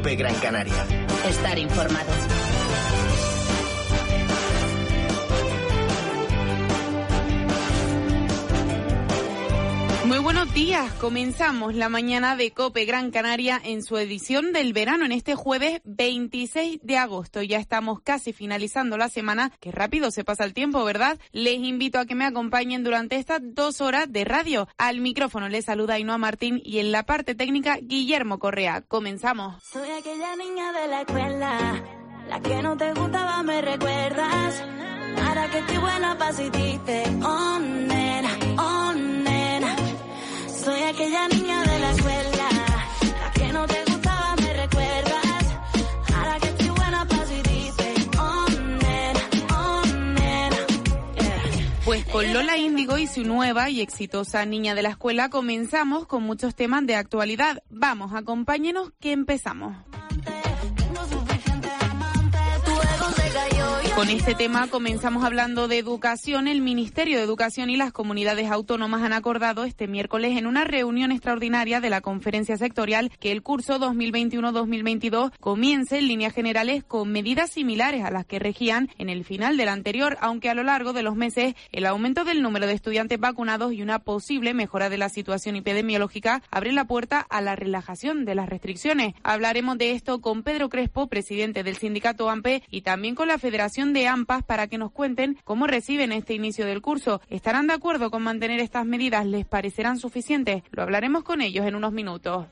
COPE Gran Canaria. Estar informado. Muy buenos días, comenzamos la mañana de COPE Gran Canaria en su edición del verano en este jueves 26 de agosto. Ya estamos casi finalizando la semana, que rápido se pasa el tiempo, ¿verdad? Les invito a que me acompañen durante estas 2 horas de radio. Al micrófono les saluda Ainhoa Martín y en la parte técnica Guillermo Correa. Comenzamos. Soy aquella niña de la escuela, la que no te gustaba, me recuerdas. Ahora que estoy buena pa' si dices, oh nena, oh nena. Soy aquella niña de la escuela, la que no te gustaba, me recuerdas. Ahora que estoy buena pa' si dices, oh nena, yeah. Pues con Lola Índigo y su nueva y exitosa Niña de la Escuela comenzamos con muchos temas de actualidad. Vamos, acompáñenos que empezamos. Con este tema comenzamos hablando de educación. El Ministerio de Educación y las comunidades autónomas han acordado este miércoles en una reunión extraordinaria de la conferencia sectorial que el curso 2021-2022 comience en líneas generales con medidas similares a las que regían en el final del anterior, aunque a lo largo de los meses el aumento del número de estudiantes vacunados y una posible mejora de la situación epidemiológica abre la puerta a la relajación de las restricciones. Hablaremos de esto con Pedro Crespo, presidente del sindicato AMPE, y también con la Federación de AMPAs para que nos cuenten cómo reciben este inicio del curso. ¿Estarán de acuerdo con mantener estas medidas? ¿Les parecerán suficientes? Lo hablaremos con ellos en unos minutos.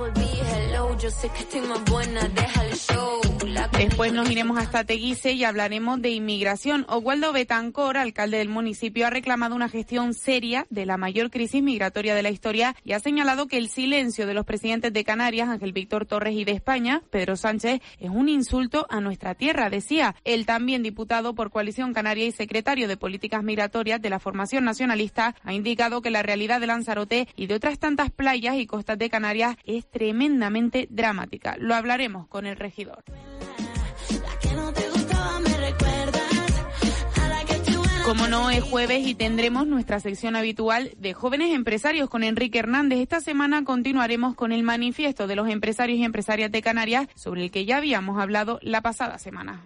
Después nos iremos hasta Teguise y hablaremos de inmigración. Oswaldo Betancor, alcalde del municipio, ha reclamado una gestión seria de la mayor crisis migratoria de la historia y ha señalado que el silencio de los presidentes de Canarias, Ángel Víctor Torres, y de España, Pedro Sánchez, es un insulto a nuestra tierra, decía. Él también, diputado por Coalición Canaria y secretario de Políticas Migratorias de la formación nacionalista, ha indicado que la realidad de Lanzarote y de otras tantas playas y costas de Canarias es tremendamente dramática. Lo hablaremos con el regidor. Como no, es jueves y tendremos nuestra sección habitual de jóvenes empresarios con Enrique Hernández. Esta semana continuaremos con el manifiesto de los empresarios y empresarias de Canarias, sobre el que ya habíamos hablado la pasada semana.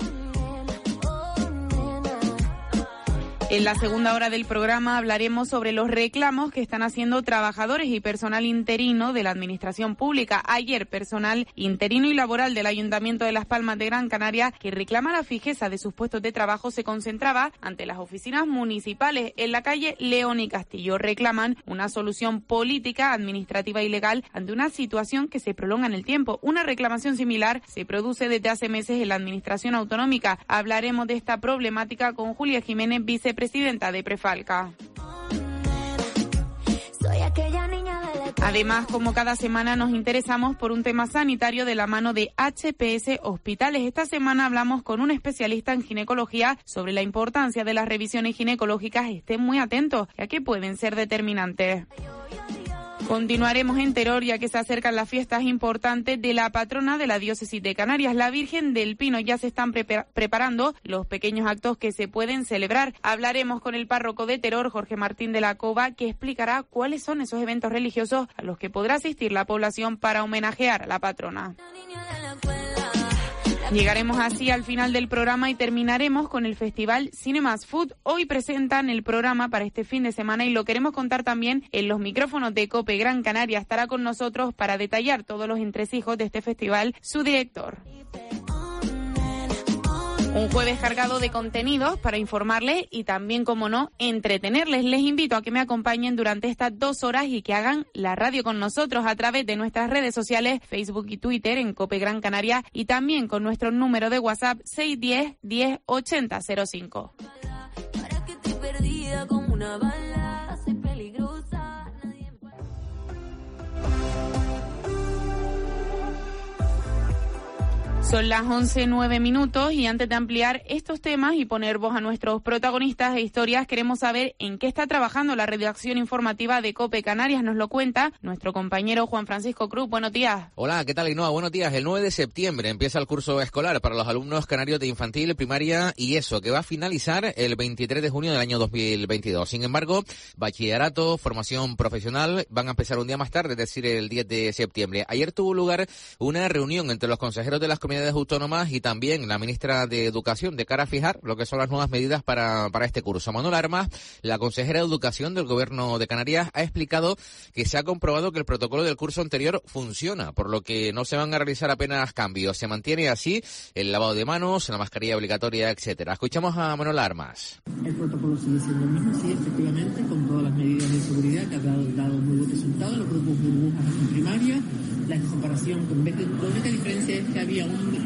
En la segunda hora del programa hablaremos sobre los reclamos que están haciendo trabajadores y personal interino de la Administración Pública. Ayer, personal interino y laboral del Ayuntamiento de Las Palmas de Gran Canaria, que reclama la fijeza de sus puestos de trabajo, se concentraba ante las oficinas municipales en la calle León y Castillo. Reclaman una solución política, administrativa y legal ante una situación que se prolonga en el tiempo. Una reclamación similar se produce desde hace meses en la Administración Autonómica. Hablaremos de esta problemática con Julia Jiménez, vicepresidenta de Prefalca. Además, como cada semana, nos interesamos por un tema sanitario de la mano de HPS Hospitales. Esta semana hablamos con un especialista en ginecología sobre la importancia de las revisiones ginecológicas. Estén muy atentos, ya que pueden ser determinantes. Continuaremos en Teror, ya que se acercan las fiestas importantes de la patrona de la diócesis de Canarias, la Virgen del Pino. Ya se están preparando los pequeños actos que se pueden celebrar. Hablaremos con el párroco de Teror, Jorge Martín de la Cova, que explicará cuáles son esos eventos religiosos a los que podrá asistir la población para homenajear a la patrona. Llegaremos así al final del programa y terminaremos con el festival Cinemas Food. Hoy presentan el programa para este fin de semana y lo queremos contar también en los micrófonos de COPE Gran Canaria. Estará con nosotros para detallar todos los entresijos de este festival su director. Un jueves cargado de contenidos para informarles y también, como no, entretenerles. Les invito a que me acompañen durante estas 2 horas y que hagan la radio con nosotros a través de nuestras redes sociales, Facebook y Twitter en COPE Gran Canaria, y también con nuestro número de WhatsApp 610 10 80 05. Para que estoy perdida como una bala, soy peligrosa. Son las 11:09 y antes de ampliar estos temas y poner voz a nuestros protagonistas e historias, queremos saber en qué está trabajando la redacción informativa de COPE Canarias. Nos lo cuenta nuestro compañero Juan Francisco Cruz. Buenos días. Hola, ¿qué tal, Ainhoa? Buenos días. El 9 de septiembre empieza el curso escolar para los alumnos canarios de infantil, primaria y ESO, que va a finalizar el 23 de junio del año 2022. Sin embargo, bachillerato, formación profesional van a empezar un día más tarde, es decir, el 10 de septiembre. Ayer tuvo lugar una reunión entre los consejeros de las comunidades autónomas y también la ministra de Educación de cara a fijar lo que son las nuevas medidas para este curso. Manuel Armas, la consejera de Educación del Gobierno de Canarias, ha explicado que se ha comprobado que el protocolo del curso anterior funciona, por lo que no se van a realizar apenas cambios. Se mantiene así el lavado de manos, la mascarilla obligatoria, etcétera. Escuchamos a Manuel Armas. El protocolo sigue siendo el mismo, sí, efectivamente, con todas las medidas de seguridad que ha dado muy buen resultado, los grupos burbujas en primaria, la separación, la única diferencia es que había un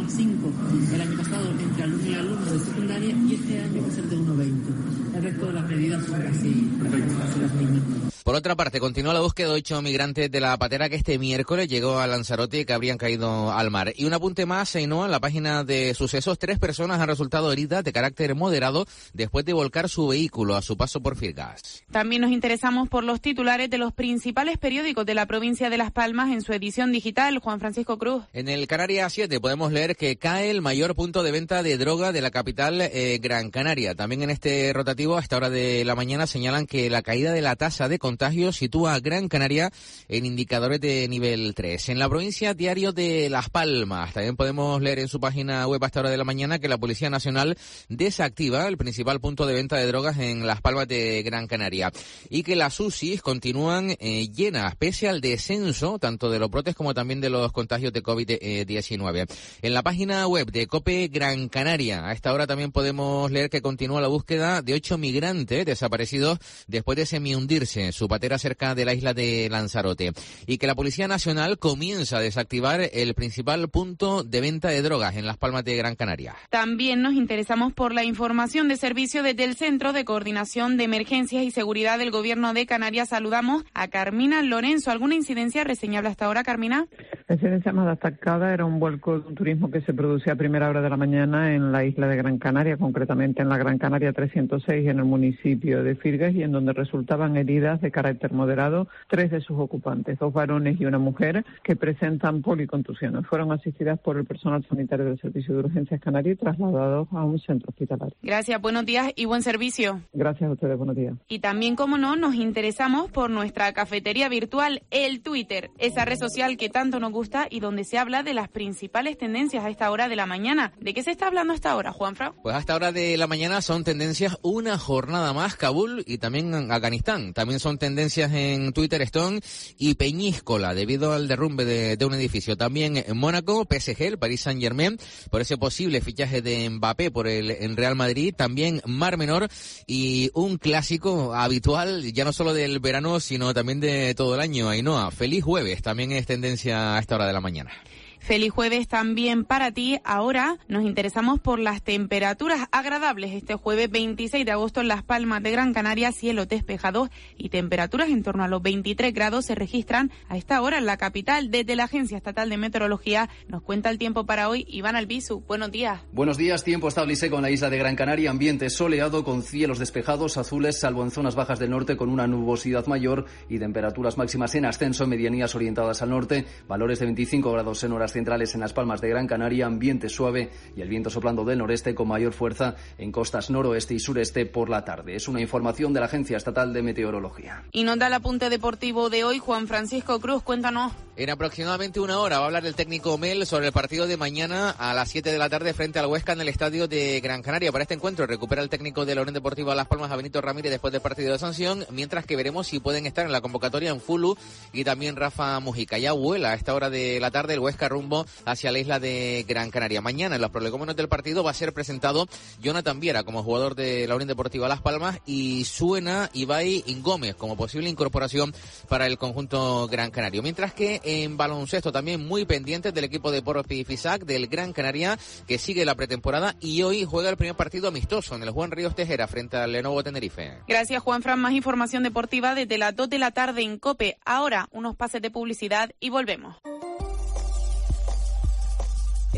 1,5 el año pasado entre alumnos y alumnos de secundaria y este año va a ser de 1,20. El resto de las medidas son casi las mismas. Por otra parte, continúa la búsqueda de 8 migrantes de la patera que este miércoles llegó a Lanzarote y que habrían caído al mar. Y un apunte más, Ainhoa, en la página de sucesos, 3 personas han resultado heridas de carácter moderado después de volcar su vehículo a su paso por Firgas. También nos interesamos por los titulares de los principales periódicos de la provincia de Las Palmas en su edición digital. Juan Francisco Cruz. En el Canarias 7 podemos leer que cae el mayor punto de venta de droga de la capital Gran Canaria. También en este rotativo, a esta hora de la mañana, señalan que la caída de la tasa de contagio sitúa a Gran Canaria en indicadores de nivel 3. En la provincia, Diario de Las Palmas. También podemos leer en su página web a esta hora de la mañana que la Policía Nacional desactiva el principal punto de venta de drogas en Las Palmas de Gran Canaria y que las UCIs continúan llenas pese al descenso tanto de los brotes como también de los contagios de COVID-19. En la página web de COPE Gran Canaria, a esta hora también podemos leer que continúa la búsqueda de 8 migrantes desaparecidos después de semihundirse en su patera cerca de la isla de Lanzarote y que la Policía Nacional comienza a desactivar el principal punto de venta de drogas en Las Palmas de Gran Canaria. También nos interesamos por la información de servicio desde el Centro de Coordinación de Emergencias y Seguridad del Gobierno de Canarias. Saludamos a Carmina Lorenzo. ¿Alguna incidencia reseñable hasta ahora, Carmina? La incidencia más destacada era un vuelco de un turismo que se producía a primera hora de la mañana en la isla de Gran Canaria, concretamente en la Gran Canaria 306 en el municipio de Firgas, y en donde resultaban heridas de carácter moderado 3 de sus ocupantes, 2 varones y una mujer, que presentan policontusiones. Fueron asistidas por el personal sanitario del Servicio de Urgencias Canario y trasladados a un centro hospitalario. Gracias, buenos días y buen servicio. Gracias a ustedes, buenos días. Y también, como no, nos interesamos por nuestra cafetería virtual, el Twitter, esa red social que tanto nos gusta y donde se habla de las principales tendencias a esta hora de la mañana. ¿De qué se está hablando hasta ahora, Juanfra? Pues hasta hora de la mañana son tendencias una jornada más, Kabul y también Afganistán. También son tendencias en Twitter, Stone y Peñíscola, debido al derrumbe de un edificio. También en Mónaco, PSG, el Paris Saint-Germain, por ese posible fichaje de Mbappé por el Real Madrid. También Mar Menor y un clásico habitual, ya no solo del verano, sino también de todo el año. Ainhoa, feliz jueves, también es tendencia a esta hora de la mañana. Feliz jueves también para ti. Ahora nos interesamos por las temperaturas agradables este jueves 26 de agosto en Las Palmas de Gran Canaria, cielo despejado y temperaturas en torno a los 23 grados se registran a esta hora en la capital. Desde la Agencia Estatal de Meteorología nos cuenta el tiempo para hoy Iván Albizu. Buenos días. Buenos días, tiempo estable y seco en la isla de Gran Canaria, ambiente soleado con cielos despejados, azules, salvo en zonas bajas del norte con una nubosidad mayor y temperaturas máximas en ascenso en medianías orientadas al norte, valores de 25 grados en horas centrales en Las Palmas de Gran Canaria, ambiente suave y el viento soplando del noreste con mayor fuerza en costas noroeste y sureste por la tarde. Es una información de la Agencia Estatal de Meteorología. Y nos da el apunte deportivo de hoy Juan Francisco Cruz, cuéntanos. En aproximadamente una hora va a hablar el técnico Mel sobre el partido de mañana a las 7 de la tarde frente al Huesca en el estadio de Gran Canaria. Para este encuentro recupera el técnico de la Unión Deportiva Las Palmas a Benito Ramírez después del partido de sanción, mientras que veremos si pueden estar en la convocatoria en Fulu y también Rafa Mujica. Ya vuela a esta hora de la tarde el Huesca rumbo hacia la isla de Gran Canaria. Mañana en los prolegómenos del partido va a ser presentado Jonathan Viera como jugador de la Unión Deportiva Las Palmas y suena Ibai Gómez como posible incorporación para el conjunto gran canario. Mientras que en baloncesto también muy pendientes del equipo de Porpi Fisac del Gran Canaria, que sigue la pretemporada y hoy juega el primer partido amistoso en el Juan Ríos Tejera frente al Lenovo Tenerife. Gracias, Juanfran. Más información deportiva desde las 2 de la tarde en COPE. Ahora unos pases de publicidad y volvemos. En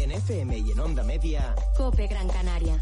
En FM y en Onda Media, COPE Gran Canaria.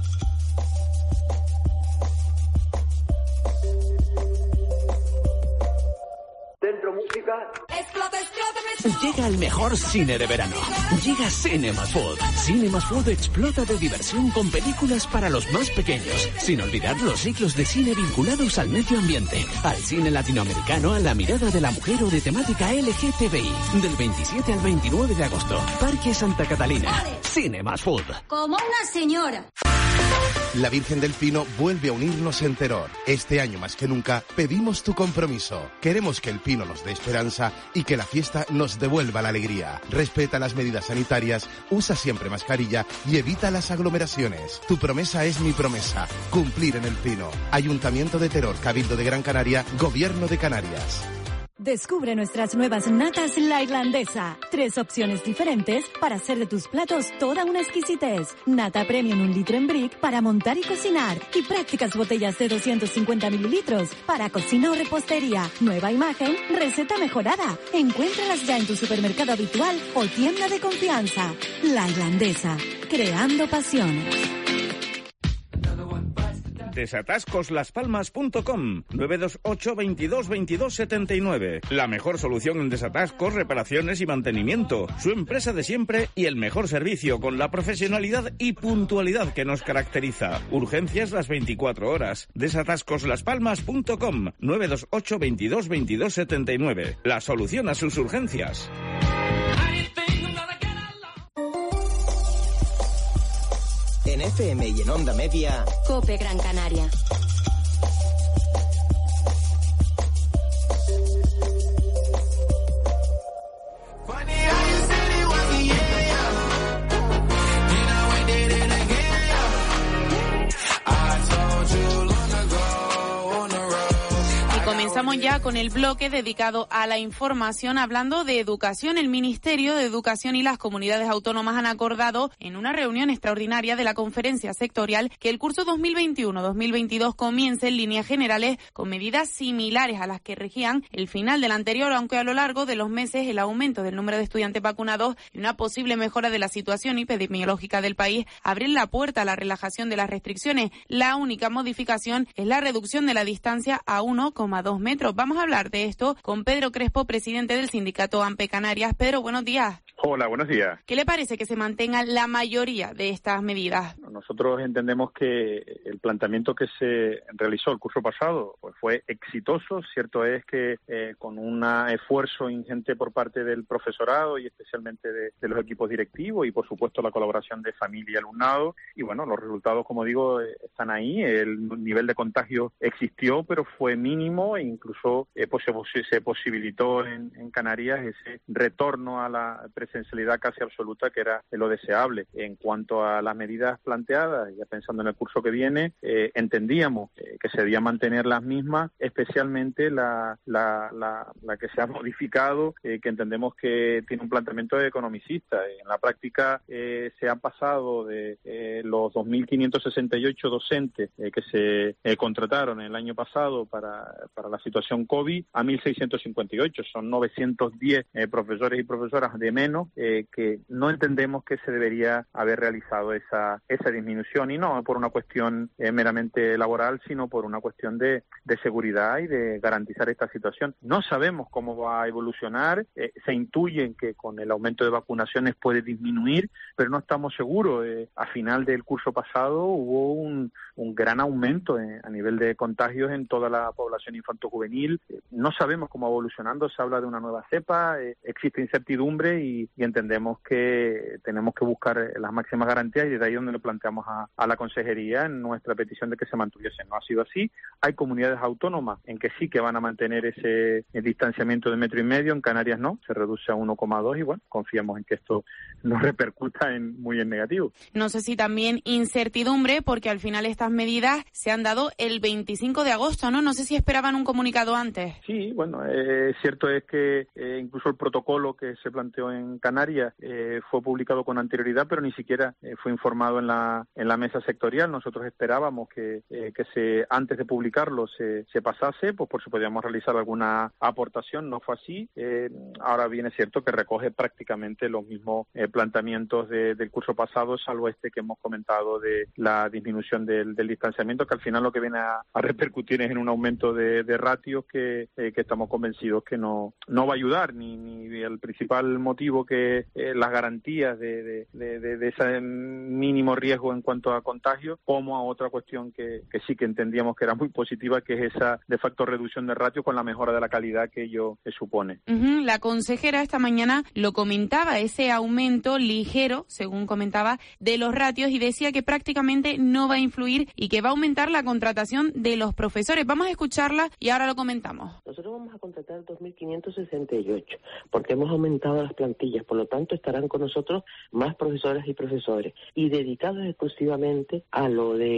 Dentro música. Explota. Llega el mejor cine de verano. Llega Cinemas Food. Cinemas Food explota de diversión con películas para los más pequeños, sin olvidar los ciclos de cine vinculados al medio ambiente, al cine latinoamericano, a la mirada de la mujer o de temática LGTBI. Del 27 al 29 de agosto, Parque Santa Catalina. Cinemas Food. Como una señora. La Virgen del Pino vuelve a unirnos en Teror. Este año más que nunca pedimos tu compromiso. Queremos que el Pino nos dé esperanza y que la fiesta nos devuelva la alegría. Respeta las medidas sanitarias, usa siempre mascarilla y evita las aglomeraciones. Tu promesa es mi promesa. Cumplir en el Pino. Ayuntamiento de Teror, Cabildo de Gran Canaria, Gobierno de Canarias. Descubre nuestras nuevas natas La Irlandesa. 3 opciones diferentes para hacer de tus platos toda una exquisitez. Nata Premium 1 litro en brick para montar y cocinar. Y prácticas botellas de 250 mililitros para cocina o repostería. Nueva imagen, receta mejorada. Encuéntralas ya en tu supermercado habitual o tienda de confianza. La Irlandesa. Creando pasiones. Desatascoslaspalmas.com 928 22 22 79. La mejor solución en desatascos, reparaciones y mantenimiento. Su empresa de siempre y el mejor servicio con la profesionalidad y puntualidad que nos caracteriza. Urgencias las 24 horas. Desatascoslaspalmas.com 928 22 22 79. La solución a sus urgencias. En FM y en Onda Media, COPE Gran Canaria. Comenzamos ya con el bloque dedicado a la información, hablando de educación. El Ministerio de Educación y las comunidades autónomas han acordado en una reunión extraordinaria de la conferencia sectorial que el curso 2021-2022 comience en líneas generales con medidas similares a las que regían el final del anterior, aunque a lo largo de los meses el aumento del número de estudiantes vacunados y una posible mejora de la situación epidemiológica del país abren la puerta a la relajación de las restricciones. La única modificación es la reducción de la distancia a 1,2 metros. Vamos a hablar de esto con Pedro Crespo, presidente del sindicato AMPE Canarias. Pedro, buenos días. Hola, buenos días. ¿Qué le parece que se mantenga la mayoría de estas medidas? Nosotros entendemos que el planteamiento que se realizó el curso pasado pues fue exitoso. Cierto es que con un esfuerzo ingente por parte del profesorado y especialmente de los equipos directivos y, por supuesto, la colaboración de familia y alumnado. Y, bueno, los resultados, como digo, están ahí. El nivel de contagio existió, pero fue mínimo e incluso pues se posibilitó en Canarias ese retorno a la presencialidad casi absoluta, que era lo deseable. En cuanto a las medidas planteadas, ya pensando en el curso que viene, entendíamos que se debía mantener las mismas, especialmente la que se ha modificado, que entendemos que tiene un planteamiento economicista. En la práctica se ha pasado de los 2.568 docentes que se contrataron el año pasado para la situación COVID a 1.658. Son 910 profesores y profesoras de menos, que no entendemos que se debería haber realizado esa disminución, y no por una cuestión meramente laboral, sino por una cuestión de seguridad y de garantizar esta situación. No sabemos cómo va a evolucionar, se intuye que con el aumento de vacunaciones puede disminuir, pero no estamos seguros. A final del curso pasado hubo un gran aumento a nivel de contagios en toda la población infanto-juvenil. No sabemos cómo va evolucionando, se habla de una nueva cepa, existe incertidumbre y entendemos que tenemos que buscar las máximas garantías, y desde ahí donde le planteamos a la consejería en nuestra petición de que se mantuviese. No ha sido así. Hay comunidades autónomas en que sí que van a mantener ese distanciamiento de 1,5 metros, en Canarias no, se reduce a 1,2 y bueno, confiamos en que esto no repercuta muy en negativo. No sé si también incertidumbre, porque al final esta estas medidas se han dado el 25 de agosto, ¿no? No sé si esperaban un comunicado antes. Sí, bueno, cierto es que incluso el protocolo que se planteó en Canarias fue publicado con anterioridad, pero ni siquiera fue informado en la mesa sectorial. Nosotros esperábamos que antes de publicarlo se pasase, pues por si podíamos realizar alguna aportación. No fue así. Ahora bien, es cierto que recoge prácticamente los mismos planteamientos del curso pasado, salvo este que hemos comentado de la disminución del distanciamiento, que al final lo que viene a repercutir es en un aumento de ratios que estamos convencidos que no va a ayudar, ni el principal motivo que las garantías de ese mínimo riesgo en cuanto a contagio, como a otra cuestión que sí que entendíamos que era muy positiva, que es esa de facto reducción de ratios con la mejora de la calidad que ello supone. La consejera esta mañana lo comentaba, ese aumento ligero, según comentaba, de los ratios, y decía que prácticamente no va a influir y que va a aumentar la contratación de los profesores. Vamos a escucharla y ahora lo comentamos. Nosotros vamos a contratar 2.568 porque hemos aumentado las plantillas, por lo tanto estarán con nosotros más profesoras y profesores y dedicados exclusivamente al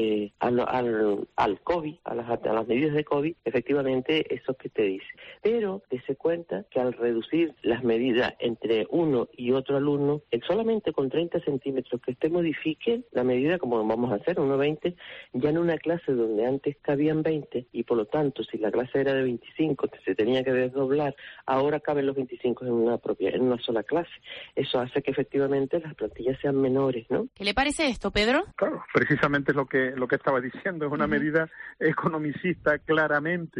COVID, a las medidas de COVID, efectivamente eso que te dice. Pero dése cuenta que al reducir las medidas entre uno y otro alumno, solamente con 30 centímetros que usted modifique la medida, como vamos a hacer, 1,20, ya en una clase donde antes cabían 20 y por lo tanto si la clase era de 25 que se tenía que desdoblar, ahora caben los 25 en una sola clase. Eso hace que efectivamente las plantillas sean menores, ¿no? ¿Qué le parece esto, Pedro? Claro, precisamente es lo que estaba diciendo, es una medida economicista claramente.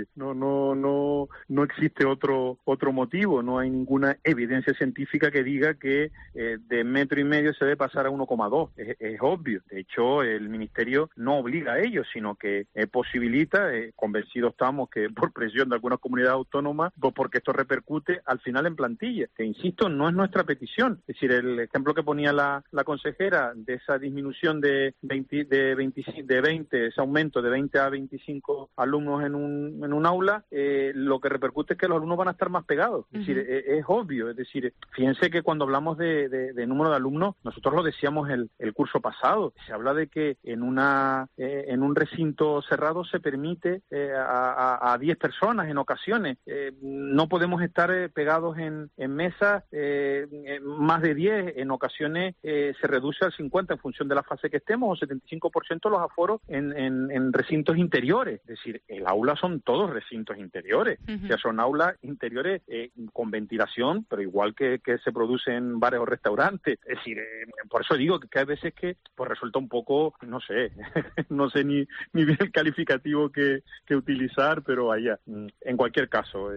No existe otro motivo, no hay ninguna evidencia científica que diga que de 1,5 metros se debe pasar a 1,2. Es obvio. De hecho, el Ministerio no obliga a ello, sino que posibilita, convencidos estamos que por presión de algunas comunidades autónomas, pues porque esto repercute al final en plantilla. Que insisto, no es nuestra petición. Es decir, el ejemplo que ponía la consejera de esa disminución de 20, ese aumento de 20 a 25 alumnos en un aula, lo que repercute es que los alumnos van a estar más pegados. Es decir, es obvio. Es decir, fíjense que cuando hablamos de número de alumnos, nosotros lo decíamos el curso pasado. Se habla de que en un recinto cerrado se permite a 10 personas en ocasiones. No podemos estar pegados en mesas más de 10. En ocasiones se reduce al 50 en función de la fase que estemos, o 75% los aforos en recintos interiores. Es decir, el aula son todos recintos interiores. O sea, son aulas interiores con ventilación, pero igual que se produce en bares o restaurantes. Es decir, por eso digo que hay veces que pues resulta un poco, no sé ni bien el calificativo que utilizar, pero allá. En cualquier caso,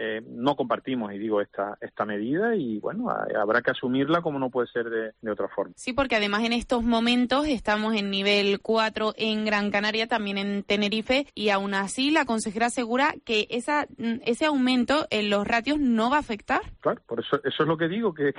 no compartimos, y digo, esta medida, y bueno, habrá que asumirla como no puede ser de otra forma. Sí, porque además en estos momentos estamos en nivel 4 en Gran Canaria, también en Tenerife, y aún así la consejera asegura que ese aumento en los ratios no va a afectar. Claro, por eso es lo que digo, que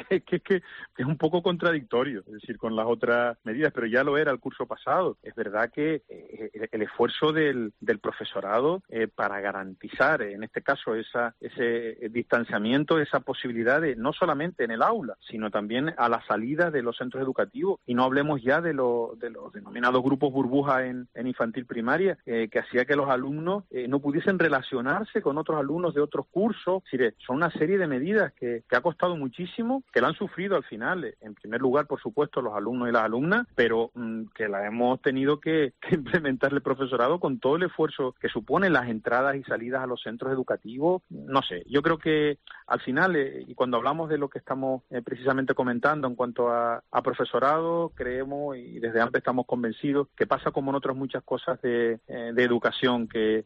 es un poco contradictorio, es decir, con las otras medidas, pero ya lo era el curso pasado. Es verdad que el esfuerzo del profesorado para garantizar, en este caso, ese distanciamiento, esa posibilidad de, no solamente en el aula, sino también a la salida de los centros educativos, y no hablemos ya de los denominados grupos burbuja en infantil primaria, que hacía que los alumnos no pudiesen relacionarse con otros alumnos de otros cursos. Es decir, son una serie de medidas que ha costado muchísimo, que la han sufrido al final, en primer lugar, por supuesto, los alumnos y las alumnas, pero que la hemos tenido que implementar el profesorado con todo el esfuerzo que supone las entradas y salidas a los centros educativos. No sé, yo creo que al final, y cuando hablamos de lo que estamos precisamente comentando en cuanto a profesorado, creemos, y desde antes estamos convencidos, que pasa como en otras muchas cosas de educación, que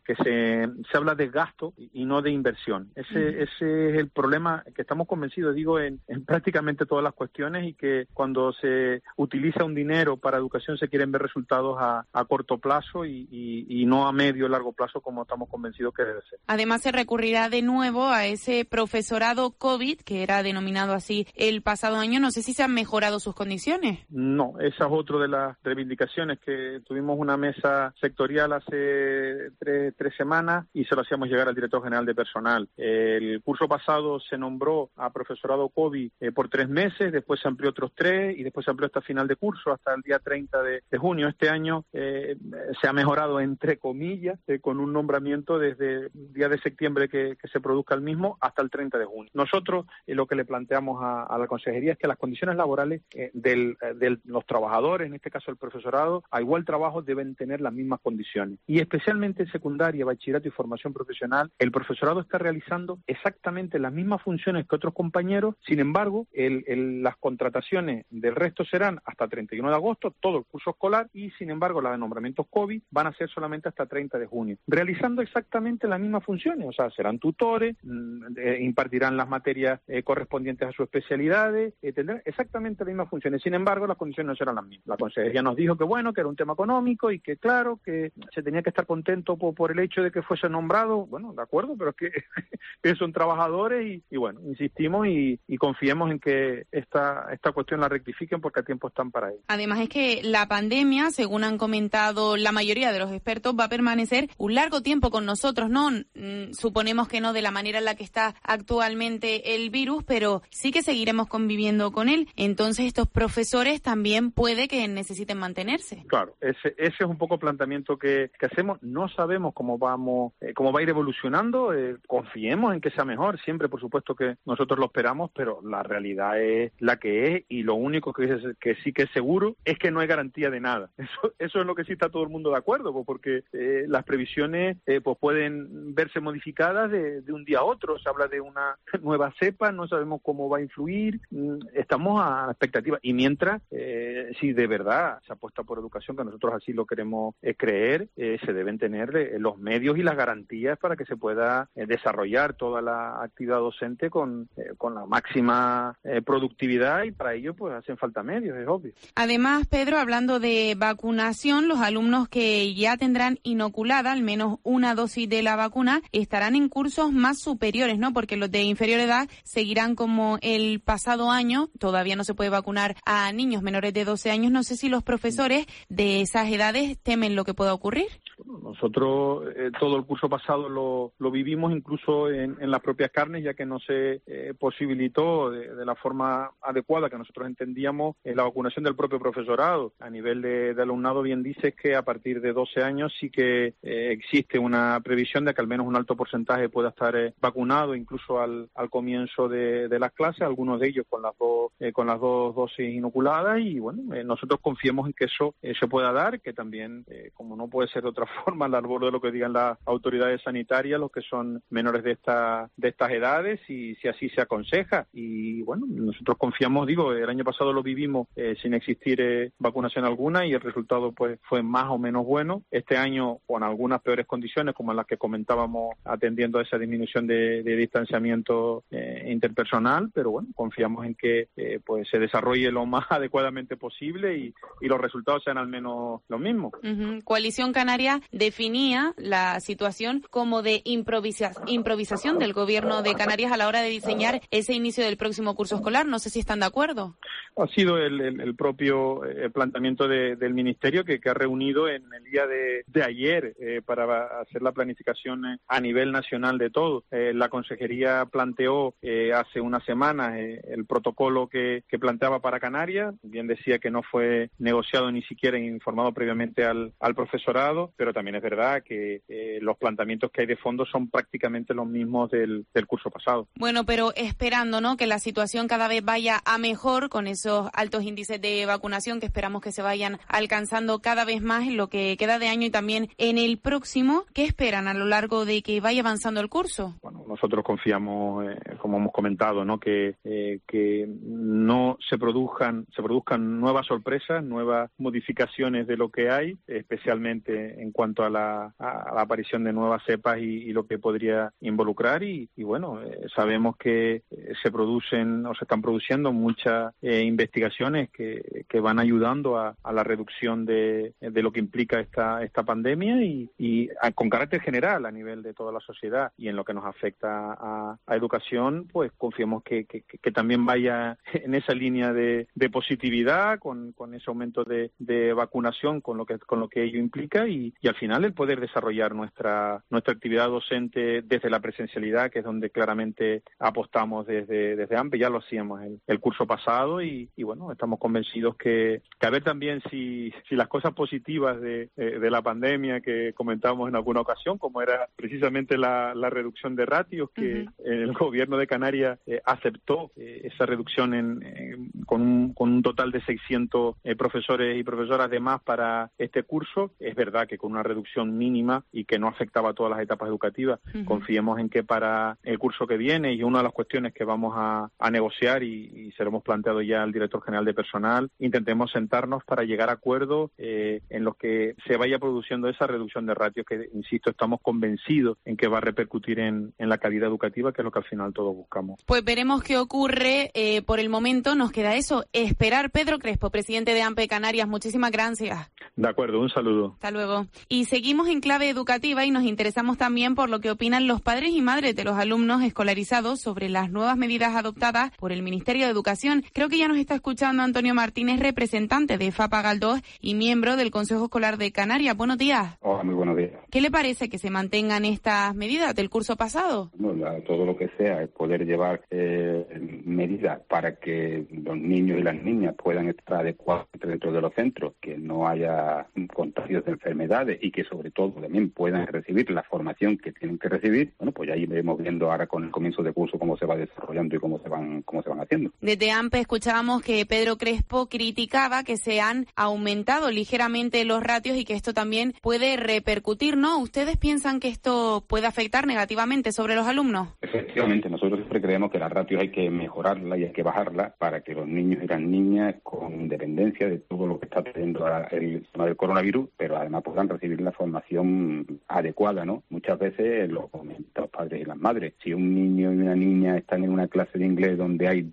se habla de gasto y no de inversión. Ese es el problema, que estamos convencidos, digo, en prácticamente todas las cuestiones, y que cuando se utiliza un dinero para educación se quieren ver resultados a corto plazo y no a medio o largo plazo, como estamos convencidos que debe ser. Además, se recurrirá de nuevo a ese profesorado COVID, que era denominado así el pasado año. No sé si se han mejorado sus condiciones. No, esa es otra de las reivindicaciones, que tuvimos una mesa sectorial hace tres semanas y se lo hacíamos llegar al director general de interpersonal. El curso pasado se nombró a profesorado COVID por 3 meses, después se amplió otros 3 y después se amplió hasta final de curso, hasta el día 30 de junio. Este año se ha mejorado, entre comillas, con un nombramiento desde el día de septiembre que se produzca el mismo hasta el 30 de junio. Nosotros lo que le planteamos a la consejería es que las condiciones laborales de los trabajadores, en este caso el profesorado, a igual trabajo deben tener las mismas condiciones. Y especialmente en secundaria, bachillerato y formación profesional, el profesorado está realizando exactamente las mismas funciones que otros compañeros. Sin embargo, las contrataciones del resto serán hasta 31 de agosto, todo el curso escolar, y sin embargo las de nombramientos COVID van a ser solamente hasta 30 de junio, realizando exactamente las mismas funciones. O sea, serán tutores, impartirán las materias correspondientes a sus especialidades, tendrán exactamente las mismas funciones. Sin embargo, las condiciones no serán las mismas. La consejería nos dijo que bueno, que era un tema económico y que claro, que se tenía que estar contento por el hecho de que fuese nombrado. Bueno, de acuerdo, pero es que son trabajadores y bueno, insistimos y confiemos en que esta cuestión la rectifiquen porque a tiempo están para ello. Además es que la pandemia, según han comentado la mayoría de los expertos, va a permanecer un largo tiempo con nosotros, ¿no? Suponemos que no de la manera en la que está actualmente el virus, pero sí que seguiremos conviviendo con él. Entonces estos profesores también puede que necesiten mantenerse. Claro, ese es un poco el planteamiento que hacemos. No sabemos cómo va a ir evolucionando. Confiemos en que sea mejor. Siempre, por supuesto, que nosotros lo esperamos, pero la realidad es la que es y lo único que sí que es seguro es que no hay garantía de nada. Eso es lo que sí está todo el mundo de acuerdo, porque las previsiones pues pueden verse modificadas de un día a otro. Se habla de una nueva cepa, no sabemos cómo va a influir. Estamos a la expectativa. Y mientras, si de verdad se apuesta por educación, que nosotros así lo queremos creer, se deben tener los medios y las garantías para que se pueda desarrollar toda la actividad docente con la máxima productividad, y para ello pues hacen falta medios, es obvio. Además, Pedro, hablando de vacunación, los alumnos que ya tendrán inoculada al menos una dosis de la vacuna estarán en cursos más superiores, ¿no? Porque los de inferior edad seguirán como el pasado año. Todavía no se puede vacunar a niños menores de 12 años. No sé si los profesores de esas edades temen lo que pueda ocurrir. Nosotros todo el curso pasado lo vivimos incluso en las propias carnes, ya que no se posibilitó de la forma adecuada que nosotros entendíamos la vacunación del propio profesorado. A nivel de alumnado, bien dices que a partir de 12 años sí que existe una previsión de que al menos un alto porcentaje pueda estar vacunado incluso al comienzo de las clases, algunos de ellos con las dos dosis inoculadas, y bueno, nosotros confiemos en que eso se pueda dar, que también, como no puede ser de otra forma, al arbor de lo que digan las autoridades sanitarias, los que son menores de estas edades, y si así se aconseja. Y bueno, nosotros confiamos, el año pasado lo vivimos sin existir vacunación alguna, y el resultado pues fue más o menos bueno. Este año con algunas peores condiciones, como las que comentábamos, atendiendo a esa disminución de distanciamiento interpersonal, pero bueno, confiamos en que pues se desarrolle lo más adecuadamente posible y los resultados sean al menos los mismos. Coalición Canaria definía la situación como de improvisación del gobierno de Canarias a la hora de diseñar ese inicio del próximo curso escolar. No sé si están de acuerdo. Ha sido el propio planteamiento del Ministerio que ha reunido en el día de ayer para hacer la planificación a nivel nacional de todo. La Consejería planteó hace unas semanas el protocolo que planteaba para Canarias. Bien decía que no fue negociado ni siquiera informado previamente al profesorado, pero también es verdad que los planteamientos que hay de fondo son prácticamente los mismos del curso pasado. Bueno, pero esperando, ¿no?, que la situación cada vez vaya a mejor con esos altos índices de vacunación que esperamos que se vayan alcanzando cada vez más en lo que queda de año y también en el próximo. ¿Qué esperan a lo largo de que vaya avanzando el curso? Bueno, nosotros confiamos, como hemos comentado, ¿no?, que no se produzcan nuevas sorpresas, nuevas modificaciones de lo que hay, especialmente en cuanto a la aparición de nuevas cepas y lo que podría involucrar. Y bueno, sabemos que se están produciendo muchas investigaciones que van ayudando a la reducción de lo que implica esta pandemia y con carácter general a nivel de toda la sociedad, y en lo que nos afecta respecta a educación, pues confiemos que también vaya en esa línea de positividad, con ese aumento de vacunación, con lo que ello implica, y al final el poder desarrollar nuestra actividad docente desde la presencialidad, que es donde claramente apostamos desde AMPE. Ya lo hacíamos el curso pasado y bueno, estamos convencidos que a ver también si las cosas positivas de la pandemia que comentábamos en alguna ocasión, como era precisamente la reducción de ratios, que el gobierno de Canarias aceptó esa reducción con un total de 600 profesores y profesoras de más para este curso. Es verdad que con una reducción mínima y que no afectaba a todas las etapas educativas. Confiemos en que para el curso que viene, y una de las cuestiones que vamos a negociar y se lo hemos planteado ya al director general de personal, intentemos sentarnos para llegar a acuerdos en los que se vaya produciendo esa reducción de ratios que, insisto, estamos convencidos en que va a repercutir en la calidad educativa, que es lo que al final todos buscamos. Pues veremos qué ocurre. Por el momento nos queda eso, esperar. Pedro Crespo, presidente de AMPE Canarias, muchísimas gracias. De acuerdo, un saludo. Hasta luego. Y seguimos en clave educativa y nos interesamos también por lo que opinan los padres y madres de los alumnos escolarizados sobre las nuevas medidas adoptadas por el Ministerio de Educación. Creo que ya nos está escuchando Antonio Martínez, representante de FAPA Galdós y miembro del Consejo Escolar de Canarias. Buenos días. Hola, muy buenos días. ¿Qué le parece que se mantengan estas medidas del curso pasado? Bueno, todo lo que sea es poder llevar medidas para que los niños y las niñas puedan estar adecuados dentro de los centros, que no haya contagios de enfermedades y que sobre todo también puedan recibir la formación que tienen que recibir. Bueno, pues ya iremos viendo ahora con el comienzo de curso cómo se va desarrollando y cómo se van haciendo. Desde AMPE escuchábamos que Pedro Crespo criticaba que se han aumentado ligeramente los ratios y que esto también puede repercutir, ¿no? ¿Ustedes piensan que esto puede afectar negativamente sobre los alumnos? Efectivamente, nosotros siempre creemos que las ratios hay que mejorarlas y hay que bajarlas para que los niños y las niñas, con independencia de todo lo que está teniendo el tema del coronavirus, pero además puedan recibir la formación adecuada, ¿no? Muchas veces lo comentan los padres y las madres. Si un niño y una niña están en una clase de inglés donde hay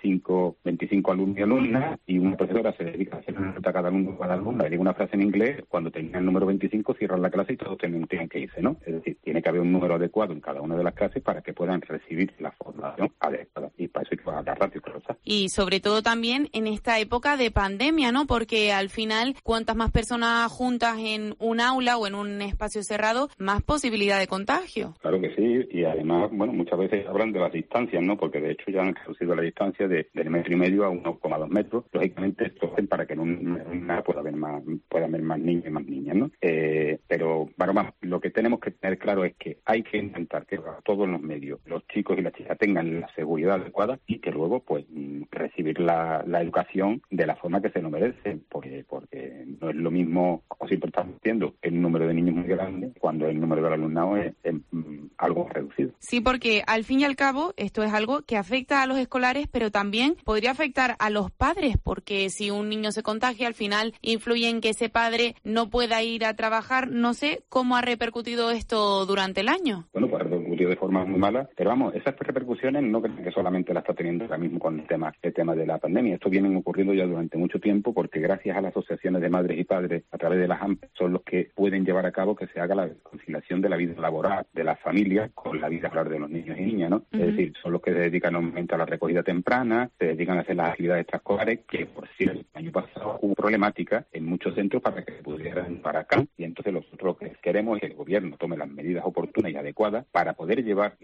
25 alumnos y alumnas y una profesora se dedica a hacer una nota a cada alumna, le diga una frase en inglés, cuando tengan el número 25 cierran la clase y todos tienen que irse, ¿no? Es decir, tiene que haber un número adecuado en cada una de las clases para que puedan recibir la formación adecuada, y para eso hay que bajar la ratio, claro. Y sobre todo también en esta época de pandemia, ¿no? Porque al final, cuantas más personas juntas en un aula o en un espacio cerrado, más posibilidad de contagio. Claro que sí, y además, bueno, muchas veces hablan de las distancias, ¿no? Porque de hecho ya han reducido la distancia del 1,5 metros a 1,2 metros. Lógicamente esto hacen para que en una pueda haber más niños y más niñas, ¿no? Pero, bueno, lo que tenemos que tener claro es que hay que intentar que a todos los medios, los chicos y las chicas tengan la seguridad adecuada y que luego, pues, recibir la educación de la forma que se lo merecen, porque no es lo mismo, como siempre estamos diciendo, el número de niños muy grande cuando el número del alumnado es algo reducido. Sí, porque al fin y al cabo esto es algo que afecta a los escolares, pero también podría afectar a los padres, porque si un niño se contagia, al final influye en que ese padre no pueda ir a trabajar. No sé cómo ha repercutido esto durante el año. Bueno, pues ha repercutido de forma muy mala, pero vamos, esas repercusiones no creo que solamente la está teniendo ahora mismo con el tema de la pandemia. Esto viene ocurriendo ya durante mucho tiempo, porque gracias a las asociaciones de madres y padres a través de las AMPE son los que pueden llevar a cabo que se haga la conciliación de la vida laboral de las familias con la vida laboral de los niños y niñas, ¿no? Es decir, son los que se dedican normalmente a la recogida temprana, se dedican a hacer las actividades extraescolares, que por cierto, el año pasado hubo problemática en muchos centros para que se pudieran para acá, y entonces nosotros lo que queremos es que el gobierno tome las medidas oportunas y adecuadas para poder llevar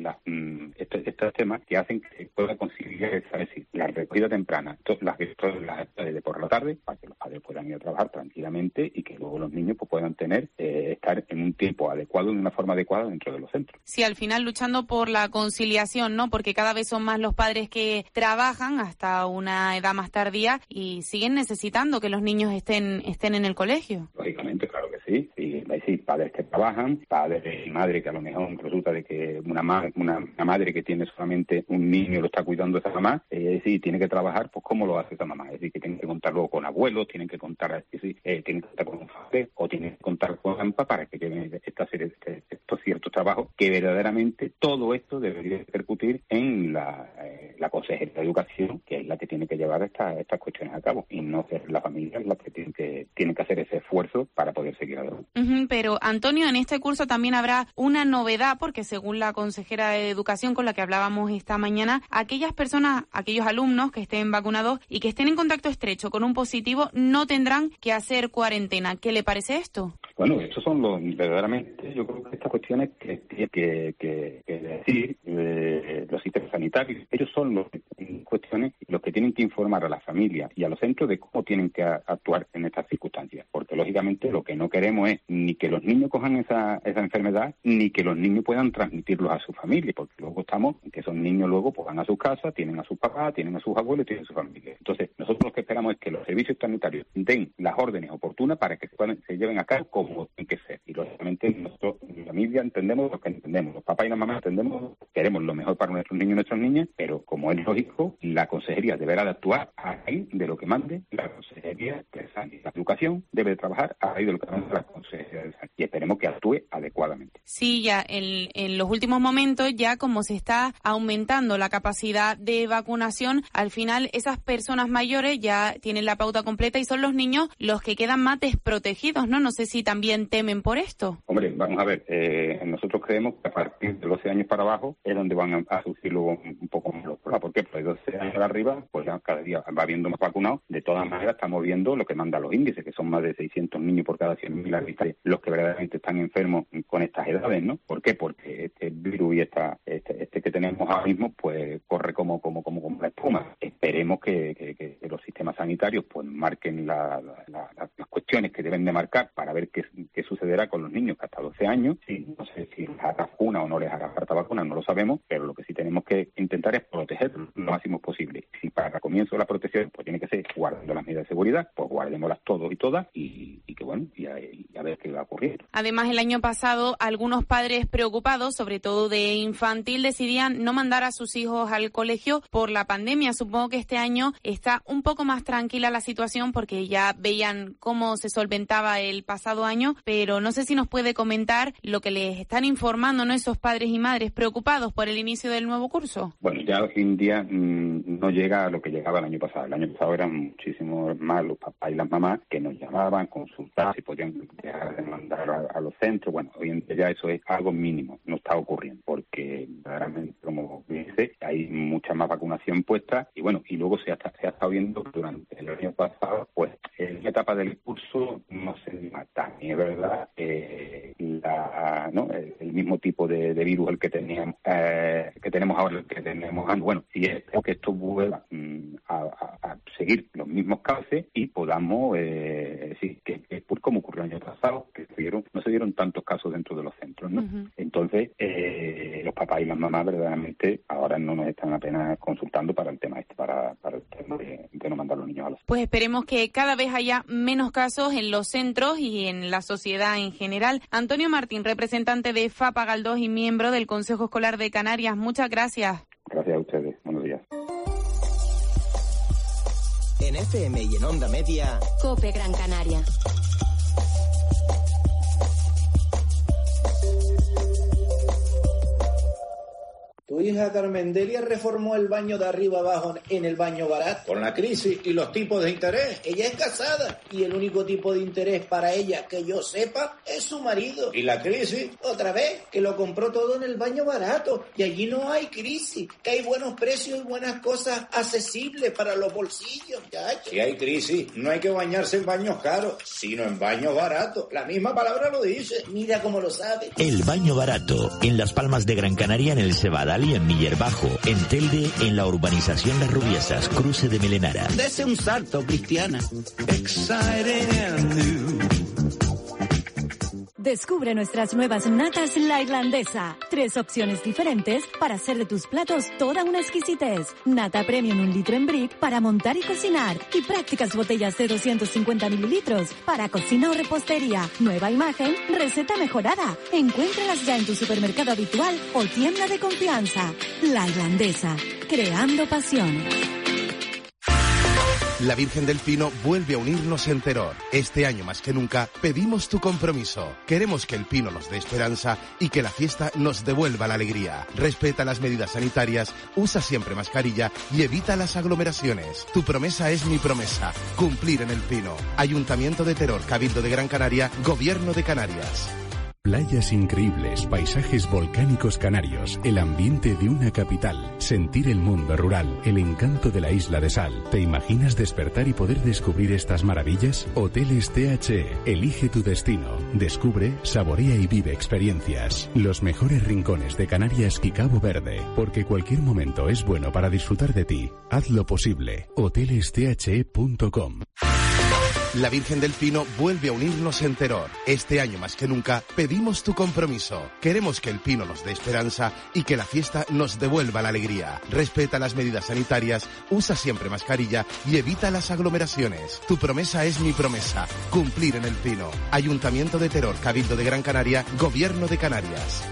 estos temas que hacen que se pueda conciliar, es decir, la recogida temprana, las actividades de por la tarde, para que los padres puedan ir a trabajar tranquilamente y que luego los niños pues puedan estar en un tiempo adecuado, de una forma adecuada dentro de los centros. Sí, al final luchando por la conciliación, ¿no? Porque cada vez son más los padres que trabajan hasta una edad más tardía y siguen necesitando que los niños estén en el colegio. Lógicamente, claro que sí. Sí, padres que trabajan, padres y madre que a lo mejor resulta de que una madre que tiene solamente un niño lo está cuidando esa mamá, sí, tiene que trabajar, pues ¿cómo lo hace esa mamá? Es decir, que tienen que contar luego con abuelos, tienen que contar tienen que contar con un padre o tienen que contar con AMPA para que lleven estos ciertos trabajos, que verdaderamente todo esto debería repercutir en la Consejería de Educación, que es la que tiene que llevar estas cuestiones a cabo, y no ser la familia la que tiene que hacer ese esfuerzo para poder seguir adelante. Pero, Antonio, Antonio, en este curso también habrá una novedad, porque según la consejera de Educación con la que hablábamos esta mañana, aquellas personas, aquellos alumnos que estén vacunados y que estén en contacto estrecho con un positivo no tendrán que hacer cuarentena. ¿Qué le parece esto? Bueno, estos son verdaderamente, yo creo que estas cuestiones que tiene que decir los sistemas sanitarios. Ellos son los que tienen que informar a la familia y a los centros de cómo tienen que actuar en estas circunstancias. Porque, lógicamente, lo que no queremos es ni que los niños cojan esa enfermedad, ni que los niños puedan transmitirlos a su familia, porque luego estamos en que esos niños luego pues van a sus casas, tienen a sus papás, tienen a sus abuelos, tienen a su familia. Entonces, nosotros lo que esperamos es que los servicios sanitarios den las órdenes oportunas para que se lleven a cabo como tienen que ser. Y, lógicamente, nosotros, la familia, entendemos lo que entendemos. Los papás y las mamás entendemos, queremos lo mejor para nuestros niños y nuestras niñas, pero, como es lógico, la consejería deberá de actuar a raíz de lo que mande la consejería de Sanidad. La educación debe de trabajar a raíz de lo que mande la consejería de Sanidad y esperemos que actúe adecuadamente. Sí, ya en los últimos momentos, ya como se está aumentando la capacidad de vacunación, al final esas personas mayores ya tienen la pauta completa y son los niños los que quedan más desprotegidos, ¿no? No sé si también temen por esto. Hombre, vamos a ver, nosotros creemos que a partir de 12 años para abajo es donde van a surgir luego un poco más los problemas. ¿Por qué? Pues de 12 años para arriba, pues ya cada día va habiendo más vacunados. De todas maneras, estamos viendo lo que mandan los índices, que son más de 600 niños por cada 100.000 habitantes los que verdaderamente están enfermos con estas edades, ¿no? ¿Por qué? Porque este virus y este que tenemos ahora mismo, pues corre como la espuma. Esperemos que los sistemas sanitarios pues marquen las cuestiones que deben de marcar para ver qué sucederá con los niños que hasta 12 años. Sí, no sé si les hará vacuna o no les hará falta vacuna, no lo sabemos, pero lo que sí tenemos que intentar es proteger lo máximo posible. Si para el comienzo de la protección pues tiene que ser guardando las medidas de seguridad, pues guardémoslas todos y todas y que bueno, y a ver qué va a ocurrir. Además, el año pasado, algunos padres preocupados, sobre todo de infantil, decidían no mandar a sus hijos al colegio por la pandemia. Supongo que este año está un poco más tranquila la situación porque ya veían cómo se solventaba el pasado año, pero no sé si nos puede comentar lo que les están informando, ¿no?, esos padres y madres preocupados por el inicio del nuevo curso. Bueno, ya hoy en día no llega a lo que llegaba el año pasado. El año pasado eran muchísimos más los papás y las mamás que nos llamaban, consultaban si podían dejar de mandar a los centros. Bueno, hoy en día ya eso es algo mínimo, no está ocurriendo, porque verdaderamente, como dice, hay mucha más vacunación puesta y bueno, y luego se ha estado viendo que durante el año pasado, pues en la etapa del curso no se mata, ni es verdad, el mismo tipo de virus el que teníamos ahora, el que tenemos antes. Bueno, y espero que esto vuelva a seguir los mismos cauces y podamos que como ocurrió el año pasado, que no se dieron tantos casos dentro de los centros, ¿no? Uh-huh. Entonces, los papás y las mamás verdaderamente ahora no nos están apenas consultando para el tema para el tema de no mandar a los niños a los centros. Pues esperemos que cada vez haya menos casos en los centros y en la sociedad en general. Antonio Martín, representante de FAPA Galdós y miembro del Consejo Escolar de Canarias, muchas gracias. Gracias a ustedes. Buenos días. En FM y en Onda Media, COPE Gran Canaria. Tu hija Carmendelia reformó el baño de arriba abajo en el baño barato. Con la crisis y los tipos de interés, ella es casada y el único tipo de interés para ella que yo sepa es su marido. ¿Y la crisis? Otra vez, que lo compró todo en el baño barato y allí no hay crisis, que hay buenos precios y buenas cosas accesibles para los bolsillos. Chacho. Si hay crisis, no hay que bañarse en baños caros, sino en baños baratos. La misma palabra lo dice. Mira cómo lo sabe. El baño barato, en Las Palmas de Gran Canaria, en el Cebadal y en Miller Bajo, en Telde, en la urbanización Las Rubiesas, cruce de Melenara. Dese un salto, Cristiana. Descubre nuestras nuevas natas La Irlandesa. 3 opciones diferentes para hacer de tus platos toda una exquisitez. Nata Premium 1 litro en brick para montar y cocinar. Y prácticas botellas de 250 mililitros para cocina o repostería. Nueva imagen, receta mejorada. Encuéntralas ya en tu supermercado habitual o tienda de confianza. La Irlandesa. Creando pasión. La Virgen del Pino vuelve a unirnos en Teror. Este año más que nunca pedimos tu compromiso. Queremos que el Pino nos dé esperanza y que la fiesta nos devuelva la alegría. Respeta las medidas sanitarias, usa siempre mascarilla y evita las aglomeraciones. Tu promesa es mi promesa. Cumplir en el Pino. Ayuntamiento de Teror, Cabildo de Gran Canaria, Gobierno de Canarias. Playas increíbles, paisajes volcánicos canarios, el ambiente de una capital, sentir el mundo rural, el encanto de la isla de Sal. ¿Te imaginas despertar y poder descubrir estas maravillas? Hoteles THE, elige tu destino, descubre, saborea y vive experiencias. Los mejores rincones de Canarias y Cabo Verde, porque cualquier momento es bueno para disfrutar de ti. Haz lo posible. hotelesthe.com. La Virgen del Pino vuelve a unirnos en Teror. Este año más que nunca pedimos tu compromiso. Queremos que el Pino nos dé esperanza y que la fiesta nos devuelva la alegría. Respeta las medidas sanitarias, usa siempre mascarilla y evita las aglomeraciones. Tu promesa es mi promesa. Cumplir en el Pino. Ayuntamiento de Teror, Cabildo de Gran Canaria, Gobierno de Canarias.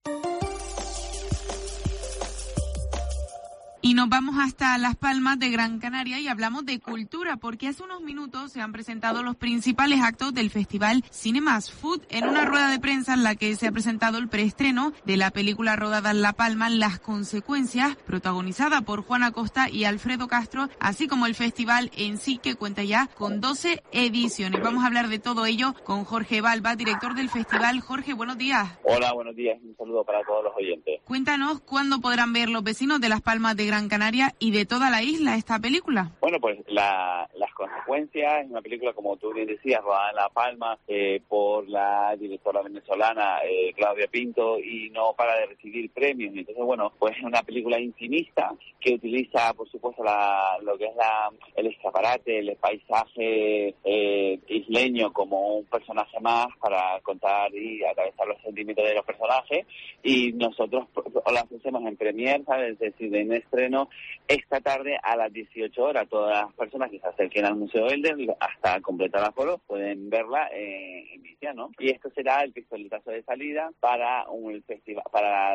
Y nos vamos hasta Las Palmas de Gran Canaria y hablamos de cultura, porque hace unos minutos se han presentado los principales actos del Festival Cinemas Food en una rueda de prensa en la que se ha presentado el preestreno de la película rodada en La Palma, Las Consecuencias, protagonizada por Juana Costa y Alfredo Castro, así como el festival en sí, que cuenta ya con 12 ediciones. Vamos a hablar de todo ello con Jorge Balba, director del festival. Jorge, buenos días. Hola, buenos días. Un saludo para todos los oyentes. Cuéntanos cuándo podrán ver los vecinos de Las Palmas de Gran Canaria y de toda la isla esta película. Bueno, pues Las Consecuencias es una película, como tú bien decías, rodada en La Palma por la directora venezolana Claudia Pinto, y no para de recibir premios. Entonces, bueno, pues es una película intimista que utiliza, por supuesto, lo que es el escaparate, el paisaje isleño como un personaje más para contar y atravesar los sentimientos de los personajes, y nosotros las hacemos en premier, ¿sabes? Es decir, en estreno esta tarde a las 18 horas. Todas las personas que se acerquen al Museo Elder hasta completar la aforo pueden verla en Vicia, ¿no? Y esto será el pistoletazo de salida para un festival, para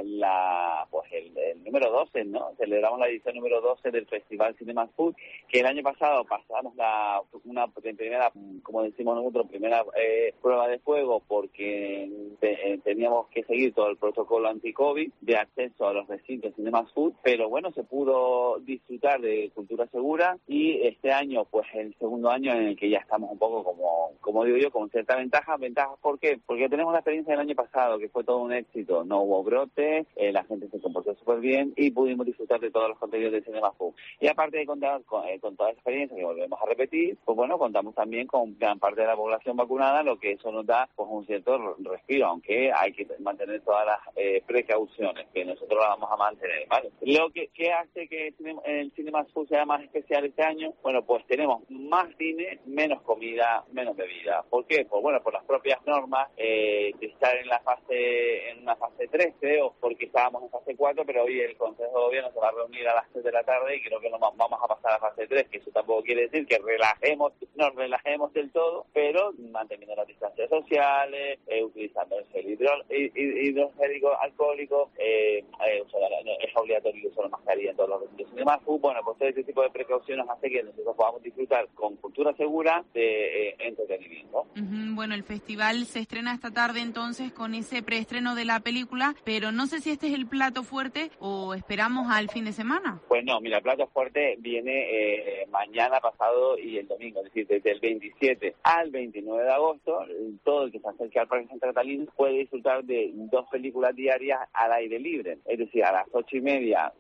el número 12, ¿no? Celebramos la edición número 12 del Festival Cinemas Food, que el año pasado pasamos una primera, como decimos nosotros, primera prueba de fuego, porque teníamos que seguir todo el protocolo anti-COVID de acceso a los recintos Cinemas Food, pero bueno, se pudo disfrutar de cultura segura, y este año, pues el segundo año en el que ya estamos un poco como digo yo, con cierta ventaja. ¿Por qué? Porque tenemos la experiencia del año pasado, que fue todo un éxito, no hubo brote, la gente se comportó súper bien y pudimos disfrutar de todos los contenidos de Cinema Food. Y aparte de contar con toda esa experiencia que volvemos a repetir, pues bueno, contamos también con gran parte de la población vacunada, lo que eso nos da pues un cierto respiro, aunque hay que mantener todas las precauciones, que nosotros las vamos a mantener, ¿vale? Lo que hace que el Cinema Food sea más especial este año, bueno, pues tenemos más cine, menos comida, menos bebida. ¿Por qué? Pues bueno, por las propias normas de estar en una fase 3, creo, porque estábamos en fase 4, pero hoy el Consejo de Gobierno se va a reunir a las 3 de la tarde y creo que vamos a pasar a fase 3, que eso tampoco quiere decir que nos relajemos del todo, pero manteniendo las distancias sociales, utilizando el gel hidrogélico alcohólico, es obligatorio el uso de mascarilla en todos los recintos y demás. Bueno, pues todo este tipo de precauciones hace que nosotros podamos disfrutar con cultura segura de entretenimiento. Bueno, el festival se estrena esta tarde entonces con ese preestreno de la película, pero no sé si este es el plato fuerte o esperamos al fin de semana. Pues no, mira, el plato fuerte viene mañana, pasado y el domingo, es decir, desde el 27 al 29 de agosto, todo el que se acerque al Parque Santa Catalina puede disfrutar de 2 películas diarias al aire libre, es decir, a las 8:30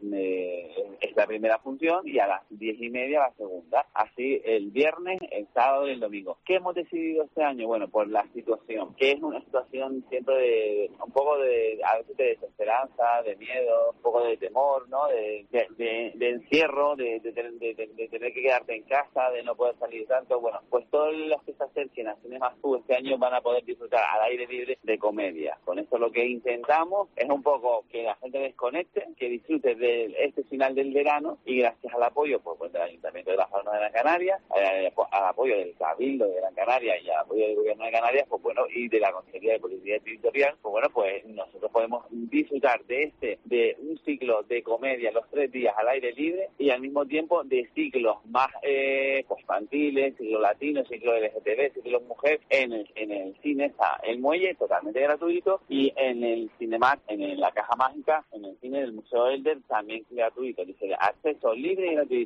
es la primera función y a las 10:30 la segunda, así el viernes, el sábado y el domingo. ¿Qué hemos decidido este año? Bueno, por la situación, que es una situación siempre de un poco de, a veces de desesperanza, de miedo, un poco de temor, ¿no? De encierro, de tener que quedarte en casa, de no poder salir tanto. Bueno, pues todos los que se acerquen a Cinema Food este año van a poder disfrutar al aire libre de comedia. Con esto lo que intentamos es un poco que la gente desconecte, que disfrute de este final del verano, y gracias al apoyo pues del Ayuntamiento de Las Palmas de Gran Canaria, al apoyo del Cabildo de Gran Canaria y al apoyo del Gobierno de Canarias, pues bueno, y de la Consejería de Policía Territorial, pues bueno, pues nosotros podemos disfrutar de un ciclo de comedia los 3 días al aire libre, y al mismo tiempo de ciclos más pues infantiles, ciclo latino, ciclo LGTB, ciclo mujer. En el cine está el Muelle, totalmente gratuito, y en el Cinemac, en la Caja Mágica, en el cine del Museo Elder, también gratuito. Dice, acceso libre y gratuito. Usted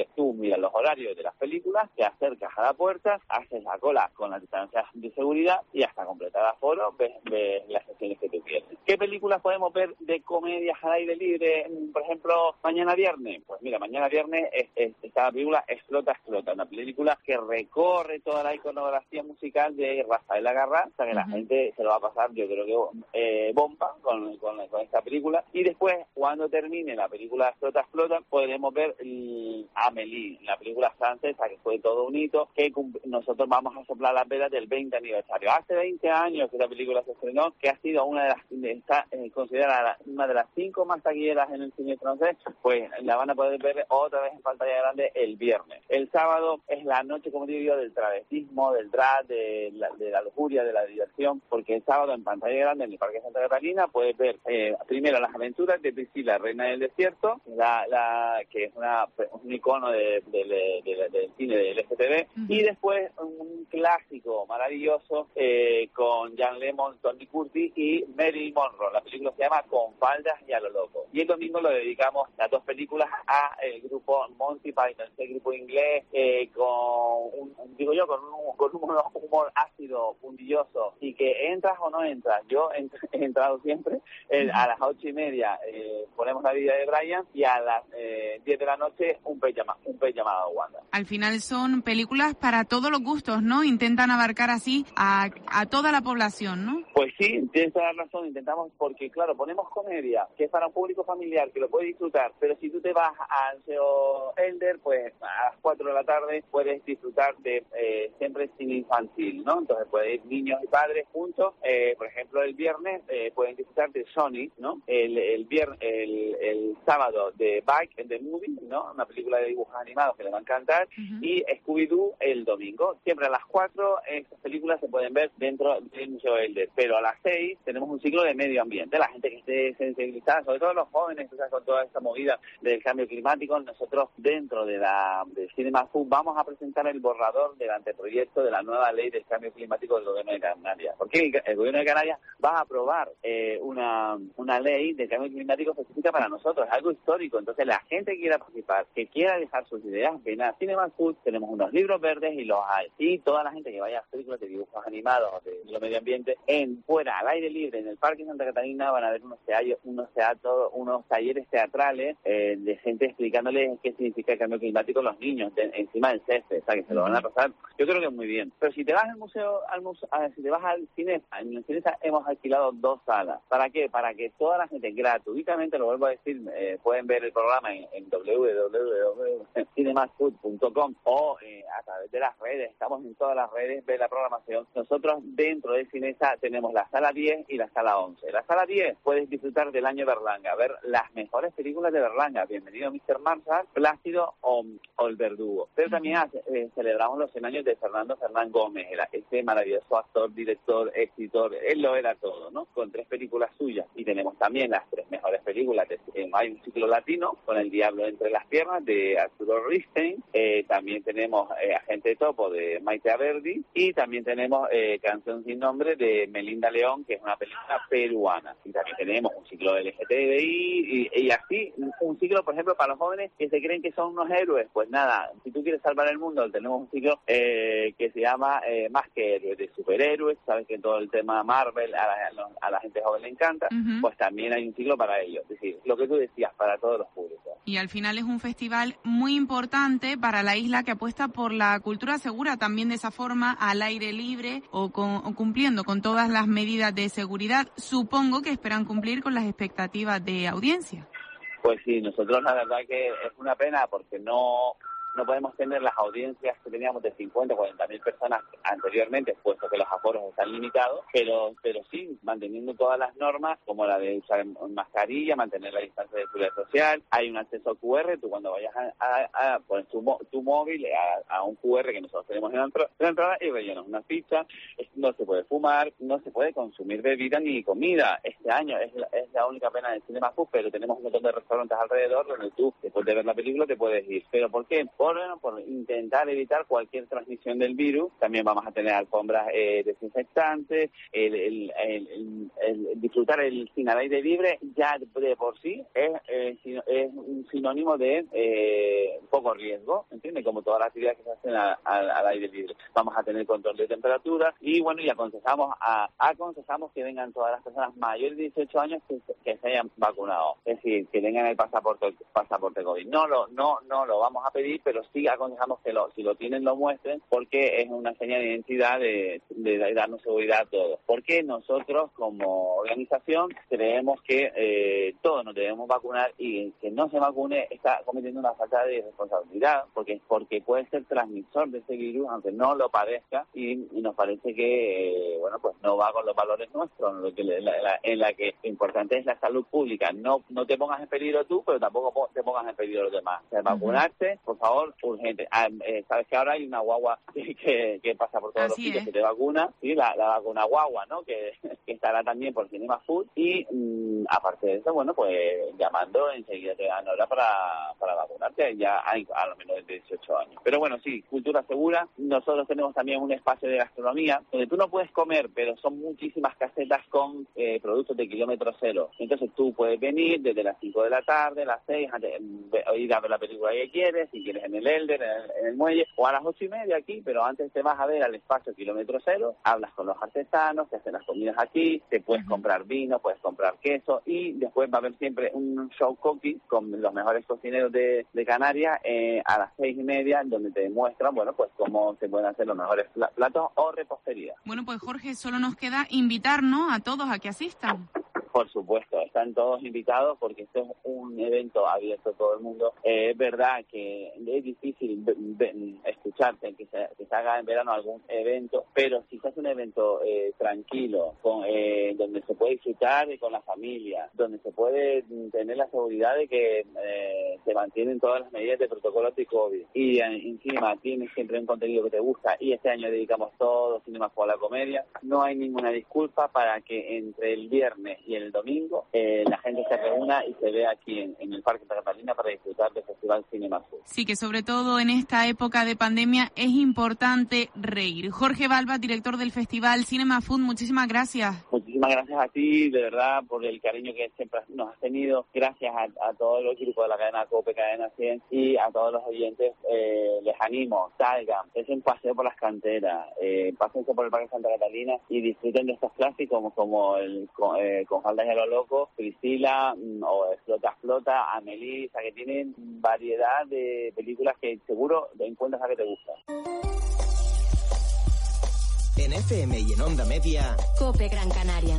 Entonces tú miras los horarios de las películas, te acercas a la puerta, haces la cola con las distancias de seguridad y hasta completar aforo ves las sesiones que tú quieres. ¿Qué películas podemos ver de comedias al aire libre? Por ejemplo, mañana viernes. Pues mira, mañana viernes está la película Explota, una película que recorre toda la iconografía musical de Rafael Agarrá, o sea que la gente se lo va a pasar, yo creo que bomba con esta película. Y después, cuando termine la película Explota, podremos ver Amélie, la película francesa, que fue todo un hito, que nosotros vamos a soplar las velas del 20 aniversario. Hace 20 años que esta película se estrenó, que ha sido está considerada una de las 5 más taquilleras en el cine francés, pues la van a poder ver otra vez en pantalla grande el viernes. El sábado es la noche, como digo yo, del travestismo, del drag, de la lujuria, de la diversión, porque el sábado en pantalla grande en el Parque Santa Catalina puedes ver primero las aventuras de Priscila, reina del desierto, que es un icono del cine del LGTB, y después un clásico maravilloso con Jan Lemmon, Tony Curtis y Marilyn Monroe. La película se llama Con faldas y a lo loco. Y el domingo lo dedicamos, las 2 películas, a el grupo Monty Python, este grupo inglés con un humor ácido, fundilloso, y que entras o no entras. Yo he entrado siempre. A las 8:30 ponemos la vida de Brian y a las 10 de la noche un pez llamado Wanda. Al final son películas para todos los gustos, ¿no? Intentan abarcar así a toda la población, ¿no? Pues sí, tienes toda la razón, intentamos, porque claro, ponemos comedia, que es para un público familiar, que lo puede disfrutar, pero si tú te vas al Museo Elder, pues a las 4 de la tarde puedes disfrutar de siempre cine infantil, ¿no? Entonces pueden ir niños y padres juntos, por ejemplo el viernes pueden disfrutar de Sonic, ¿no? El sábado de Bike and the Movie, ¿no? Una película de dibujos animados que les va a encantar, y Scooby-Doo el domingo. Siempre a las 4 estas películas se pueden ver dentro del Museo Elder, pero a las 6 tenemos un ciclo de medio ambiente, la gente que esté sensibilizada, sobre todo los jóvenes, o sea, con toda esta movida del cambio climático. Nosotros dentro de Cinema Food vamos a presentar el borrador del anteproyecto de la nueva ley del cambio climático del Gobierno de Canarias, porque el Gobierno de Canarias va a aprobar una ley de cambio climático específica para nosotros, es algo histórico. Entonces la gente que quiera participar, que quiera dejar sus ideas, ven a Cinema Food, tenemos unos libros verdes y los hay, y toda la gente que vaya a películas de dibujos animados, de lo medio ambiente, fuera, al aire libre, en el Parque Santa Catalina, van a haber unos talleres teatrales de gente explicándoles qué significa el cambio climático a los niños, encima del césped, o sea, que se lo van a pasar. Yo creo que es muy bien. Pero si te vas si te vas al cine, en el cine hemos alquilado 2 salas. ¿Para qué? Para que toda la gente gratuitamente, lo vuelvo a decir, pueden ver el programa en www.cinemasfood.com o a través de las redes. Estamos en todas las redes, ver la programación. Nosotros dentro de Cinesa tenemos la sala 10 y la sala 11. La sala 10 puedes disfrutar del año Berlanga, ver las mejores películas de Berlanga. Bienvenido Mr. Marshall, Plácido o El Verdugo. Pero también celebramos los 100 años de Fernando Fernán Gómez, ese maravilloso actor, director, escritor. Él lo era todo, ¿no? Con 3 películas suyas. Y tenemos también las 3 mejores películas. Hay un ciclo latino con El Diablo entre las piernas de Arturo Ripstein. También tenemos Agente Topo de Maite Averdi. Y también tenemos Canción sin nombre de Melinda León, que es una película peruana. Y también tenemos un ciclo LGTBI y así un ciclo, por ejemplo, para los jóvenes que se creen que son unos héroes. Pues nada, si tú quieres salvar el mundo, tenemos un ciclo que se llama Más que héroes, de superhéroes. Sabes que todo el tema Marvel a la gente joven le encanta. Pues también hay un ciclo para ellos. Es decir, lo que tú decías, para todos los públicos. Y al final es un festival muy importante para la isla, que apuesta por la cultura segura también de esa forma, al aire libre o cumpliendo con todas las medidas de seguridad. Supongo que esperan cumplir con las expectativas de audiencia. Pues sí, nosotros la verdad que es una pena porque no podemos tener las audiencias que teníamos de 50 o 40.000 personas anteriormente, puesto que los aforos están limitados, pero sí, manteniendo todas las normas, como la de usar mascarilla, mantener la distancia de seguridad social. Hay un acceso QR, tú cuando vayas a poner tu móvil a un QR que nosotros tenemos en la entrada y rellenas una ficha. No se puede fumar, no se puede consumir bebida ni comida. Este año es la única pena del Cinema Food, pero tenemos un montón de restaurantes alrededor donde tú, después de ver la película, te puedes ir. ¿Pero por qué? por intentar evitar cualquier transmisión del virus. También vamos a tener alfombras desinfectantes, el disfrutar el sin al aire libre ya de por sí es un sinónimo de poco riesgo, ¿entiendes? Como todas las actividades que se hacen al aire libre. Vamos a tener control de temperatura y aconsejamos que vengan todas las personas mayores de 18 años que se hayan vacunado, es decir, que tengan el pasaporte COVID. No lo vamos a pedir, pero sí aconsejamos que si lo tienen lo muestren, porque es una señal de identidad de darnos seguridad a todos. Porque nosotros como organización creemos que todos nos debemos vacunar, y el que no se vacune está cometiendo una falta de responsabilidad, porque puede ser transmisor de ese virus, aunque no lo parezca, y nos parece que pues no va con los valores nuestros, en la que lo importante es la salud pública. No te pongas en peligro tú, pero tampoco te pongas en peligro los demás. O sea, vacunarte, por favor, urgente. Sabes que ahora hay una guagua que pasa por todos los sitios que te vacuna, ¿sí? La vacuna guagua, ¿no? Que estará también por Cinema Food, y aparte de eso, pues llamando enseguida te dan hora para vacunarte ya a lo menos de 18 años. Pero sí, cultura segura. Nosotros tenemos también un espacio de gastronomía donde tú no puedes comer, pero son muchísimas casetas con productos de kilómetro cero. Entonces tú puedes venir desde las 5 de la tarde, las 6, ir a ver la película que quieres, si quieres en el Elder, en el muelle, o a las 8:30 aquí, pero antes te vas a ver al espacio kilómetro cero, hablas con los artesanos que hacen las comidas aquí, te puedes comprar vino, puedes comprar queso, y después va a haber siempre un show cooking con los mejores cocineros de Canarias a las 6:30, donde te demuestran pues cómo se pueden hacer los mejores platos o repostería. Pues Jorge, solo nos queda invitarnos a todos a que asistan. Por supuesto, están todos invitados porque esto es un evento abierto a todo el mundo. Es verdad que es difícil escucharte que se haga en verano algún evento, pero si se hace un evento tranquilo, donde se puede disfrutar con la familia, donde se puede tener la seguridad de que se mantienen todas las medidas de protocolo anti-COVID, y encima tienes siempre un contenido que te gusta, y este año dedicamos todo Cinema Food a la comedia, no hay ninguna disculpa para que entre el viernes y el domingo la gente se reúna y se vea aquí en el Parque Santa Catalina para disfrutar del Festival Cinema Food. Sí, que sobre todo en esta época de pandemia es importante reír. Jorge Balba, director del Festival Cinema Food, muchísimas gracias. Muchísimas gracias a ti, de verdad, por el cariño que siempre nos has tenido. Gracias a todos los grupos de la cadena COPE, Cadena 100, y a todos los oyentes. Les animo, salgan, es un paseo por las canteras, pásense por el Parque Santa Catalina y disfruten de estos clásicos como el con Faldas y a lo loco, Priscila, o Explota, Amelie, que tienen variedad de películas que seguro encuentras a que te gustan. En FM y en Onda Media, COPE Gran Canaria.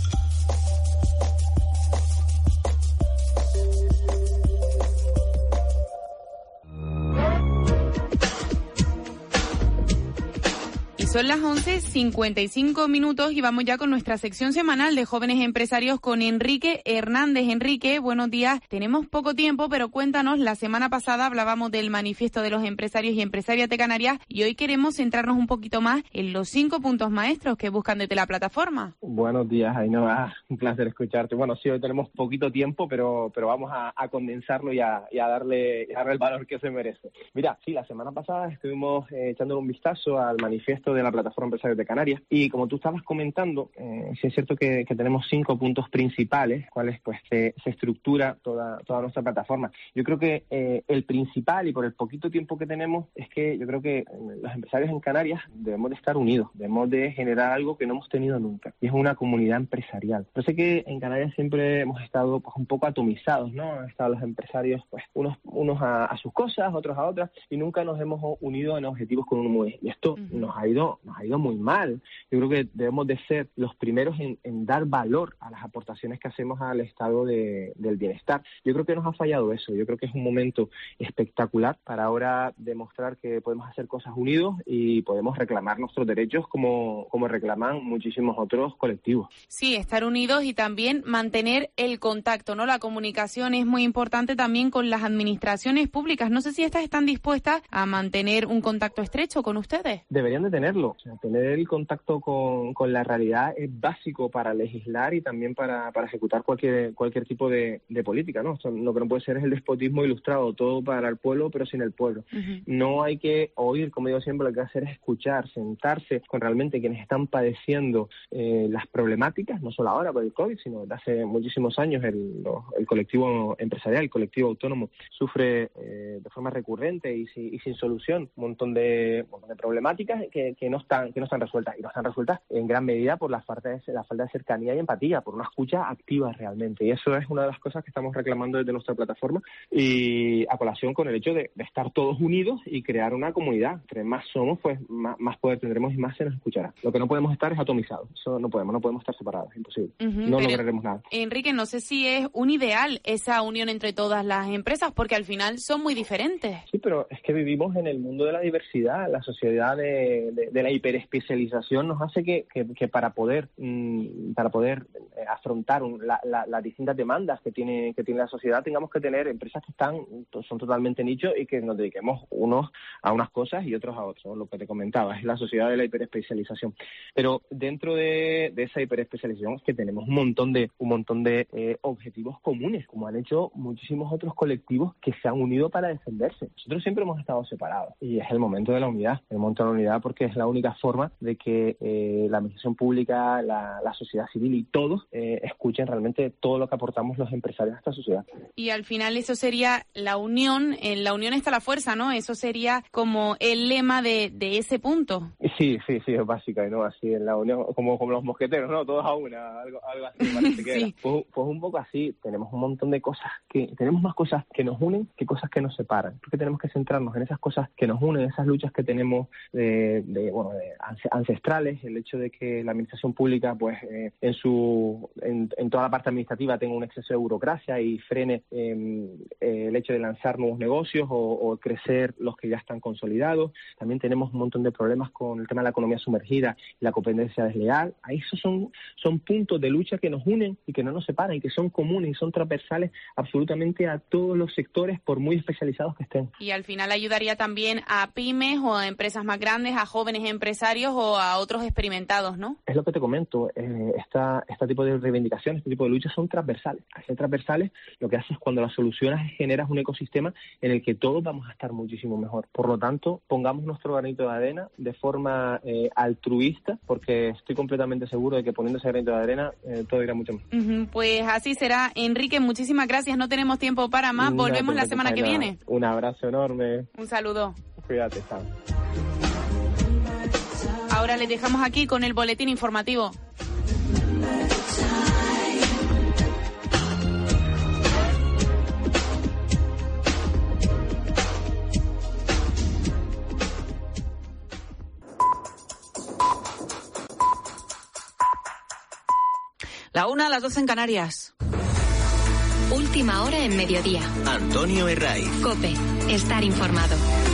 Son las 11:55 y vamos ya con nuestra sección semanal de jóvenes empresarios con Enrique Hernández. Enrique, buenos días. Tenemos poco tiempo, pero cuéntanos, la semana pasada hablábamos del manifiesto de los empresarios y empresarias de Canarias y hoy queremos centrarnos un poquito más en los 5 puntos maestros que buscan desde la plataforma. Buenos días, Ainhoa. Un placer escucharte. Sí, hoy tenemos poquito tiempo, pero vamos a condensarlo y a darle el valor que se merece. Mira, sí, la semana pasada estuvimos echando un vistazo al manifiesto de la plataforma Empresarios de Canarias y como tú estabas comentando, sí es cierto que tenemos 5 puntos principales, cuales se estructura toda nuestra plataforma. Yo creo que el principal, y por el poquito tiempo que tenemos, es que yo creo que los empresarios en Canarias debemos de estar unidos, debemos de generar algo que no hemos tenido nunca, y es una comunidad empresarial. Yo sé que en Canarias siempre hemos estado un poco atomizados, ¿no? Han estado los empresarios unos a sus cosas, otros a otras, y nunca nos hemos unido en objetivos con un MUE, y esto nos ha ido muy mal. Yo creo que debemos de ser los primeros en dar valor a las aportaciones que hacemos al estado del bienestar. Yo creo que nos ha fallado eso. Yo creo que es un momento espectacular para ahora demostrar que podemos hacer cosas unidos y podemos reclamar nuestros derechos como reclaman muchísimos otros colectivos. Sí, estar unidos y también mantener el contacto, ¿no? La comunicación es muy importante también con las administraciones públicas. No sé si estas están dispuestas a mantener un contacto estrecho con ustedes. Deberían de tenerlo. hacerlo. O sea, tener el contacto con la realidad es básico para legislar y también para ejecutar cualquier tipo de política, ¿no? Esto, lo que no puede ser es el despotismo ilustrado, todo para el pueblo pero sin el pueblo. Uh-huh. No hay que oír, como digo siempre, lo que hay que hacer es escuchar, sentarse con realmente quienes están padeciendo las problemáticas, no solo ahora por el COVID, sino desde hace muchísimos años el colectivo empresarial, el colectivo autónomo sufre de forma recurrente y sin solución un montón de problemáticas que no están resueltas, y no están resueltas en gran medida por la falta de cercanía y empatía, por una escucha activa realmente, y eso es una de las cosas que estamos reclamando desde nuestra plataforma, y a colación con el hecho de estar todos unidos y crear una comunidad. Entre más somos, pues más poder tendremos y más se nos escuchará. Lo que no podemos estar es atomizados, eso no podemos estar separados, es imposible. Uh-huh, no lograremos nada. Enrique, no sé si es un ideal esa unión entre todas las empresas, porque al final son muy diferentes. Sí, pero es que vivimos en el mundo de la diversidad, la sociedad de la hiperespecialización nos hace que para poder afrontar las distintas demandas que tiene la sociedad, tengamos que tener empresas que son totalmente nichos y que nos dediquemos unos a unas cosas y otros a otros. Lo que te comentaba, es la sociedad de la hiperespecialización. Pero dentro de esa hiperespecialización es que tenemos un montón de objetivos comunes, como han hecho muchísimos otros colectivos que se han unido para defenderse. Nosotros siempre hemos estado separados y es el momento de la unidad, porque es la única forma de que la administración pública, la sociedad civil y todos escuchen realmente todo lo que aportamos los empresarios a esta sociedad. Y al final eso sería la unión, en la unión está la fuerza, ¿no? Eso sería como el lema de ese punto. Sí, es básica, ¿no? Así en la unión, como los mosqueteros, ¿no? Todos a una, algo así parece que sí. Pues un poco así, tenemos un montón de cosas tenemos más cosas que nos unen que cosas que nos separan, porque tenemos que centrarnos en esas cosas que nos unen, esas luchas que tenemos de ancestrales, el hecho de que la administración pública pues en toda la parte administrativa tenga un exceso de burocracia y frene el hecho de lanzar nuevos negocios o crecer los que ya están consolidados. También tenemos un montón de problemas con el tema de la economía sumergida y la competencia desleal. Ahí esos son puntos de lucha que nos unen y que no nos separan y que son comunes y son transversales absolutamente a todos los sectores, por muy especializados que estén. Y al final ayudaría también a pymes o a empresas más grandes, a jóvenes empresarios o a otros experimentados, ¿no? Es lo que te comento, este tipo de reivindicaciones, este tipo de luchas son transversales. Al ser transversales, lo que haces es cuando las solucionas generas un ecosistema en el que todos vamos a estar muchísimo mejor. Por lo tanto, pongamos nuestro granito de arena de forma altruista, porque estoy completamente seguro de que poniendo ese granito de arena todo irá mucho mejor. Uh-huh, pues así será. Enrique, muchísimas gracias. No tenemos tiempo para más. Volvemos la semana que viene. Un abrazo enorme. Un saludo. Cuídate, chao. Ahora les dejamos aquí con el boletín informativo. La 1, las 12 en Canarias. Última hora en mediodía. Antonio Herraiz. COPE. Estar informado.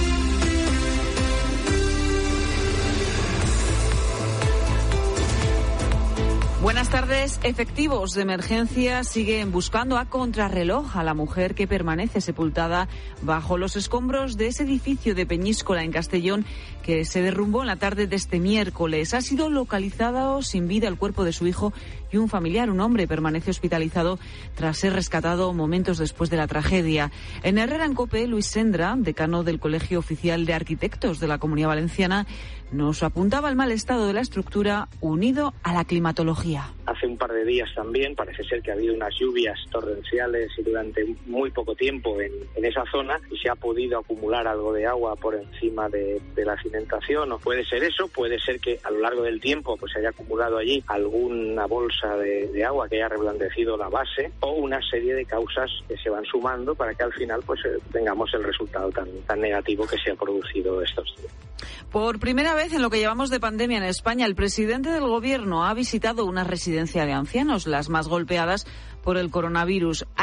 Buenas tardes. Efectivos de emergencia siguen buscando a contrarreloj a la mujer que permanece sepultada bajo los escombros de ese edificio de Peñíscola, en Castellón, que se derrumbó en la tarde de este miércoles. Ha sido localizado sin vida el cuerpo de su hijo y un familiar. Un hombre permanece hospitalizado tras ser rescatado momentos después de la tragedia. En Herrera en COPE, Luis Sendra, decano del Colegio Oficial de Arquitectos de la Comunidad Valenciana, nos apuntaba al mal estado de la estructura unido a la climatología. Hace un par de días también parece ser que ha habido unas lluvias torrenciales y durante muy poco tiempo en esa zona, y se ha podido acumular algo de agua por encima de la cimentación. O puede ser eso, puede ser que a lo largo del tiempo pues se haya acumulado allí alguna bolsa de agua que haya reblandecido la base, o una serie de causas que se van sumando para que al final pues tengamos el resultado tan negativo que se ha producido estos días. Por primera vez en lo que llevamos de pandemia en España, el presidente del Gobierno ha visitado una residencia de ancianos, las más golpeadas por el coronavirus.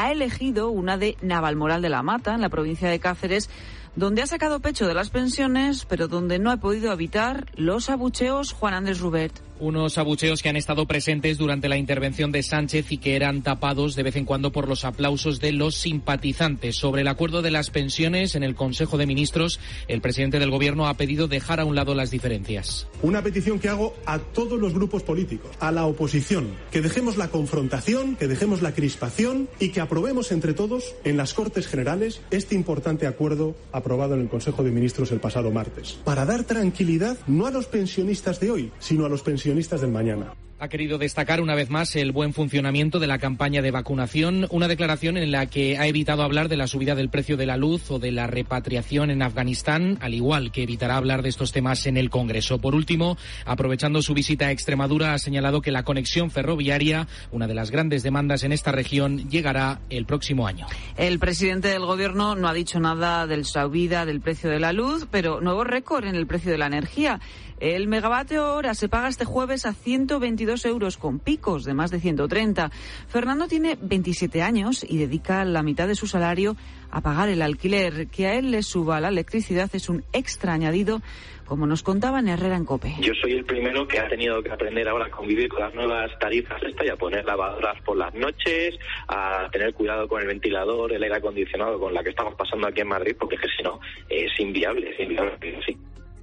ha elegido una de Navalmoral de la Mata, en la provincia de Cáceres, donde ha sacado pecho de las pensiones, pero donde no ha podido evitar los abucheos. Juan Andrés Rubert. Unos abucheos que han estado presentes durante la intervención de Sánchez y que eran tapados de vez en cuando por los aplausos de los simpatizantes. Sobre el acuerdo de las pensiones, en el Consejo de Ministros, el presidente del Gobierno ha pedido dejar a un lado las diferencias. Una petición que hago a todos los grupos políticos, a la oposición, que dejemos la confrontación, que dejemos la crispación y que aprobemos entre todos en las Cortes Generales este importante acuerdo aprobado en el Consejo de Ministros el pasado martes, para dar tranquilidad no a los pensionistas de hoy, sino a los pensionistas del mañana. Ha querido destacar una vez más el buen funcionamiento de la campaña de vacunación, una declaración en la que ha evitado hablar de la subida del precio de la luz o de la repatriación en Afganistán, al igual que evitará hablar de estos temas en el Congreso. Por último, aprovechando su visita a Extremadura, ha señalado que la conexión ferroviaria, una de las grandes demandas en esta región, llegará el próximo año. El presidente del Gobierno no ha dicho nada de la subida del precio de la luz, pero nuevo récord en el precio de la energía. El megavatio hora se paga este jueves a 122 euros, con picos de más de 130. Fernando tiene 27 años y dedica la mitad de su salario a pagar el alquiler. Que a él le suba la electricidad es un extra añadido, como nos contaba en Herrera en COPE. Yo soy el primero que ha tenido que aprender ahora a convivir con las nuevas tarifas y a poner lavadoras por las noches, a tener cuidado con el ventilador, el aire acondicionado, con la que estamos pasando aquí en Madrid, porque es que si no es inviable, sí.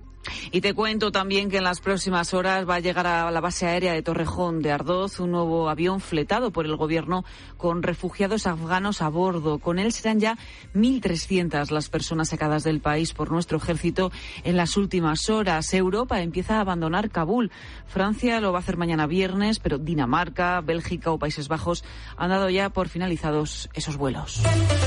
Y te cuento también que en las próximas horas va a llegar a la base aérea de Torrejón de Ardoz un nuevo avión fletado por el Gobierno con refugiados afganos a bordo. Con él serán ya 1.300 las personas sacadas del país por nuestro ejército en las últimas horas. Europa empieza a abandonar Kabul. Francia lo va a hacer mañana viernes, pero Dinamarca, Bélgica o Países Bajos han dado ya por finalizados esos vuelos.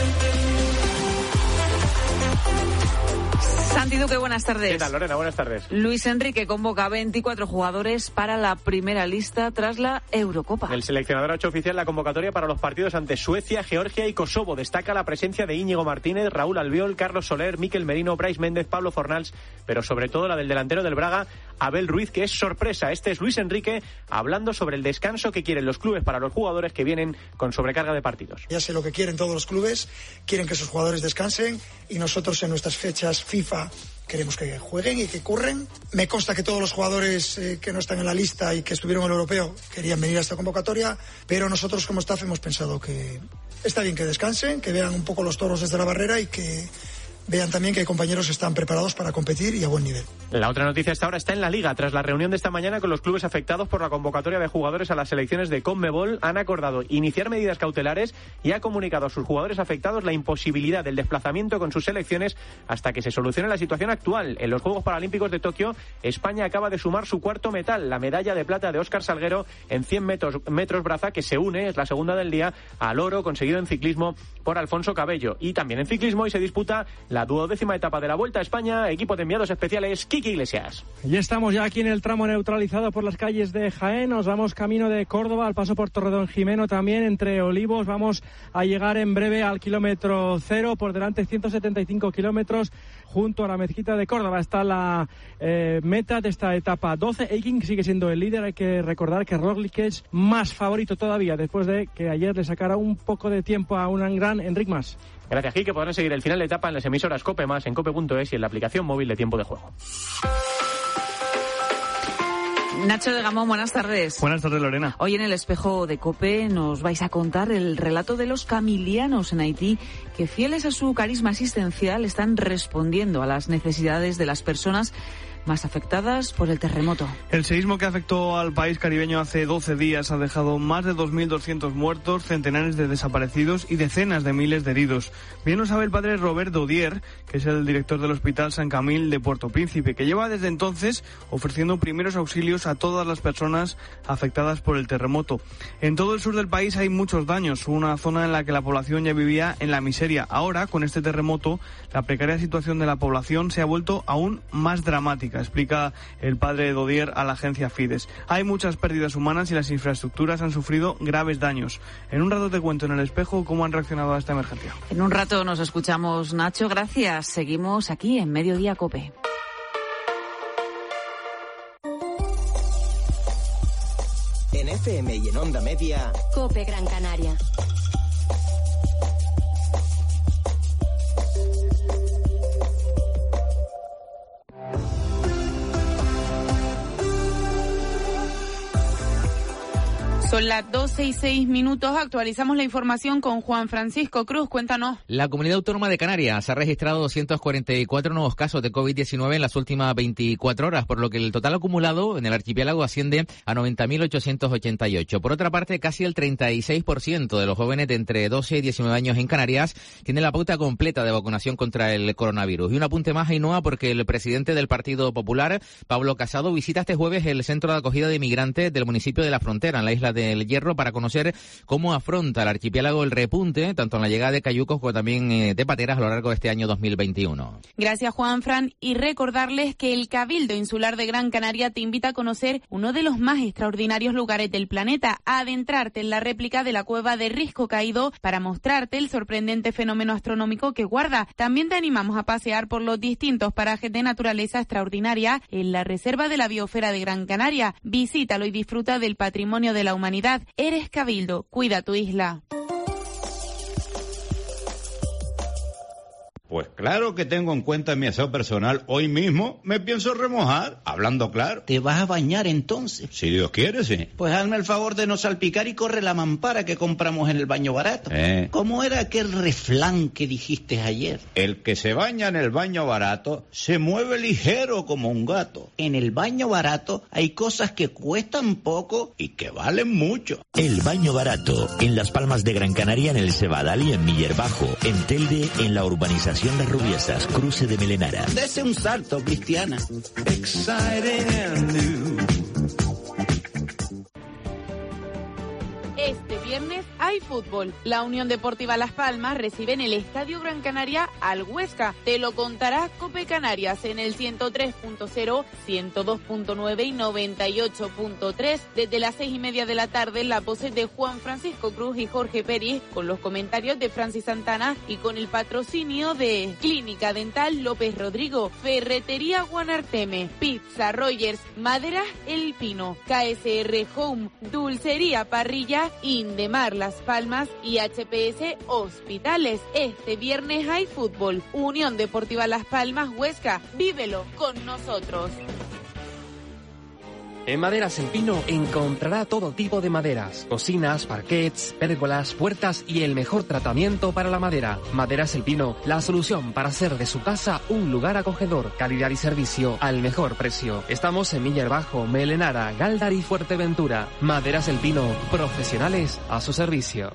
Santi Duque, buenas tardes. ¿Qué tal, Lorena? Buenas tardes. Luis Enrique convoca a 24 jugadores para la primera lista tras la Eurocopa. El seleccionador ha hecho oficial la convocatoria para los partidos ante Suecia, Georgia y Kosovo. Destaca la presencia de Íñigo Martínez, Raúl Albiol, Carlos Soler, Mikel Merino, Brais Méndez, Pablo Fornals, pero sobre todo la del delantero del Braga, Abel Ruiz, que es sorpresa. Este es Luis Enrique hablando sobre el descanso que quieren los clubes para los jugadores que vienen con sobrecarga de partidos. Ya sé lo que quieren todos los clubes, quieren que sus jugadores descansen y nosotros en nuestras fechas FIFA queremos que jueguen y que curren. Me consta que todos los jugadores que no están en la lista y que estuvieron en el europeo querían venir a esta convocatoria, pero nosotros como staff hemos pensado que está bien que descansen, que vean un poco los toros desde la barrera y que vean también que hay compañeros que están preparados para competir y a buen nivel. La otra noticia hasta ahora está en la Liga. Tras la reunión de esta mañana con los clubes afectados por la convocatoria de jugadores a las selecciones de CONMEBOL, han acordado iniciar medidas cautelares y ha comunicado a sus jugadores afectados la imposibilidad del desplazamiento con sus selecciones hasta que se solucione la situación actual. En los Juegos Paralímpicos de Tokio, España acaba de sumar su cuarto metal, la medalla de plata de Óscar Salguero en 100 metros braza, que se une, es la segunda del día, al oro conseguido en ciclismo por Alfonso Cabello. Y también en ciclismo hoy se disputa la 12ª etapa de la Vuelta a España, equipo de enviados especiales, Kiki Iglesias. Y estamos ya aquí en el tramo neutralizado por las calles de Jaén, nos vamos camino de Córdoba, al paso por Torredonjimeno también, entre Olivos, vamos a llegar en breve al kilómetro 0, por delante 175 kilómetros, junto a la mezquita de Córdoba está la meta de esta etapa 12. Eiking sigue siendo el líder, hay que recordar que Roglic es más favorito todavía, después de que ayer le sacara un poco de tiempo a un gran Enric Mas. Gracias, Gil, que podrán seguir el final de etapa en las emisoras COPE+, en cope.es y en la aplicación móvil de Tiempo de Juego. Nacho de Gamón, buenas tardes. Buenas tardes, Lorena. Hoy en el Espejo de COPE nos vais a contar el relato de los camilianos en Haití, que fieles a su carisma asistencial están respondiendo a las necesidades de las personas más afectadas por el terremoto. El seísmo que afectó al país caribeño hace 12 días ha dejado más de 2.200 muertos, centenares de desaparecidos y decenas de miles de heridos. Bien lo sabe el padre Robert Dodier, que es el director del Hospital San Camil de Puerto Príncipe, que lleva desde entonces ofreciendo primeros auxilios a todas las personas afectadas por el terremoto. En todo el sur del país hay muchos daños, una zona en la que la población ya vivía en la miseria. Ahora, con este terremoto, la precaria situación de la población se ha vuelto aún más dramática, explica el padre Dodier a la agencia Fides. Hay muchas pérdidas humanas y las infraestructuras han sufrido graves daños. En un rato te cuento en el Espejo cómo han reaccionado a esta emergencia. En un rato nos escuchamos, Nacho, gracias. Seguimos aquí en Mediodía COPE. En FM y en Onda Media, COPE Gran Canaria. Son las 12:06. Actualizamos la información con Juan Francisco Cruz. Cuéntanos. La Comunidad Autónoma de Canarias ha registrado 244 nuevos casos de COVID-19 en las últimas 24 horas, por lo que el total acumulado en el archipiélago asciende a 90.888. Por otra parte, casi el 36% de los jóvenes de entre 12 y 19 años en Canarias tiene la pauta completa de vacunación contra el coronavirus. Y un apunte más, Ainhoa, porque el presidente del Partido Popular, Pablo Casado, visita este jueves el centro de acogida de inmigrantes del municipio de La Frontera, en la isla del Hierro, para conocer cómo afronta el archipiélago el repunte, tanto en la llegada de cayucos como también de pateras a lo largo de este año 2021. Gracias, Juanfran. Y recordarles que el Cabildo Insular de Gran Canaria te invita a conocer uno de los más extraordinarios lugares del planeta, a adentrarte en la réplica de la cueva de Risco Caído para mostrarte el sorprendente fenómeno astronómico que guarda. También te animamos a pasear por los distintos parajes de naturaleza extraordinaria en la Reserva de la Biosfera de Gran Canaria. Visítalo y disfruta del patrimonio de la humanidad. Eres Cabildo, cuida tu isla. Pues claro que tengo en cuenta mi aseo personal. Hoy mismo me pienso remojar, hablando claro. ¿Te vas a bañar entonces? Si Dios quiere, sí. Pues hazme el favor de no salpicar y corre la mampara que compramos en el baño barato. ¿Cómo era aquel refrán que dijiste ayer? El que se baña en el baño barato se mueve ligero como un gato. En el baño barato hay cosas que cuestan poco y que valen mucho. El baño barato, en Las Palmas de Gran Canaria, en el Cebadal y en Miller Bajo, en Telde, en la urbanización Las Rubiesas, cruce de Melenara. Dese un salto, Cristiana. Exciting and new. Este viernes hay fútbol. La Unión Deportiva Las Palmas recibe en el Estadio Gran Canaria al Huesca. Te lo contará Cope Canarias en el 103.0, 102.9 y 98.3. Desde las 6:30 de la tarde, las voces de Juan Francisco Cruz y Jorge Peris, con los comentarios de Francis Santana y con el patrocinio de Clínica Dental López Rodrigo, Ferretería Guanarteme, Pizza Rogers, Maderas El Pino, KSR Home, Dulcería Parrilla, Indemar Las Palmas y HPS Hospitales. Este viernes hay fútbol. Unión Deportiva Las Palmas Huesca. Vívelo con nosotros. En Maderas El Pino encontrará todo tipo de maderas, cocinas, parquets, pérgolas, puertas y el mejor tratamiento para la madera. Maderas El Pino, la solución para hacer de su casa un lugar acogedor, calidad y servicio al mejor precio. Estamos en Miller Bajo, Melenara, Gáldar y Fuerteventura. Maderas El Pino, profesionales a su servicio.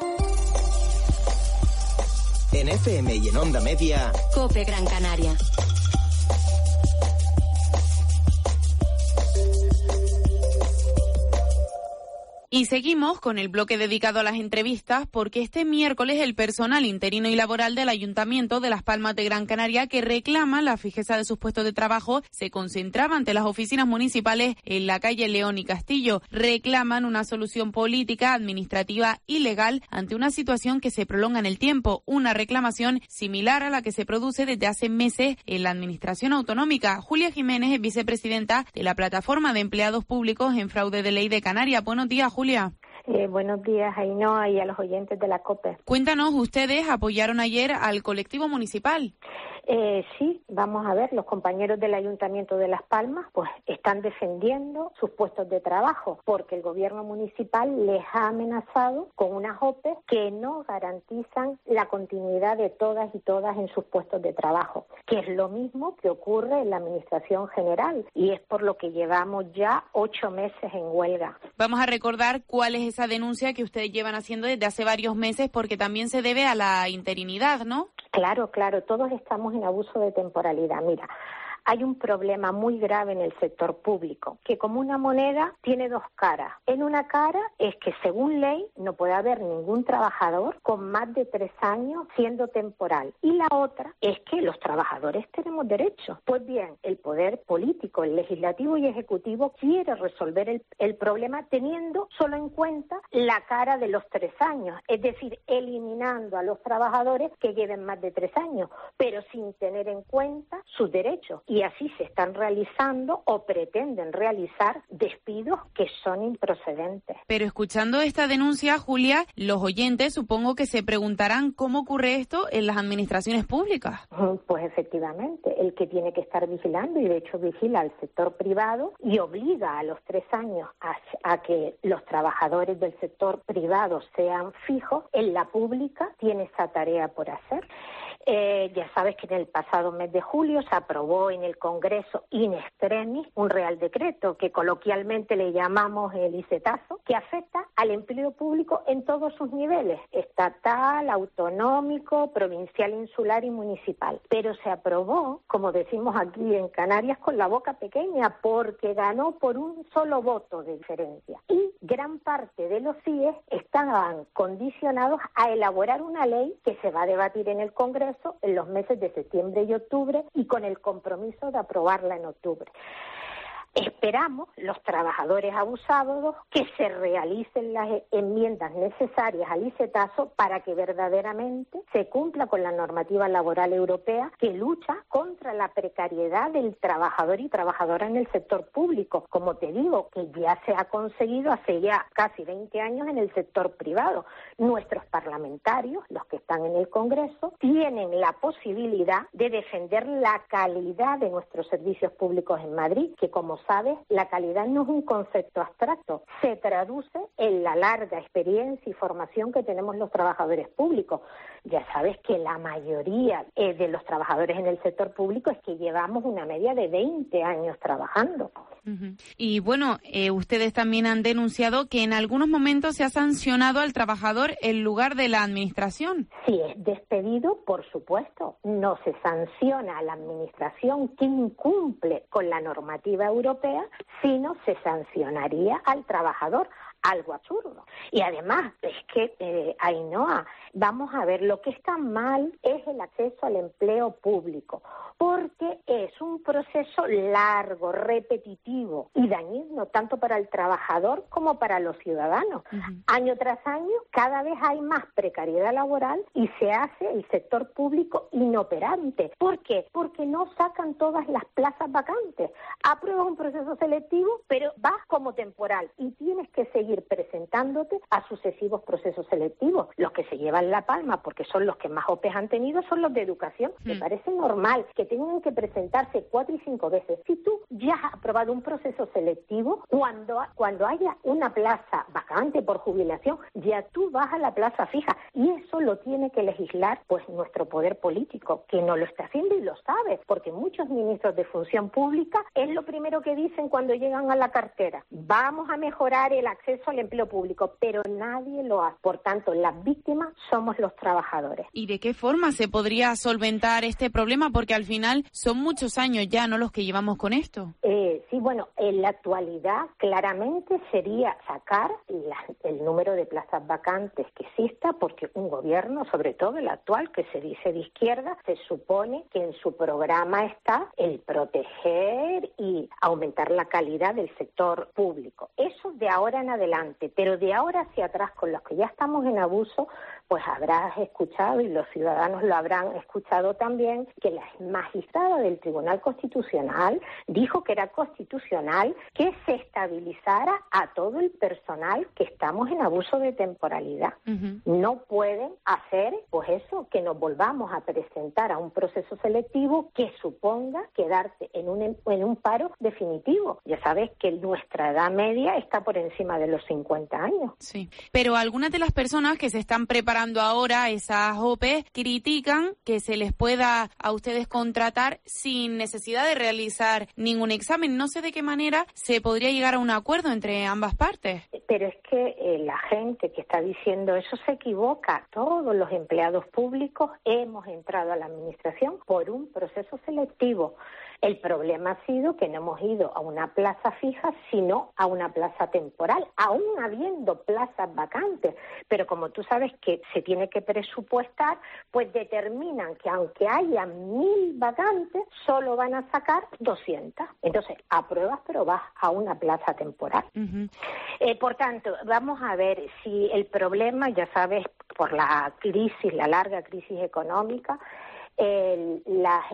En FM y en Onda Media, Cope Gran Canaria. Y seguimos con el bloque dedicado a las entrevistas, porque este miércoles el personal interino y laboral del Ayuntamiento de Las Palmas de Gran Canaria, que reclama la fijeza de sus puestos de trabajo, se concentraba ante las oficinas municipales en la calle León y Castillo. Reclaman una solución política, administrativa y legal ante una situación que se prolonga en el tiempo, una reclamación similar a la que se produce desde hace meses en la Administración Autonómica. Julia Jiménez es vicepresidenta de la Plataforma de Empleados Públicos en Fraude de Ley de Canarias. Buenos días, Julia. Buenos días, Ainhoa, y a los oyentes de la COPE. Cuéntanos, ¿ustedes apoyaron ayer al colectivo municipal? Sí, vamos a ver, los compañeros del Ayuntamiento de Las Palmas pues están defendiendo sus puestos de trabajo porque el gobierno municipal les ha amenazado con unas OPE que no garantizan la continuidad de todas y todas en sus puestos de trabajo, que es lo mismo que ocurre en la Administración General y es por lo que llevamos ya 8 meses en huelga. Vamos a recordar cuál es esa denuncia que ustedes llevan haciendo desde hace varios meses porque también se debe a la interinidad, ¿no? Claro, todos estamos en abuso de temporalidad. Mira, hay un problema muy grave en el sector público, que como una moneda tiene dos caras. En una cara es que según ley no puede haber ningún trabajador con más de 3 años siendo temporal. Y la otra es que los trabajadores tenemos derechos. Pues bien, el poder político, el legislativo y ejecutivo quiere resolver el problema teniendo solo en cuenta la cara de los 3 años, es decir, eliminando a los trabajadores que lleven más de 3 años, pero sin tener en cuenta sus derechos. y así se están realizando o pretenden realizar despidos que son improcedentes. Pero escuchando esta denuncia, Julia, los oyentes supongo que se preguntarán cómo ocurre esto en las administraciones públicas. Pues efectivamente, el que tiene que estar vigilando, y de hecho vigila al sector privado y obliga a los 3 años a que los trabajadores del sector privado sean fijos, en la pública tiene esa tarea por hacer. Ya sabes que en el pasado mes de julio se aprobó en el Congreso in extremis un Real Decreto que coloquialmente le llamamos el icetazo, que afecta al empleo público en todos sus niveles, estatal, autonómico, provincial, insular y municipal. Pero se aprobó, como decimos aquí en Canarias, con la boca pequeña, porque ganó por un solo voto de diferencia. Y gran parte de los CIEs estaban condicionados a elaborar una ley que se va a debatir en el Congreso en los meses de septiembre y octubre y con el compromiso de aprobarla en octubre. Esperamos, los trabajadores abusados, que se realicen las enmiendas necesarias al icetazo para que verdaderamente se cumpla con la normativa laboral europea que lucha contra la precariedad del trabajador y trabajadora en el sector público. Como te digo, que ya se ha conseguido hace ya casi 20 años en el sector privado. Nuestros parlamentarios, los que están en el Congreso, tienen la posibilidad de defender la calidad de nuestros servicios públicos en Madrid, que como sabes, la calidad no es un concepto abstracto, se traduce en la larga experiencia y formación que tenemos los trabajadores públicos. Ya sabes que la mayoría de los trabajadores en el sector público es que llevamos una media de 20 años trabajando. Uh-huh. Y bueno, ustedes también han denunciado que en algunos momentos se ha sancionado al trabajador en lugar de la administración. Si es despedido, por supuesto, no se sanciona a la administración que incumple con la normativa europea, sino se sancionaría al trabajador. Algo absurdo. Y además, es que, Ainhoa, vamos a ver, lo que está mal es el acceso al empleo público, porque es un proceso largo, repetitivo y dañino tanto para el trabajador como para los ciudadanos. Uh-huh. Año tras año, cada vez hay más precariedad laboral y se hace el sector público inoperante. ¿Por qué? Porque no sacan todas las plazas vacantes. Apruebas un proceso selectivo, pero vas como temporal y tienes que seguir presentándote a sucesivos procesos selectivos. Los que se llevan la palma, porque son los que más OPEs han tenido, son los de educación. Me parece normal que tengan que presentarse 4 y 5 veces. Si tú ya has aprobado un proceso selectivo, cuando haya una plaza vacante por jubilación, ya tú vas a la plaza fija. Y eso lo tiene que legislar pues nuestro poder político, que no lo está haciendo y lo sabe, porque muchos ministros de función pública es lo primero que dicen cuando llegan a la cartera. Vamos a mejorar el acceso al empleo público, pero nadie lo hace. Por tanto, las víctimas somos los trabajadores. ¿Y de qué forma se podría solventar este problema? Porque al final son muchos años ya, ¿no?, los que llevamos con esto. Sí, bueno, en la actualidad claramente sería sacar el número de plazas vacantes que exista, porque un gobierno, sobre todo el actual, que se dice de izquierda, se supone que en su programa está el proteger y aumentar la calidad del sector público. Eso de ahora en adelante, pero de ahora hacia atrás, con los que ya estamos en abuso, pues habrás escuchado, y los ciudadanos lo habrán escuchado también, que la magistrada del Tribunal Constitucional dijo que era constitucional que se estabilizara a todo el personal que estamos en abuso de temporalidad. Uh-huh. No pueden hacer, pues eso, que nos volvamos a presentar a un proceso selectivo que suponga quedarte en un paro definitivo. Ya sabes que nuestra edad media está por encima de los 50 años. Sí, pero algunas de las personas que se están preparando ahora esas OPE critican que se les pueda a ustedes contratar sin necesidad de realizar ningún examen. No sé de qué manera se podría llegar a un acuerdo entre ambas partes. Pero es que la gente que está diciendo eso se equivoca. Todos los empleados públicos hemos entrado a la administración por un proceso selectivo. El problema ha sido que no hemos ido a una plaza fija, sino a una plaza temporal, aún habiendo plazas vacantes. Pero como tú sabes que se tiene que presupuestar, pues determinan que aunque haya 1.000 vacantes, solo van a sacar 200. Entonces, apruebas, pero vas a una plaza temporal. Uh-huh. Por tanto, vamos a ver si el problema, ya sabes, por la crisis, la larga crisis económica, el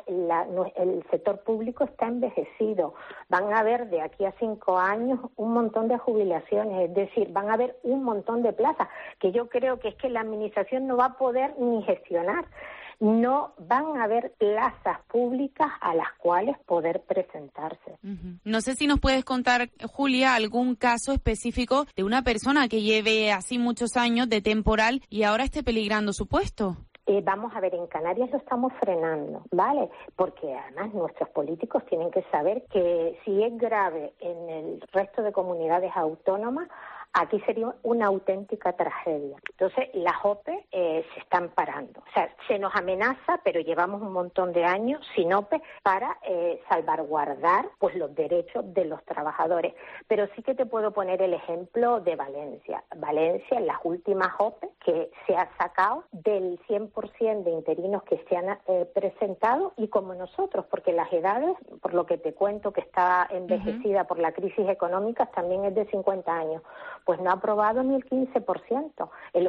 sector público está envejecido. Van a haber de aquí a 5 años un montón de jubilaciones, es decir, van a haber un montón de plazas que yo creo que es que la administración no va a poder ni gestionar. No van a haber plazas públicas a las cuales poder presentarse. No sé si nos puedes contar, Julia, algún caso específico de una persona que lleve así muchos años de temporal y ahora esté peligrando su puesto. Vamos a ver, en Canarias lo estamos frenando, ¿vale? Porque además nuestros políticos tienen que saber que si es grave en el resto de comunidades autónomas, aquí sería una auténtica tragedia. Entonces, las OPE se están parando. O sea, se nos amenaza, pero llevamos un montón de años sin OPE para salvaguardar pues los derechos de los trabajadores. Pero sí que te puedo poner el ejemplo de Valencia. Valencia, en las últimas OPE, que se ha sacado del 100% de interinos que se han presentado, y como nosotros, porque las edades, por lo que te cuento, que está envejecida por la crisis económica, también es de 50 años. Pues no ha aprobado ni el 15%. El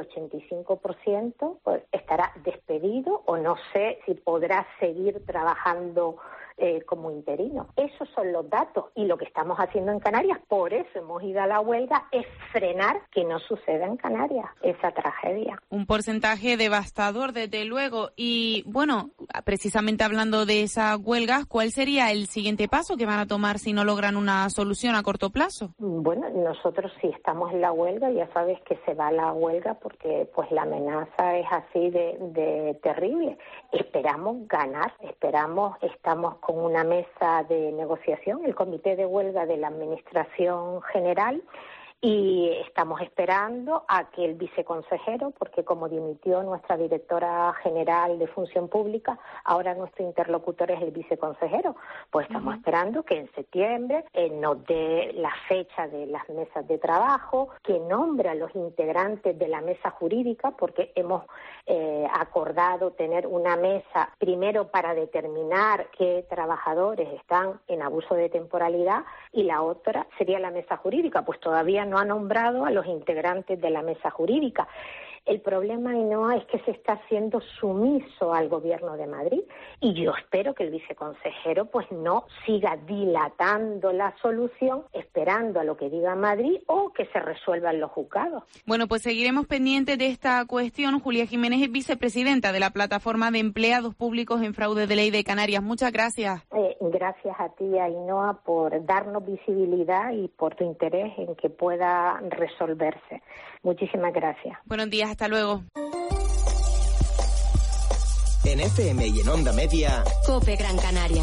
85% pues estará despedido o no sé si podrá seguir trabajando como interino. Esos son los datos y lo que estamos haciendo en Canarias, por eso hemos ido a la huelga, es frenar que no suceda en Canarias esa tragedia. Un porcentaje devastador, desde luego. Y bueno, precisamente hablando de esas huelgas, ¿cuál sería el siguiente paso que van a tomar si no logran una solución a corto plazo? Bueno, nosotros si estamos en la huelga, ya sabes que se va a la huelga porque pues la amenaza es así de terrible. Esperamos ganar, estamos con una mesa de negociación, el Comité de Huelga de la Administración General, y estamos esperando a que el viceconsejero, porque como dimitió nuestra directora general de Función Pública, ahora nuestro interlocutor es el viceconsejero, pues estamos esperando que en septiembre nos dé la fecha de las mesas de trabajo, que nombre a los integrantes de la mesa jurídica, porque hemos acordado tener una mesa primero para determinar qué trabajadores están en abuso de temporalidad y la otra sería la mesa jurídica, pues todavía no ha nombrado a los integrantes de la mesa jurídica. El problema, Ainhoa, es que se está haciendo sumiso al Gobierno de Madrid y yo espero que el viceconsejero pues no siga dilatando la solución esperando a lo que diga Madrid o que se resuelva en los juzgados. Bueno, pues seguiremos pendientes de esta cuestión. Julia Jiménez es vicepresidenta de la Plataforma de Empleados Públicos en Fraude de Ley de Canarias. Muchas gracias. Gracias a ti, Ainhoa, por darnos visibilidad y por tu interés en que pueda resolverse. Muchísimas gracias. Buenos días, hasta luego. En FM y en Onda Media, COPE Gran Canaria.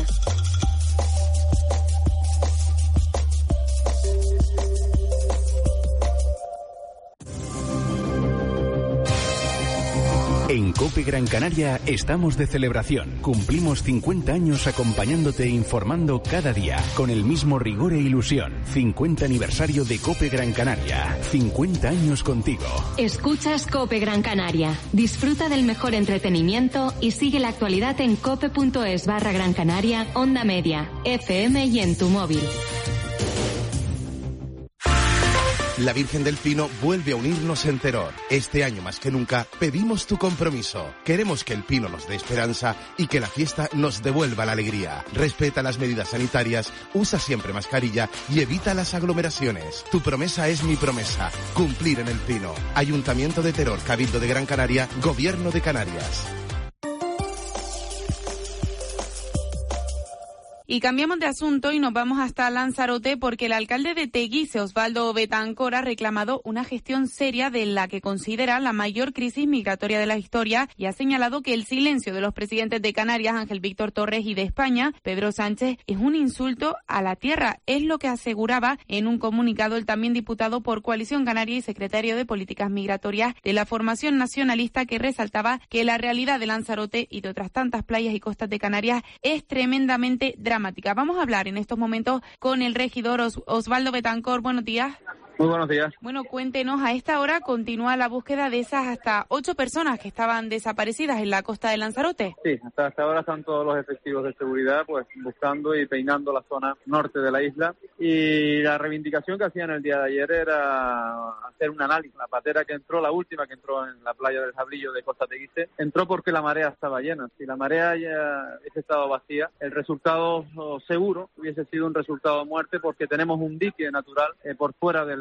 En COPE Gran Canaria estamos de celebración. Cumplimos 50 años acompañándote e informando cada día, con el mismo rigor e ilusión. 50 aniversario de COPE Gran Canaria. 50 años contigo. Escuchas COPE Gran Canaria. Disfruta del mejor entretenimiento y sigue la actualidad en cope.es/Gran Canaria, Onda Media, FM y en tu móvil. La Virgen del Pino vuelve a unirnos en Teror. Este año más que nunca pedimos tu compromiso. Queremos que el Pino nos dé esperanza y que la fiesta nos devuelva la alegría. Respeta las medidas sanitarias, usa siempre mascarilla y evita las aglomeraciones. Tu promesa es mi promesa. Cumplir en el Pino. Ayuntamiento de Teror, Cabildo de Gran Canaria, Gobierno de Canarias. Y cambiamos de asunto y nos vamos hasta Lanzarote porque el alcalde de Teguise, Osvaldo Betancor, ha reclamado una gestión seria de la que considera la mayor crisis migratoria de la historia y ha señalado que el silencio de los presidentes de Canarias, Ángel Víctor Torres, y de España, Pedro Sánchez, es un insulto a la tierra. Es lo que aseguraba en un comunicado el también diputado por Coalición Canaria y secretario de Políticas Migratorias de la formación nacionalista, que resaltaba que la realidad de Lanzarote y de otras tantas playas y costas de Canarias es tremendamente dramática. Vamos a hablar en estos momentos con el regidor Osvaldo Betancor. Buenos días. Muy buenos días. Bueno, cuéntenos, a esta hora continúa la búsqueda de esas hasta 8 personas que estaban desaparecidas en la costa de Lanzarote. Sí, hasta ahora están todos los efectivos de seguridad pues buscando y peinando la zona norte de la isla, y la reivindicación que hacían el día de ayer era hacer un análisis. La patera que entró, la última que entró en la playa del Jablillo de Costa Teguise, entró porque la marea estaba llena. Si la marea ya hubiese estado vacía, el resultado seguro hubiese sido un resultado de muerte, porque tenemos un dique natural por fuera de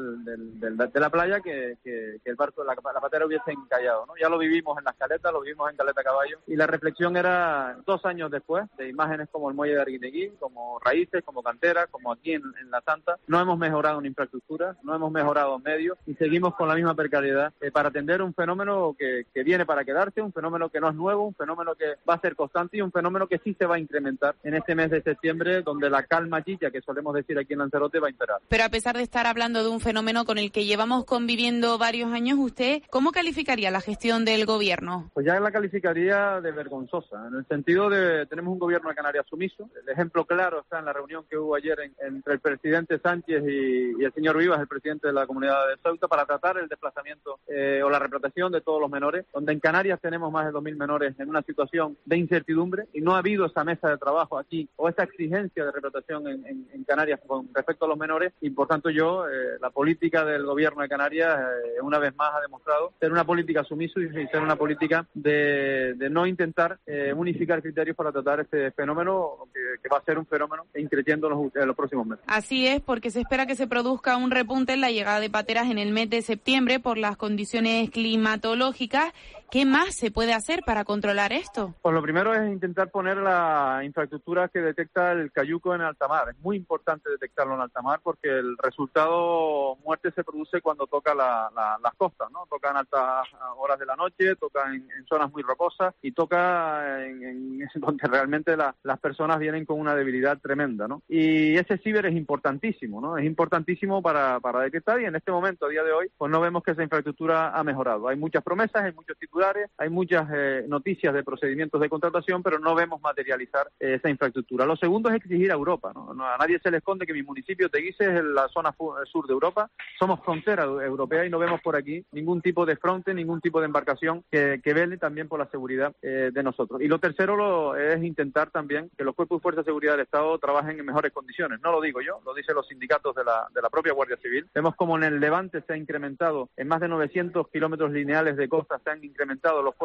la playa que el barco, la patera hubiese encallado, ¿no? Ya lo vivimos en las caletas, lo vivimos en Caleta Caballo, y la reflexión era 2 años después, de imágenes como el muelle de Arguineguín, como Raíces, como Cantera, como aquí en La Santa. No hemos mejorado en infraestructura, no hemos mejorado en medios, y seguimos con la misma precariedad para atender un fenómeno que viene para quedarse, un fenómeno que no es nuevo, un fenómeno que va a ser constante y un fenómeno que sí se va a incrementar en este mes de septiembre, donde la calma chicha, que solemos decir aquí en Lanzarote, va a imperar. Pero a pesar de estar hablando de un fenómeno con el que llevamos conviviendo varios años, ¿usted cómo calificaría la gestión del gobierno? Pues ya la calificaría de vergonzosa, en el sentido de tenemos un gobierno de Canarias sumiso. El ejemplo claro está en la reunión que hubo ayer entre el presidente Sánchez y el señor Vivas, el presidente de la Comunidad de Ceuta, para tratar el desplazamiento o la repatriación de todos los menores, donde en Canarias tenemos más de 2.000 menores en una situación de incertidumbre, y no ha habido esa mesa de trabajo aquí o esa exigencia de repatriación en Canarias con respecto a los menores, y por tanto la política del gobierno de Canarias una vez más ha demostrado ser una política sumisa y ser una política de no intentar unificar criterios para tratar este fenómeno que va a ser un fenómeno increciendo en los próximos meses. Así es, porque se espera que se produzca un repunte en la llegada de pateras en el mes de septiembre por las condiciones climatológicas. ¿Qué más se puede hacer para controlar esto? Pues lo primero es intentar poner la infraestructura que detecta el cayuco en alta mar. Es muy importante detectarlo en alta mar, porque el resultado muerte se produce cuando toca las costas, ¿no? Toca en altas horas de la noche, toca en zonas muy rocosas, y toca en donde realmente las personas vienen con una debilidad tremenda, ¿no? Y ese ciber es importantísimo, ¿no? Es importantísimo para detectar, y en este momento, a día de hoy, pues no vemos que esa infraestructura ha mejorado. Hay muchas promesas, hay muchos titulares, hay muchas noticias de procedimientos de contratación, pero no vemos materializar esa infraestructura. Lo segundo es exigir a Europa, ¿no? A nadie se le esconde que mi municipio Teguise es la zona sur de Europa, somos frontera europea, y no vemos por aquí ningún tipo de fronte, ningún tipo de embarcación que vele también por la seguridad de nosotros. Y lo tercero es intentar también que los cuerpos y fuerzas de seguridad del Estado trabajen en mejores condiciones. No lo digo yo, lo dicen los sindicatos de la propia Guardia Civil. Vemos como en el Levante se ha incrementado, en más de 900 kilómetros lineales de costa se han incrementado los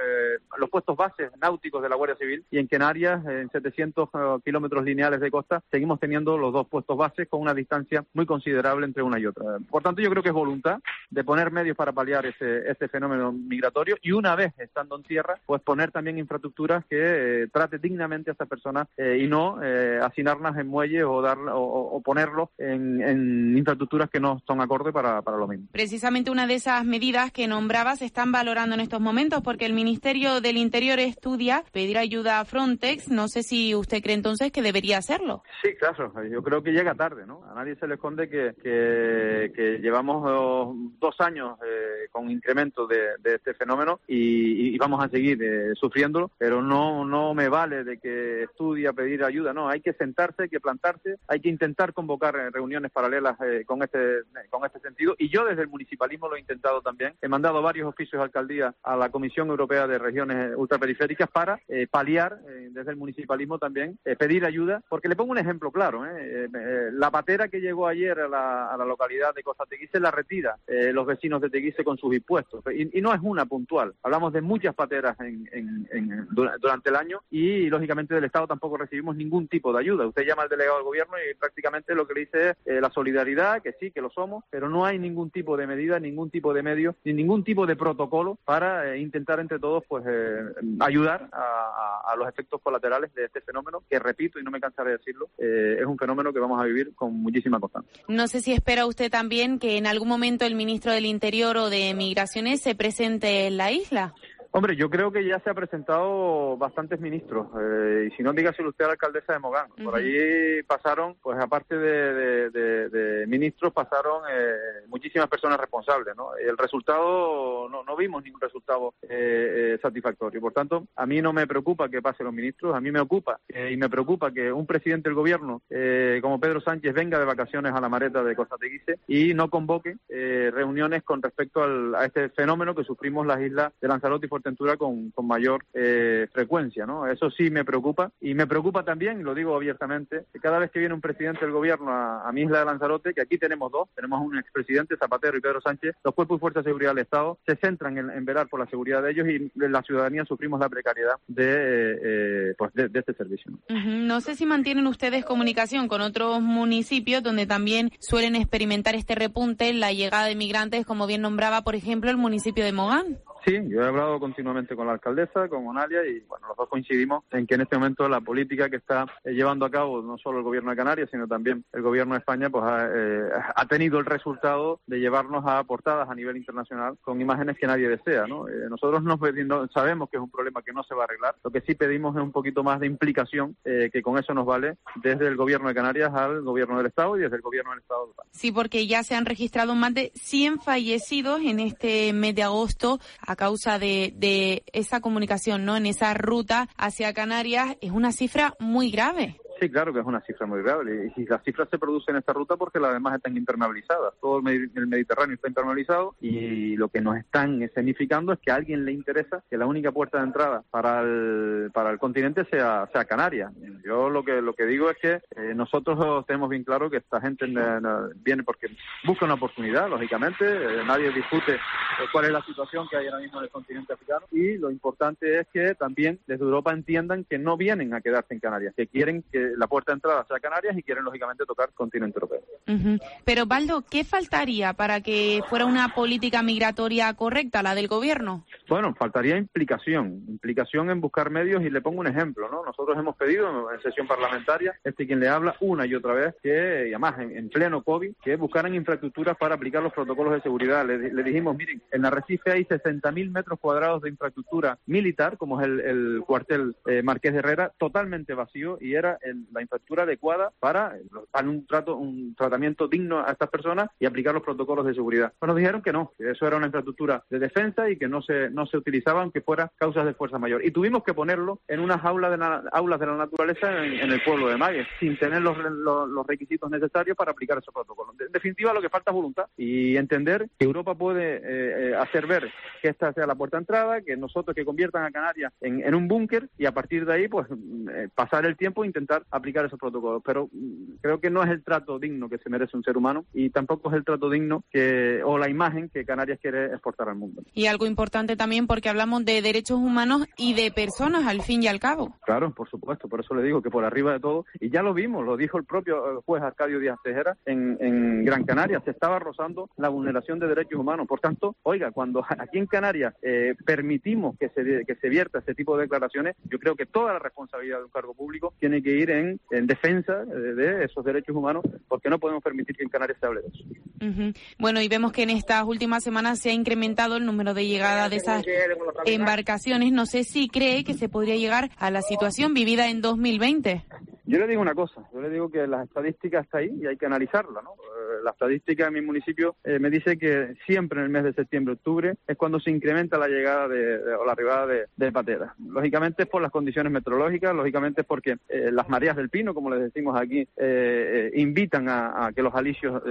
puestos bases náuticos de la Guardia Civil, y en Canarias, en 700 kilómetros lineales de costa, seguimos teniendo los 2 puestos bases con una distancia muy considerable entre una y otra. Por tanto, yo creo que es voluntad de poner medios para paliar este fenómeno migratorio, y una vez estando en tierra, pues poner también infraestructuras que trate dignamente a estas personas y no hacinarlas en muelles o ponerlos en infraestructuras que no son acorde para lo mismo. Precisamente una de esas medidas que nombraba se están valorando en estos momentos, porque el Ministerio del Interior estudia pedir ayuda a Frontex. No sé si usted cree entonces que debería hacerlo. Sí, claro, yo creo que llega tarde, ¿no? A nadie se le esconde que llevamos 2 años con incremento de este fenómeno y vamos a seguir sufriéndolo, pero no me vale de que estudie a pedir ayuda, no, hay que sentarse, hay que plantarse, hay que intentar convocar reuniones paralelas con este sentido, y yo desde el municipalismo lo he intentado también. He mandado varios oficios de alcaldía a la Comisión Europea de Regiones Ultraperiféricas para paliar desde el municipalismo también, pedir ayuda, porque le pongo un ejemplo claro, la patera que llegó ayer a la localidad de Costa Teguise la retira los vecinos de Teguise con sus impuestos, y no es una puntual, hablamos de muchas pateras durante el año, y lógicamente del Estado tampoco recibimos ningún tipo de ayuda. Usted llama al delegado del gobierno y prácticamente lo que le dice es la solidaridad, que sí, que lo somos, pero no hay ningún tipo de medida, ningún tipo de medio, ni ningún tipo de protocolo para intentar entre todos pues ayudar a los efectos colaterales de este fenómeno, que repito y no me cansaré de decirlo, es un fenómeno que vamos a vivir con muchísima constancia. No sé si espera usted también que en algún momento el ministro del Interior o de Migraciones se presente en la isla. Hombre, yo creo que ya se ha presentado bastantes ministros, y si no, dígaselo usted a la alcaldesa de Mogán. Por allí pasaron, pues aparte de ministros, pasaron muchísimas personas responsables, ¿no? Y el resultado, no vimos ningún resultado satisfactorio. Por tanto, a mí no me preocupa que pasen los ministros, a mí me ocupa y me preocupa que un presidente del gobierno como Pedro Sánchez venga de vacaciones a la Mareta de Costa Teguise y no convoque reuniones con respecto a este fenómeno que sufrimos las islas de Lanzarote y Fuerteventura con mayor frecuencia, ¿no? Eso sí me preocupa, y me preocupa también, y lo digo abiertamente, que cada vez que viene un presidente del gobierno a mi isla de Lanzarote, que aquí tenemos dos, tenemos un expresidente, Zapatero y Pedro Sánchez, los cuerpos y fuerzas de seguridad del Estado se centran en velar por la seguridad de ellos, y la ciudadanía sufrimos la precariedad de este servicio, ¿no? No sé si mantienen ustedes comunicación con otros municipios donde también suelen experimentar este repunte en la llegada de migrantes, como bien nombraba, por ejemplo, el municipio de Mogán. Sí, yo he hablado continuamente con la alcaldesa, con Onalia, y bueno, los dos coincidimos en que en este momento la política que está llevando a cabo no solo el gobierno de Canarias, sino también el gobierno de España, pues ha tenido el resultado de llevarnos a portadas a nivel internacional con imágenes que nadie desea, ¿no? Nosotros sabemos que es un problema que no se va a arreglar. Lo que sí pedimos es un poquito más de implicación, que con eso nos vale, desde el gobierno de Canarias al gobierno del Estado y desde el gobierno del Estado de España. Sí, porque ya se han registrado más de 100 fallecidos en este mes de agosto a causa de esa comunicación, ¿no? En esa ruta hacia Canarias. Es una cifra muy grave. Sí, claro que es una cifra muy grave, y las cifras se producen en esta ruta porque las demás están impermeabilizadas. Todo el Mediterráneo está impermeabilizado, y lo que nos están escenificando es que a alguien le interesa que la única puerta de entrada para el continente sea Canarias. Yo lo que digo es que nosotros tenemos bien claro que esta gente viene porque busca una oportunidad, lógicamente. Nadie discute cuál es la situación que hay ahora mismo en el continente africano, y lo importante es que también desde Europa entiendan que no vienen a quedarse en Canarias, que quieren que la puerta de entrada sea Canarias y quieren, lógicamente, tocar continente europeo. Pero, Baldo, ¿qué faltaría para que fuera una política migratoria correcta, la del gobierno? Bueno, faltaría implicación en buscar medios, y le pongo un ejemplo, ¿no? Nosotros hemos pedido en sesión parlamentaria, quien le habla una y otra vez, que, y además en pleno COVID, que buscaran infraestructuras para aplicar los protocolos de seguridad. Le dijimos, miren, en Arrecife hay 60.000 metros cuadrados de infraestructura militar, como es el cuartel Marqués de Herrera, totalmente vacío, y era la infraestructura adecuada para dar un tratamiento digno a estas personas y aplicar los protocolos de seguridad. Pues nos dijeron que no, que eso era una infraestructura de defensa y que no se utilizaba aunque fuera causas de fuerza mayor. Y tuvimos que ponerlo en unas aulas de la naturaleza en el pueblo de Magues, sin tener los requisitos necesarios para aplicar esos protocolos. En definitiva, lo que falta es voluntad y entender que Europa puede hacer ver que esta sea la puerta de entrada, que conviertan a Canarias en un búnker, y a partir de ahí, pues pasar el tiempo e intentar aplicar esos protocolos. Pero creo que no es el trato digno que se merece un ser humano, y tampoco es el trato digno o la imagen que Canarias quiere exportar al mundo. Y algo importante también, porque hablamos de derechos humanos y de personas, al fin y al cabo. Claro, por supuesto, por eso le digo que por arriba de todo, y ya lo vimos, lo dijo el propio juez Arcadio Díaz Tejera en Gran Canaria, se estaba rozando la vulneración de derechos humanos. Por tanto, oiga, cuando aquí en Canarias permitimos que se vierta ese tipo de declaraciones, yo creo que toda la responsabilidad de un cargo público tiene que ir en defensa de esos derechos humanos, porque no podemos permitir que en Canarias se hable de eso. Bueno, y vemos que en estas últimas semanas se ha incrementado el número de llegada de esas embarcaciones. No sé si cree que se podría llegar a la situación vivida en 2020. Yo le digo una cosa, yo le digo que la estadística está ahí y hay que analizarla, ¿no? La estadística en mi municipio me dice que siempre en el mes de septiembre-octubre es cuando se incrementa la llegada o la arribada de pateras. Lógicamente es por las condiciones meteorológicas, lógicamente es porque las mareas del Pino, como les decimos aquí, invitan a que los alisios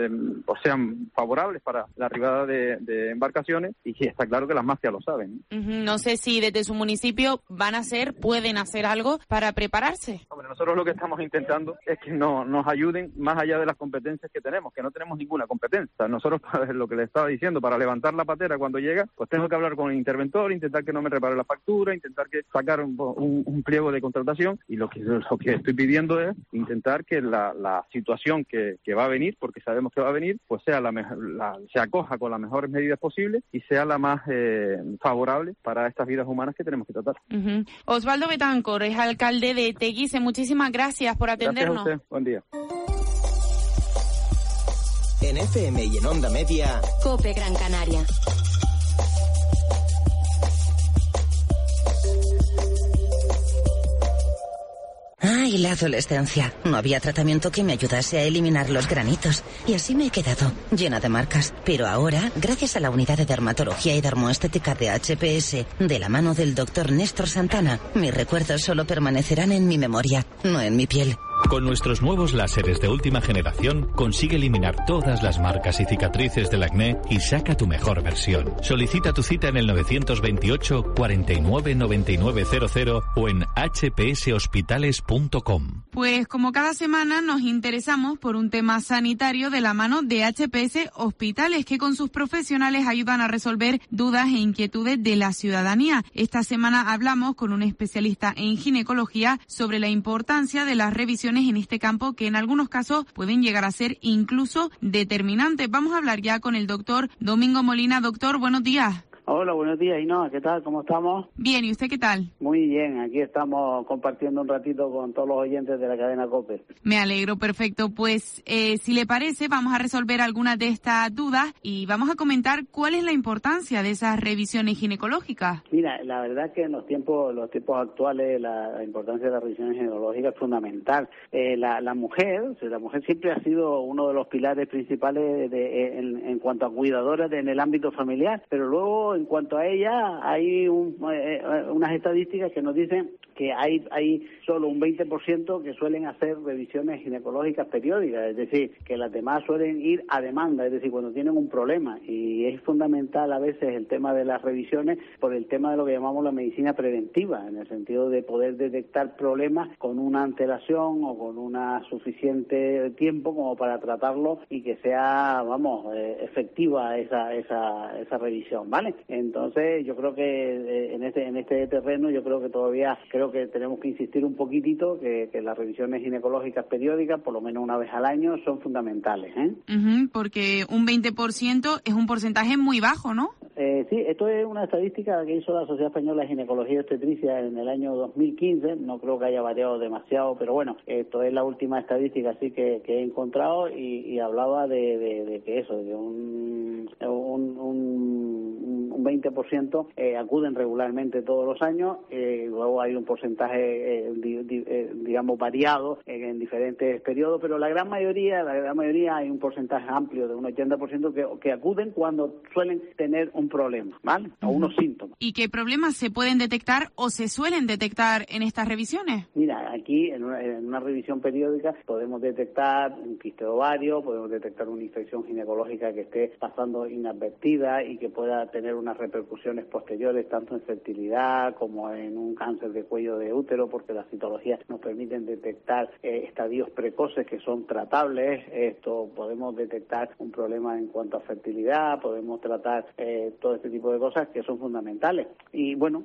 sean favorables para la arribada de embarcaciones, y está claro que las mafias lo saben. No sé si desde su municipio pueden hacer algo para prepararse. Hombre, nosotros lo que estamos intentando es que nos ayuden más allá de las competencias que tenemos, que no tenemos ninguna competencia. Nosotros, lo que le estaba diciendo, para levantar la patera cuando llega, pues tengo que hablar con el interventor, intentar que no me repare la factura, intentar que sacar un pliego de contratación, y lo que estoy pidiendo es intentar que la situación que va a venir, porque sabemos que va a venir, pues se acoja con las mejores medidas posibles y sea la más favorable para estas vidas humanas que tenemos que tratar. Osvaldo Betancor es alcalde de Teguise. Muchísimas gracias por atendernos. Gracias a usted. Buen día. En FM y en Onda Media, COPE Gran Canaria. y la adolescencia. No había tratamiento que me ayudase a eliminar los granitos. Y así me he quedado, llena de marcas. Pero ahora, gracias a la unidad de dermatología y dermoestética de HPS, de la mano del doctor Néstor Santana, mis recuerdos solo permanecerán en mi memoria, no en mi piel. Con nuestros nuevos láseres de última generación, consigue eliminar todas las marcas y cicatrices del acné y saca tu mejor versión. Solicita tu cita en el 928 49 9900 o en hpshospitales.com. Pues como cada semana nos interesamos por un tema sanitario de la mano de HPS Hospitales, que con sus profesionales ayudan a resolver dudas e inquietudes de la ciudadanía. Esta semana hablamos con un especialista en ginecología sobre la importancia de las revisiones en este campo, que en algunos casos pueden llegar a ser incluso determinantes. Vamos a hablar ya con el doctor Domingo Molina. Doctor, buenos días. Hola, buenos días, Ainhoa, ¿qué tal? ¿Cómo estamos? Bien, ¿y usted qué tal? Muy bien, aquí estamos compartiendo un ratito con todos los oyentes de la cadena COPE. Me alegro, perfecto. Pues si le parece, vamos a resolver algunas de estas dudas y vamos a comentar cuál es la importancia de esas revisiones ginecológicas. Mira, la verdad que en los tiempos actuales la importancia de las revisiones ginecológicas es fundamental. La mujer siempre ha sido uno de los pilares principales en cuanto a cuidadora en el ámbito familiar, pero luego en cuanto a ella hay unas estadísticas que nos dicen que hay solo un 20% que suelen hacer revisiones ginecológicas periódicas, es decir, que las demás suelen ir a demanda, es decir, cuando tienen un problema, y es fundamental a veces el tema de las revisiones por el tema de lo que llamamos la medicina preventiva, en el sentido de poder detectar problemas con una antelación o con una suficiente tiempo como para tratarlo y que sea, efectiva esa revisión, ¿vale? Entonces yo creo que en este terreno yo creo que tenemos que insistir un poquitito que las revisiones ginecológicas periódicas, por lo menos una vez al año, son fundamentales, ¿eh? Porque un 20% es un porcentaje muy bajo, ¿no? Sí, esto es una estadística que hizo la Sociedad Española de Ginecología y Obstetricia en el año 2015, no creo que haya variado demasiado, pero bueno, esto es la última estadística así que he encontrado y hablaba de que eso, de un 20% acuden regularmente todos los años, luego hay un porcentaje digamos variado en diferentes periodos, pero la gran mayoría hay un porcentaje amplio de un 80% que acuden cuando suelen tener un problema, ¿vale? O unos síntomas. ¿Y qué problemas se pueden detectar o se suelen detectar en estas revisiones? Mira, aquí en una revisión periódica podemos detectar un quiste de ovario, podemos detectar una infección ginecológica que esté pasando inadvertida y que pueda tener unas repercusiones posteriores tanto en fertilidad como en un cáncer de cuello de útero, porque las citologías nos permiten detectar estadios precoces que son tratables. Podemos detectar un problema en cuanto a fertilidad, podemos tratar todo este tipo de cosas que son fundamentales. Y bueno,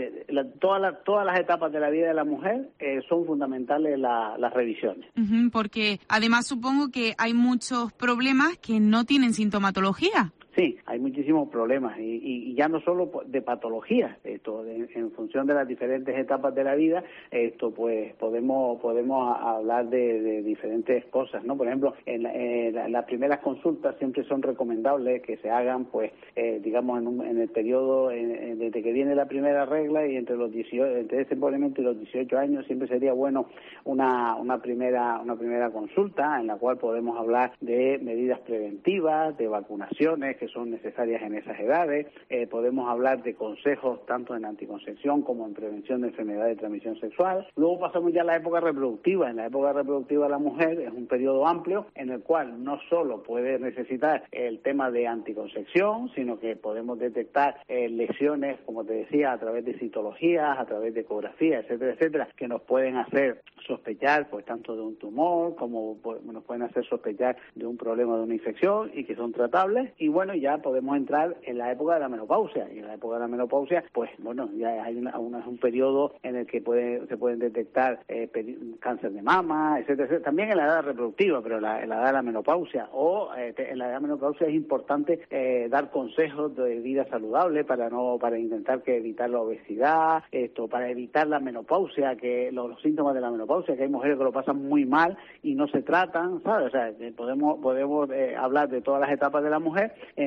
todas las etapas de la vida de la mujer son fundamentales las revisiones. Porque además supongo que hay muchos problemas que no tienen sintomatología. Sí, hay muchísimos problemas y ya no solo de patologías, en función de las diferentes etapas de la vida, pues podemos hablar de diferentes cosas, ¿no? Por ejemplo, en las primeras consultas siempre son recomendables que se hagan, pues, digamos, en el periodo desde que viene la primera regla y entre ese momento y los 18 años siempre sería bueno una primera consulta en la cual podemos hablar de medidas preventivas, de vacunaciones que son necesarias en esas edades, podemos hablar de consejos tanto en anticoncepción como en prevención de enfermedades de transmisión sexual. Luego pasamos ya a la época reproductiva. En la época reproductiva la mujer es un periodo amplio en el cual no solo puede necesitar el tema de anticoncepción, sino que podemos detectar lesiones, como te decía, a través de citologías, a través de ecografías, etcétera, etcétera, que nos pueden hacer sospechar pues tanto de un tumor como nos pueden hacer sospechar de un problema de una infección y que son tratables. Y bueno, ya podemos entrar en la época de la menopausia, y en la época de la menopausia pues bueno, ya hay un periodo en el que se pueden detectar cáncer de mama, etcétera, etcétera, también en la edad reproductiva, pero en la edad de la menopausia en la edad de menopausia es importante dar consejos de vida saludable para intentar evitar la obesidad, para evitar la menopausia, que los síntomas de la menopausia, que hay mujeres que lo pasan muy mal y no se tratan, ¿sabes? O sea, podemos hablar de todas las etapas de la mujer en las cuales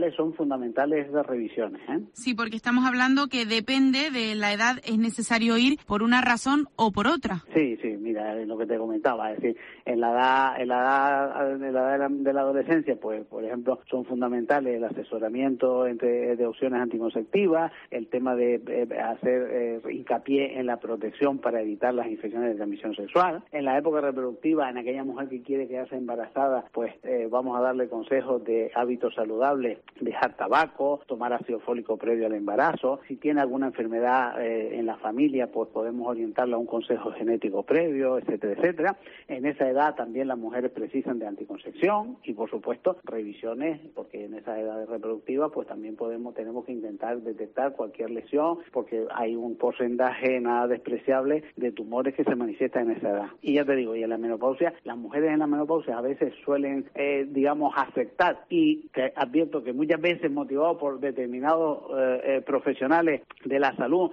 fundamentales esas revisiones. Sí, porque estamos hablando que depende de la edad, es necesario ir por una razón o por otra. Sí, mira, lo que te comentaba, es decir, en la edad de la adolescencia, pues, por ejemplo, son fundamentales el asesoramiento de opciones anticonceptivas, el tema de hacer hincapié en la protección para evitar las infecciones de transmisión sexual. En la época reproductiva, en aquella mujer que quiere quedarse embarazada, pues vamos a darle consejos de hábitos saludables, dejar tabaco, tomar ácido fólico previo al embarazo. Si tiene alguna enfermedad en la familia, pues podemos orientarla a un consejo genético previo, etcétera, etcétera. En esa edad también las mujeres precisan de anticoncepción y, por supuesto, revisiones, porque en esa edad reproductiva pues también tenemos que intentar detectar cualquier lesión, porque hay un porcentaje nada despreciable de tumores que se manifiestan en esa edad. Y ya te digo, y en la menopausia, las mujeres en la menopausia a veces suelen, aceptar, y te advierto que muchas veces motivados por determinados profesionales de la salud,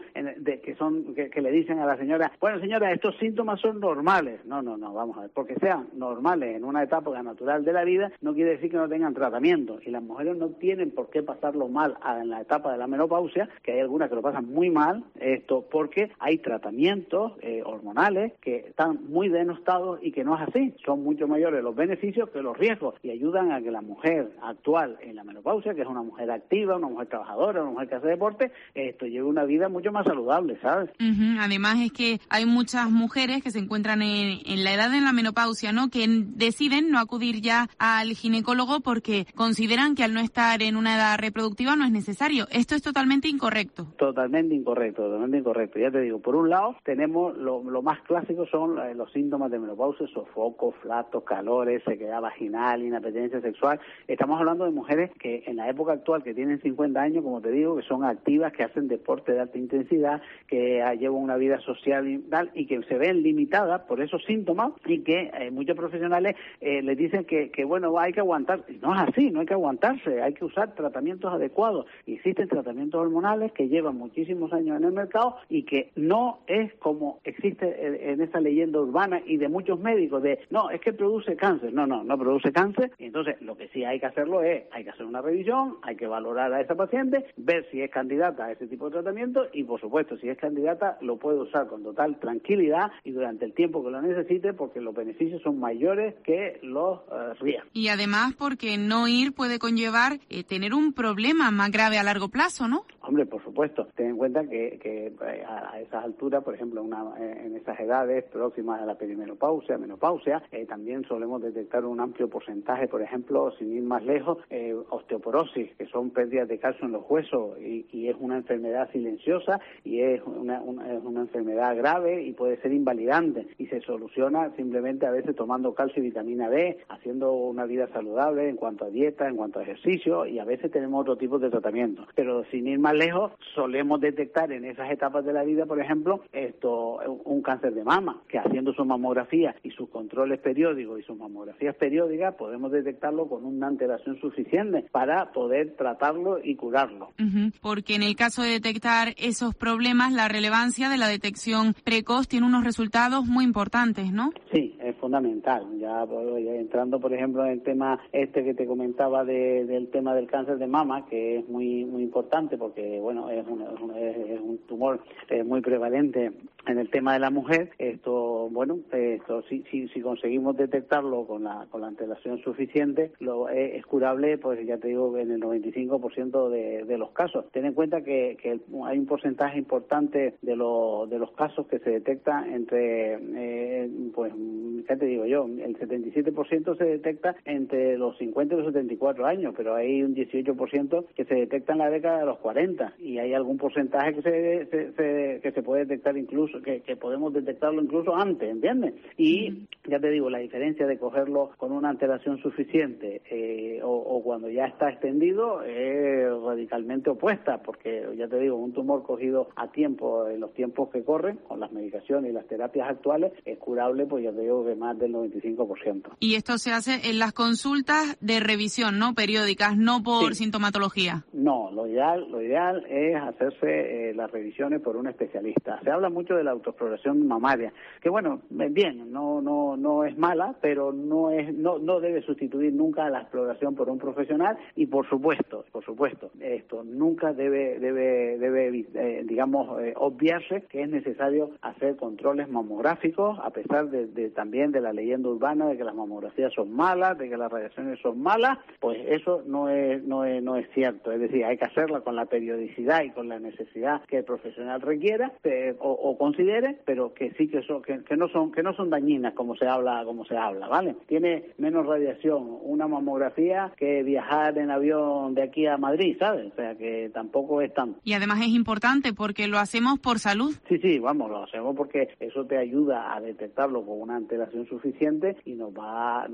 que le dicen a la señora, bueno señora, estos síntomas son normales. No, vamos a ver, porque sean normales en una etapa natural de la vida, no quiere decir que no tengan tratamiento, y las mujeres no tienen por qué pasarlo mal en la etapa de la menopausia, que hay algunas que lo pasan muy mal, porque hay tratamientos hormonales que están muy denostados y que no es así, son mucho mayores los beneficios que los riesgos, y ayudan a que la mujer actual en la menopausia, que es una mujer activa, una mujer trabajadora, una mujer que hace deporte, lleve una vida mucho más saludable, ¿sabes? Además es que hay muchas mujeres que se encuentran en la edad de la menopausia, ¿no?, que deciden no acudir ya al ginecólogo porque consideran que al no estar en una edad reproductiva no es necesario. Esto es totalmente incorrecto. Totalmente incorrecto. Ya te digo, por un lado tenemos lo más clásico son los síntomas de menopausia: sofocos, flatos, calores, sequedad vaginal, inapetencia sexual. Estamos hablando de mujeres que en la época actual, que tienen 50 años, como te digo, que son activas, que hacen deporte de alta intensidad, que llevan una vida social y tal, y que se ven limitadas por esos síntomas, y que muchos profesionales les dicen que bueno, hay que aguantar. No es así, no hay que aguantarse, hay que usar tratamientos adecuados. Existen tratamientos hormonales que llevan muchísimos años en el mercado y que no es como existe en esa leyenda urbana y de muchos médicos de, no, es que produce cáncer. No produce cáncer. Y entonces lo que sí hay que hacerlo hay que hacer una revisión, hay que valorar a esa paciente, ver si es candidata a ese tipo de tratamiento y, por supuesto, si es candidata, lo puede usar con total tranquilidad y durante el tiempo que lo necesite, porque los beneficios son mayores que los riesgos. Y además porque no ir puede conllevar tener un problema más grave a largo plazo, ¿no? Hombre, por supuesto. Ten en cuenta que a esas alturas, por ejemplo, en esas edades próximas a la perimenopausia, menopausia, también solemos detectar un amplio porcentaje, por ejemplo, sin ir más lejos, osteoporosis, que son pérdidas de calcio en los huesos, y es una enfermedad silenciosa y es una enfermedad grave y puede ser invalidante, y se soluciona simplemente a veces tomando calcio y vitamina D, haciendo una vida saludable en cuanto a dieta, en cuanto a ejercicio, y a veces tenemos otro tipo de tratamiento. Pero sin ir más lejos, solemos detectar en esas etapas de la vida, por ejemplo, un cáncer de mama, que haciendo su mamografía y sus controles periódicos y sus mamografías periódicas podemos detectarlo con una antelación suficiente para poder tratarlo y curarlo. Porque en el caso de detectar esos problemas, la relevancia de la detección precoz tiene unos resultados muy importantes, ¿no? Sí, es fundamental. Ya entrando, por ejemplo, en el tema que te comentaba del tema del cáncer de mama, que es muy muy importante porque, bueno, es un tumor muy prevalente en el tema de la mujer. Si conseguimos detectarlo con la antelación suficiente, es curable, pues ya te digo, en el 95% de los casos. Ten en cuenta que hay un porcentaje importante de los casos que se detecta entre, ya te digo yo, el 77% se detecta entre los 50 y los 74 años, pero hay un 18% que se detecta en la década de los 40, y hay algún porcentaje que se puede detectar incluso, que podemos detectarlo incluso antes, ¿entiendes? Y ya te digo, la diferencia de cogerlo con una antelación suficiente o cuando ya está extendido es radicalmente opuesta, porque ya te digo, un tumor cogido a tiempo, en los tiempos que corren, con las medicaciones y las terapias actuales, es curable, pues ya te digo que más del 95%. Y esto se hace en las consultas de revisión, ¿no? Periódicas, no por sintomatología. No, lo ideal es hacerse las revisiones por un especialista. Se habla mucho de la autoexploración mamaria, que bueno, bien, no no es mala, pero no debe sustituir nunca a la exploración por un profesional y por supuesto, esto nunca debe obviarse que es necesario hacer controles mamográficos, a pesar también de la leyenda urbana de que las mamografías son malas, de que las radiaciones son malas, pues eso no es cierto. Es decir, hay que hacerla con la periodicidad y con la necesidad que el profesional requiera o considere, pero que sí que no son dañinas como se habla, ¿vale? Tiene menos radiación una mamografía que viajar en avión de aquí a Madrid, ¿sabes? O sea que tampoco es tanto. Y además es importante porque lo hacemos por salud. Sí, lo hacemos porque eso te ayuda a detectarlo con una antelación suficiente y nos va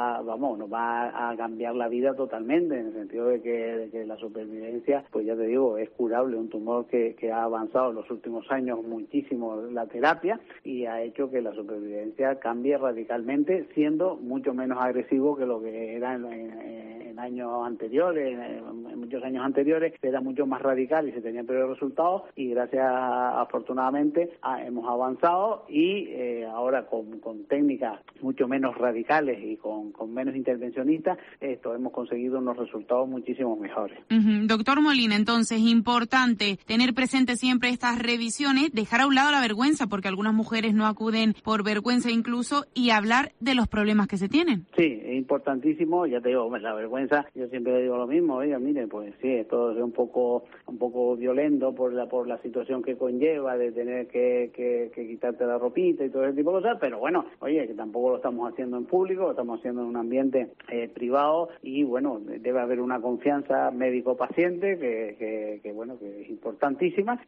a cambiar la vida totalmente, en el sentido de que la supervivencia, pues ya te digo, es curable, un tumor que ha avanzado en los últimos años muchísimo la terapia y ha hecho que la supervivencia cambie radicalmente, siendo mucho menos agresivo que lo que era en años anteriores, en muchos años anteriores, era mucho más radical y se tenían peores resultados y afortunadamente hemos avanzado y ahora con técnicas mucho menos radicales y con menos intervencionistas, hemos conseguido unos resultados muchísimo mejores. Doctor Molina, entonces, importante tener presente siempre estas revisiones, dejar a un lado la vergüenza, porque algunas mujeres no acuden por vergüenza incluso, y hablar de los problemas que se tienen. Sí, es importantísimo, ya te digo, la vergüenza, yo siempre le digo lo mismo, oiga, mire, pues sí, esto es un poco violento por la situación que conlleva de tener que quitarte la ropita y todo ese tipo de cosas, pero bueno, oye, que tampoco lo estamos haciendo en público, lo estamos haciendo en un ambiente privado y bueno, debe haber una confianza médico-paciente que es importantísima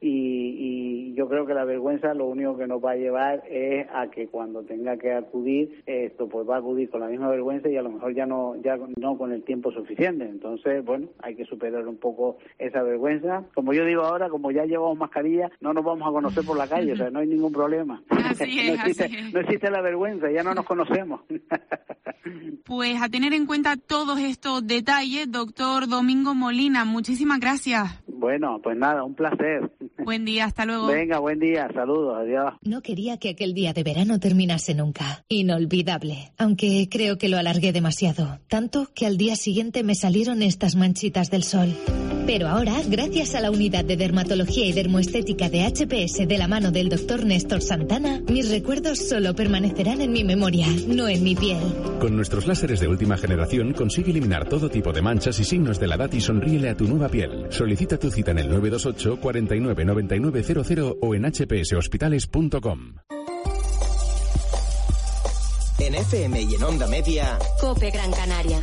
y yo creo que la vergüenza lo único que nos va a llevar es a que cuando tenga que acudir, pues va a acudir con la misma vergüenza y a lo mejor ya no con el tiempo suficiente. Entonces, bueno, hay que superar un poco esa vergüenza. Como yo digo ahora, como ya llevamos mascarilla, no nos vamos a conocer por la calle, o sea, no hay ningún problema. No existe la vergüenza, ya no nos conocemos. Pues a tener en cuenta todos estos detalles, doctor Domingo Molina, muchísimas gracias. Bueno, pues nada, un placer. Buen día, hasta luego. Venga, buen día, saludos, adiós. No quería que aquel día de verano terminase nunca. Inolvidable, aunque creo que lo alargué demasiado. Tanto que al día siguiente me salieron estas manchitas del sol. Pero ahora, gracias a la unidad de dermatología y dermoestética de HPS de la mano del doctor Néstor Santana, mis recuerdos solo permanecerán en mi memoria, no en mi piel. Con nuestros láseres de última generación consigue eliminar todo tipo de manchas y signos de la edad y sonríele a tu nueva piel. Solicita tu cita en el 928 49 99 00 o en hpshospitales.com. En FM y en Onda Media, COPE Gran Canaria.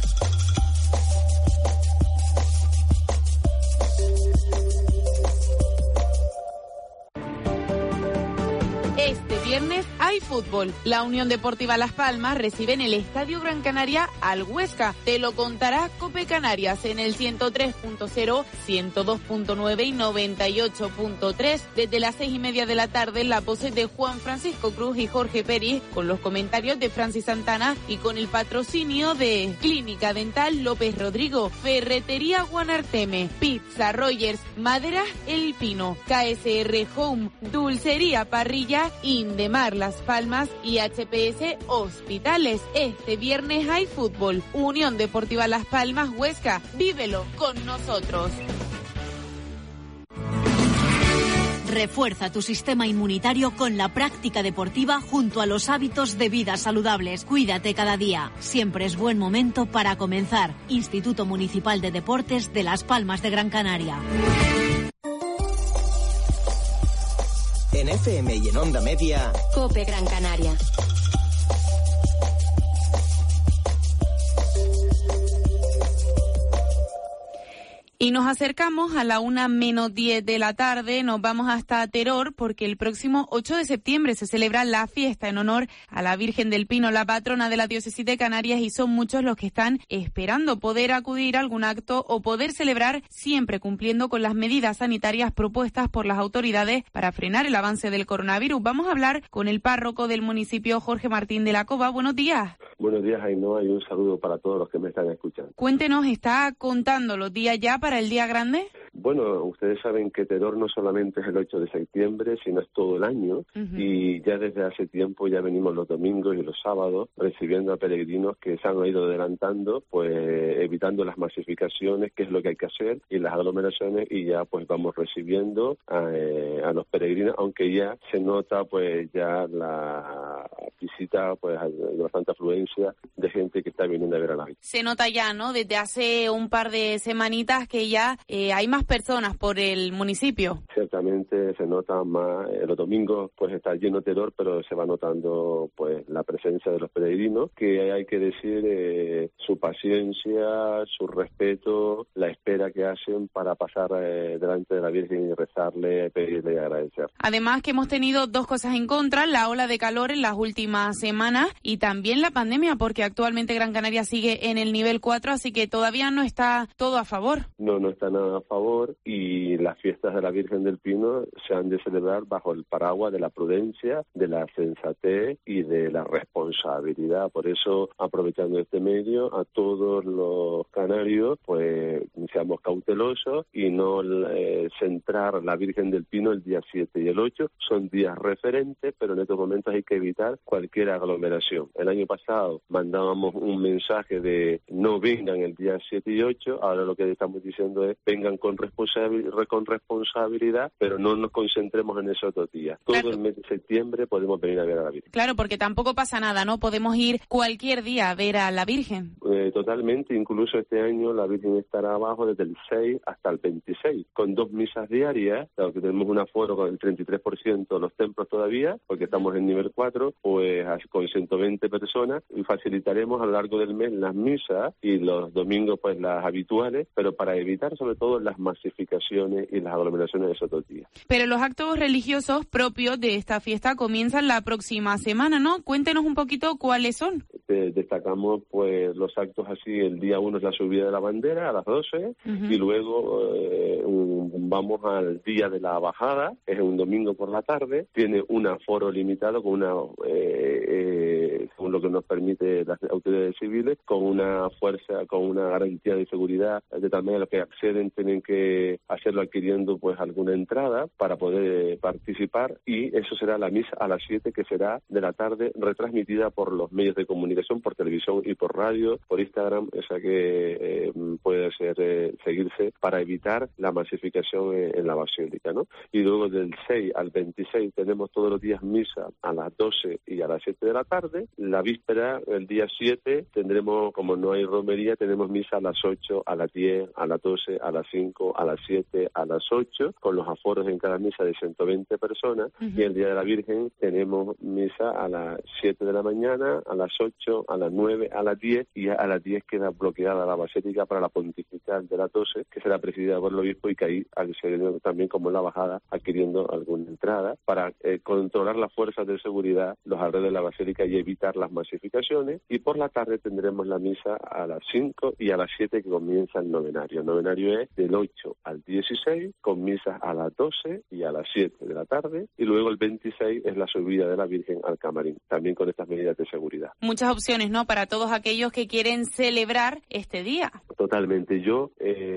Este viernes hay fútbol. La Unión Deportiva Las Palmas recibe en el Estadio Gran Canaria al Huesca. Te lo contará COPE Canarias en el 103.0, 102.9 y 98.3. Desde las 6:30 de la tarde, las voces de Juan Francisco Cruz y Jorge Pérez, con los comentarios de Francis Santana y con el patrocinio de Clínica Dental López Rodrigo, Ferretería Guanarteme, Pizza Rogers, Maderas El Pino, KSR Home, Dulcería Parrilla, Indemar Las Palmas y HPS Hospitales. Este viernes hay fútbol. Unión Deportiva Las Palmas Huesca. Vívelo con nosotros. Refuerza tu sistema inmunitario con la práctica deportiva junto a los hábitos de vida saludables. Cuídate cada día. Siempre es buen momento para comenzar. Instituto Municipal de Deportes de Las Palmas de Gran Canaria. En FM y en Onda Media, COPE Gran Canaria. Y nos acercamos a la 1:10 de la tarde, nos vamos hasta Teror porque el próximo 8 de septiembre se celebra la fiesta en honor a la Virgen del Pino, la patrona de la diócesis de Canarias, y son muchos los que están esperando poder acudir a algún acto o poder celebrar, siempre cumpliendo con las medidas sanitarias propuestas por las autoridades para frenar el avance del coronavirus. Vamos a hablar con el párroco del municipio, Jorge Martín de la Cova. Buenos días. Buenos días, Ainhoa, y un saludo para todos los que me están escuchando. Cuéntenos, ¿está contando los días ya para el día grande? Bueno, ustedes saben que Teror no solamente es el 8 de septiembre, sino es todo el año, y ya desde hace tiempo ya venimos los domingos y los sábados recibiendo a peregrinos que se han ido adelantando, pues evitando las masificaciones, que es lo que hay que hacer, y las aglomeraciones, y ya pues vamos recibiendo a los peregrinos, aunque ya se nota pues ya la visita, pues hay bastante afluencia de gente que está viniendo a ver a la Virgen. Se nota ya, ¿no? Desde hace un par de semanitas que ya hay más personas por el municipio. Ciertamente se nota más, los domingos pues está lleno Teror, pero se va notando pues la presencia de los peregrinos, que hay que decir su paciencia, su respeto, la espera que hacen para pasar delante de la Virgen y rezarle, pedirle y agradecer. Además que hemos tenido dos cosas en contra, la ola de calor en las últimas semanas y también la pandemia, porque actualmente Gran Canaria sigue en el nivel 4, así que todavía no está todo a favor. No está nada a favor, y las fiestas de la Virgen del Pino se han de celebrar bajo el paraguas de la prudencia, de la sensatez y de la responsabilidad. Por eso, aprovechando este medio, a todos los canarios, pues seamos cautelosos y no centrar la Virgen del Pino el día 7 y el 8. Son días referentes, pero en estos momentos hay que evitar cualquier aglomeración. El año pasado mandábamos un mensaje de no vengan el día 7 y 8, ahora lo que estamos diciendo es vengan con responsabilidad, pero no nos concentremos en esos 2 días. Todo el mes de septiembre podemos venir a ver a la Virgen. Claro, porque tampoco pasa nada, ¿no? Podemos ir cualquier día a ver a la Virgen. Totalmente, incluso este año la Virgen estará abajo desde el 6 hasta el 26, con 2 misas diarias, dado que tenemos un aforo con el 33% de los templos todavía, porque estamos en nivel 4, pues con 120 personas, y facilitaremos a lo largo del mes las misas y los domingos pues las habituales, pero para evitar sobre todo las masificaciones y las aglomeraciones de esos 2 días. Pero los actos religiosos propios de esta fiesta comienzan la próxima semana, ¿no? Cuéntenos un poquito cuáles son. Destacamos pues los actos así, el día 1 es la subida de la bandera a las 12, y luego vamos al día de la bajada, es un domingo por la tarde, tiene un aforo limitado con una según lo que nos permite las autoridades civiles, con una fuerza, con una garantía de seguridad, de tal manera que acceden tienen que hacerlo adquiriendo pues alguna entrada para poder participar, y eso será la misa a las 7, que será de la tarde, retransmitida por los medios de comunicación, por televisión y por radio, por Instagram, o sea que puede seguirse para evitar la masificación en la basílica, ¿no? Y luego del 6 al 26 tenemos todos los días misa a las 12 y a las 7 de la tarde. La víspera, el día 7, tendremos, como no hay romería, tenemos misa a las 8, a las 10, a las 12, a las 5, a las 7, a las 8, con los aforos en cada misa de 120 personas. Y el día de la Virgen tenemos misa a las 7 de la mañana, a las 8, a las 9, a las 10, y a las 10 queda bloqueada la basílica para la pontifical de las 12, que será presidida por el obispo, y que ahí accederemos también como en la bajada, adquiriendo alguna entrada para controlar las fuerzas de seguridad los alrededores de la basílica y evitar las masificaciones. Y por la tarde tendremos la misa a las 5 y a las 7, que comienza el novenario. El novenario es del 8 al 16, con misas a las 12 y a las 7 de la tarde, y luego el 26 es la subida de la Virgen al camarín, también con estas medidas de seguridad. Muchas opciones, ¿no?, para todos aquellos que quieren celebrar este día. Totalmente. Yo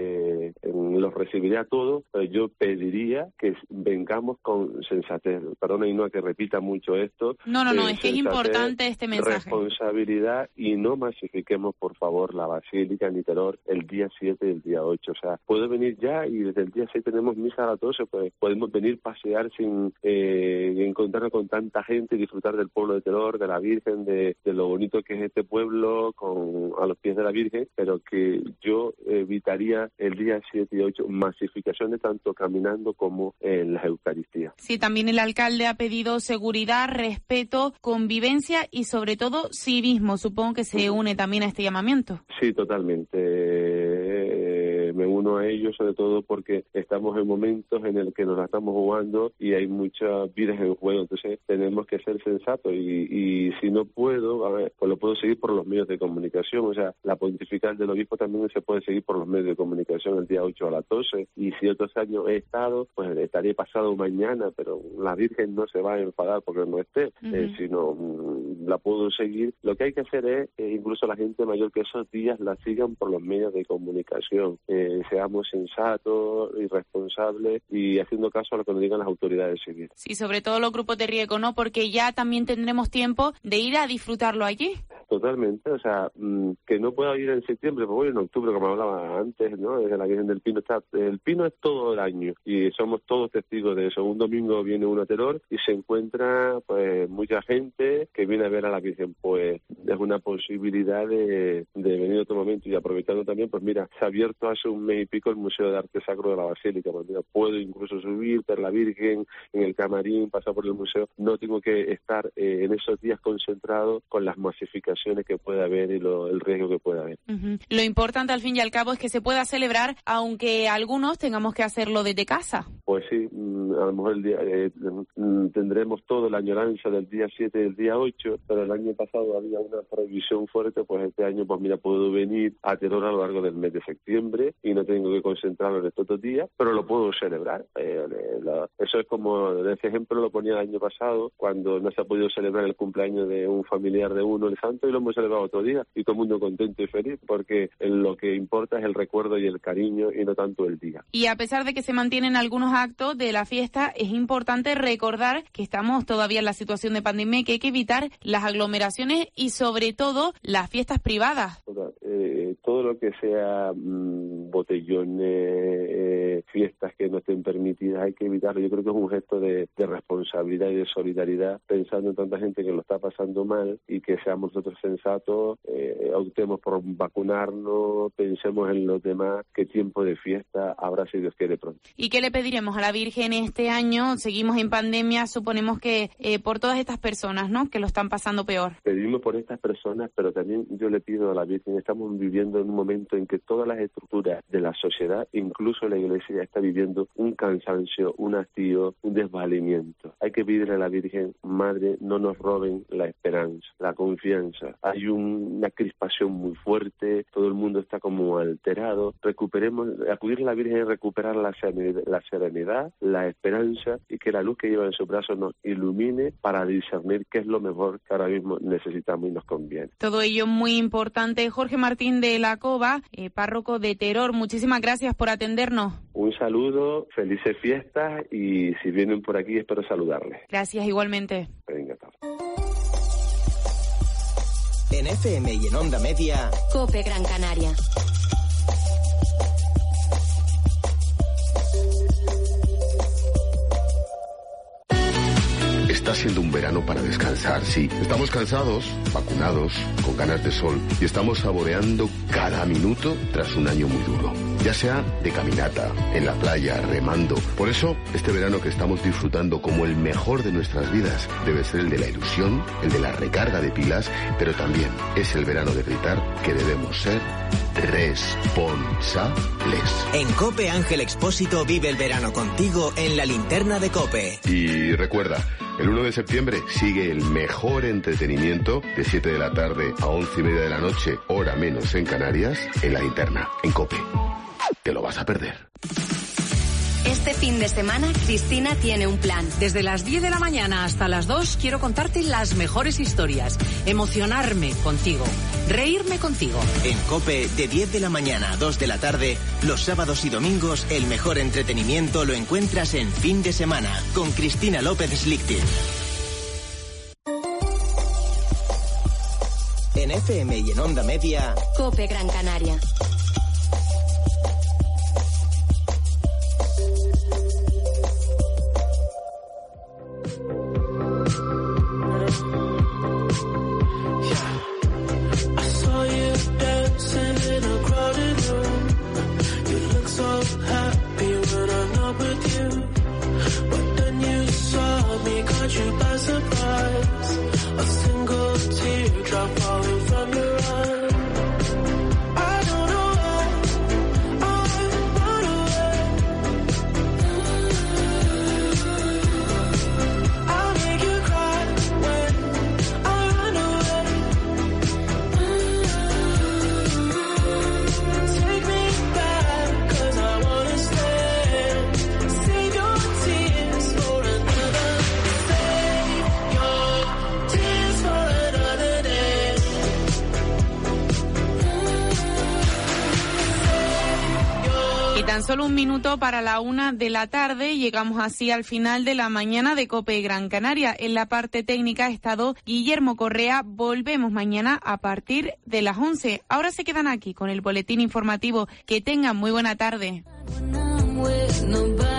los recibiré a todos, pero yo pediría que vengamos con sensatez. Perdona, Ainhoa, que repita mucho esto. No, es que es importante este mensaje. Responsabilidad, y no masifiquemos, por favor, la basílica ni Teror el día 7 y el día 8. O sea, puedo venir ya, y desde el día 6 tenemos misa a las 12, pues podemos venir, pasear sin encontrarnos con tanta gente y disfrutar del pueblo de Teror, de la Virgen, de lo bonito que es este pueblo, a los pies de la Virgen, pero que yo evitaría el día 7 y 8 masificaciones, tanto caminando como en las Eucaristías. Sí, también el alcalde ha pedido seguridad, respeto, convivencia y sobre todo civismo. Supongo que se une también a este llamamiento. Sí, totalmente. Me uno a ellos, sobre todo porque estamos en momentos en el que nos la estamos jugando y hay muchas vidas en juego, entonces tenemos que ser sensatos, y si no puedo, pues lo puedo seguir por los medios de comunicación. O sea, la pontifical del obispo también se puede seguir por los medios de comunicación el día 8 a las 12, y si otros años he estado, pues estaré pasado mañana, pero la Virgen no se va a enfadar porque no esté, sino la puedo seguir. Lo que hay que hacer es, incluso la gente mayor, que esos días la sigan por los medios de comunicación. seamos sensatos y responsables y haciendo caso a lo que nos digan las autoridades civiles. Sí, sobre todo los grupos de riesgo, ¿no? Porque ya también tendremos tiempo de ir a disfrutarlo allí. Totalmente, o sea, que no pueda ir en septiembre, pues voy en octubre, como hablaba antes, ¿no? Desde la Virgen del Pino el Pino es todo el año y somos todos testigos de eso. Un domingo viene uno a Teror y se encuentra, pues, mucha gente que viene a ver a la Virgen. Pues es una posibilidad de venir otro momento y aprovechando también, pues mira, se ha abierto hace un mes y pico el Museo de Arte Sacro de la Basílica. Pues mira, puedo incluso subir, ver la Virgen en el camarín, pasar por el museo. No tengo que estar en esos días concentrado con las masificaciones que pueda haber y el riesgo que pueda haber. Lo importante al fin y al cabo es que se pueda celebrar, aunque algunos tengamos que hacerlo desde casa. Pues sí, a lo mejor el día tendremos toda la añoranza del día 7 y del día 8, pero el año pasado había una prohibición fuerte, pues este año, pues mira, puedo venir a Teror a lo largo del mes de septiembre y no tengo que concentrarme en estos 2 días, pero lo puedo celebrar. Eso es como, ese ejemplo lo ponía el año pasado, cuando no se ha podido celebrar el cumpleaños de un familiar de uno, el santo, y lo hemos celebrado otro día, y todo el mundo contento y feliz, porque lo que importa es el recuerdo y el cariño y no tanto el día. Y a pesar de que se mantienen algunos actos de la fiesta, es importante recordar que estamos todavía en la situación de pandemia y que hay que evitar las aglomeraciones y sobre todo las fiestas privadas. Todo lo que sea botellones, fiestas que no estén permitidas, hay que evitarlo. Yo creo que es un gesto de responsabilidad y de solidaridad, pensando en tanta gente que lo está pasando mal, y que seamos nosotros sensatos, optemos por vacunarnos, pensemos en los demás, qué tiempo de fiesta habrá si Dios quiere pronto. ¿Y qué le pediremos a la Virgen este año? Seguimos en pandemia, suponemos que por todas estas personas, ¿no?, que lo están pasando peor. Pedimos por estas personas, pero también yo le pido a la Virgen, estamos viviendo en un momento en que todas las estructuras de la sociedad, incluso la Iglesia, está viviendo un cansancio, un hastío, un desvalimiento. Hay que pedirle a la Virgen, Madre, no nos roben la esperanza, la confianza. Hay una crispación muy fuerte, todo el mundo está como alterado. Acudir a la Virgen y recuperar la serenidad, la esperanza, y que la luz que lleva en su brazo nos ilumine para discernir qué es lo mejor que ahora mismo necesitamos y nos conviene. Todo ello muy importante. Jorge Martín de la Cova, párroco de Teror, muchísimas gracias por atendernos. Un saludo, felices fiestas, y si vienen por aquí espero saludarles. Gracias, igualmente. Venga, tal. En FM y en Onda Media, COPE Gran Canaria. Está siendo un verano para descansar, sí. Estamos cansados, vacunados, con ganas de sol, y estamos saboreando cada minuto tras un año muy duro. Ya sea de caminata, en la playa, remando. Por eso, este verano que estamos disfrutando como el mejor de nuestras vidas debe ser el de la ilusión, el de la recarga de pilas, pero también es el verano de gritar que debemos ser responsables. En COPE, Ángel Expósito vive el verano contigo en la linterna de COPE. Y recuerda, el 1 de septiembre sigue el mejor entretenimiento de 7 de la tarde a 11:30 de la noche, hora menos en Canarias, en la linterna, en COPE. Te lo vas a perder. Este fin de semana, Cristina tiene un plan. Desde las 10 de la mañana hasta las 2 quiero contarte las mejores historias, emocionarme contigo, reírme contigo. En COPE, de 10 de la mañana a 2 de la tarde, los sábados y domingos, el mejor entretenimiento lo encuentras en Fin de Semana, con Cristina López Slichting. En FM y en Onda Media, COPE Gran Canaria. I don't know Tan solo un minuto para la 1 de la tarde, llegamos así al final de la mañana de COPE Gran Canaria. En la parte técnica ha estado Guillermo Correa. Volvemos mañana a partir de las 11. Ahora se quedan aquí con el boletín informativo. Que tengan muy buena tarde.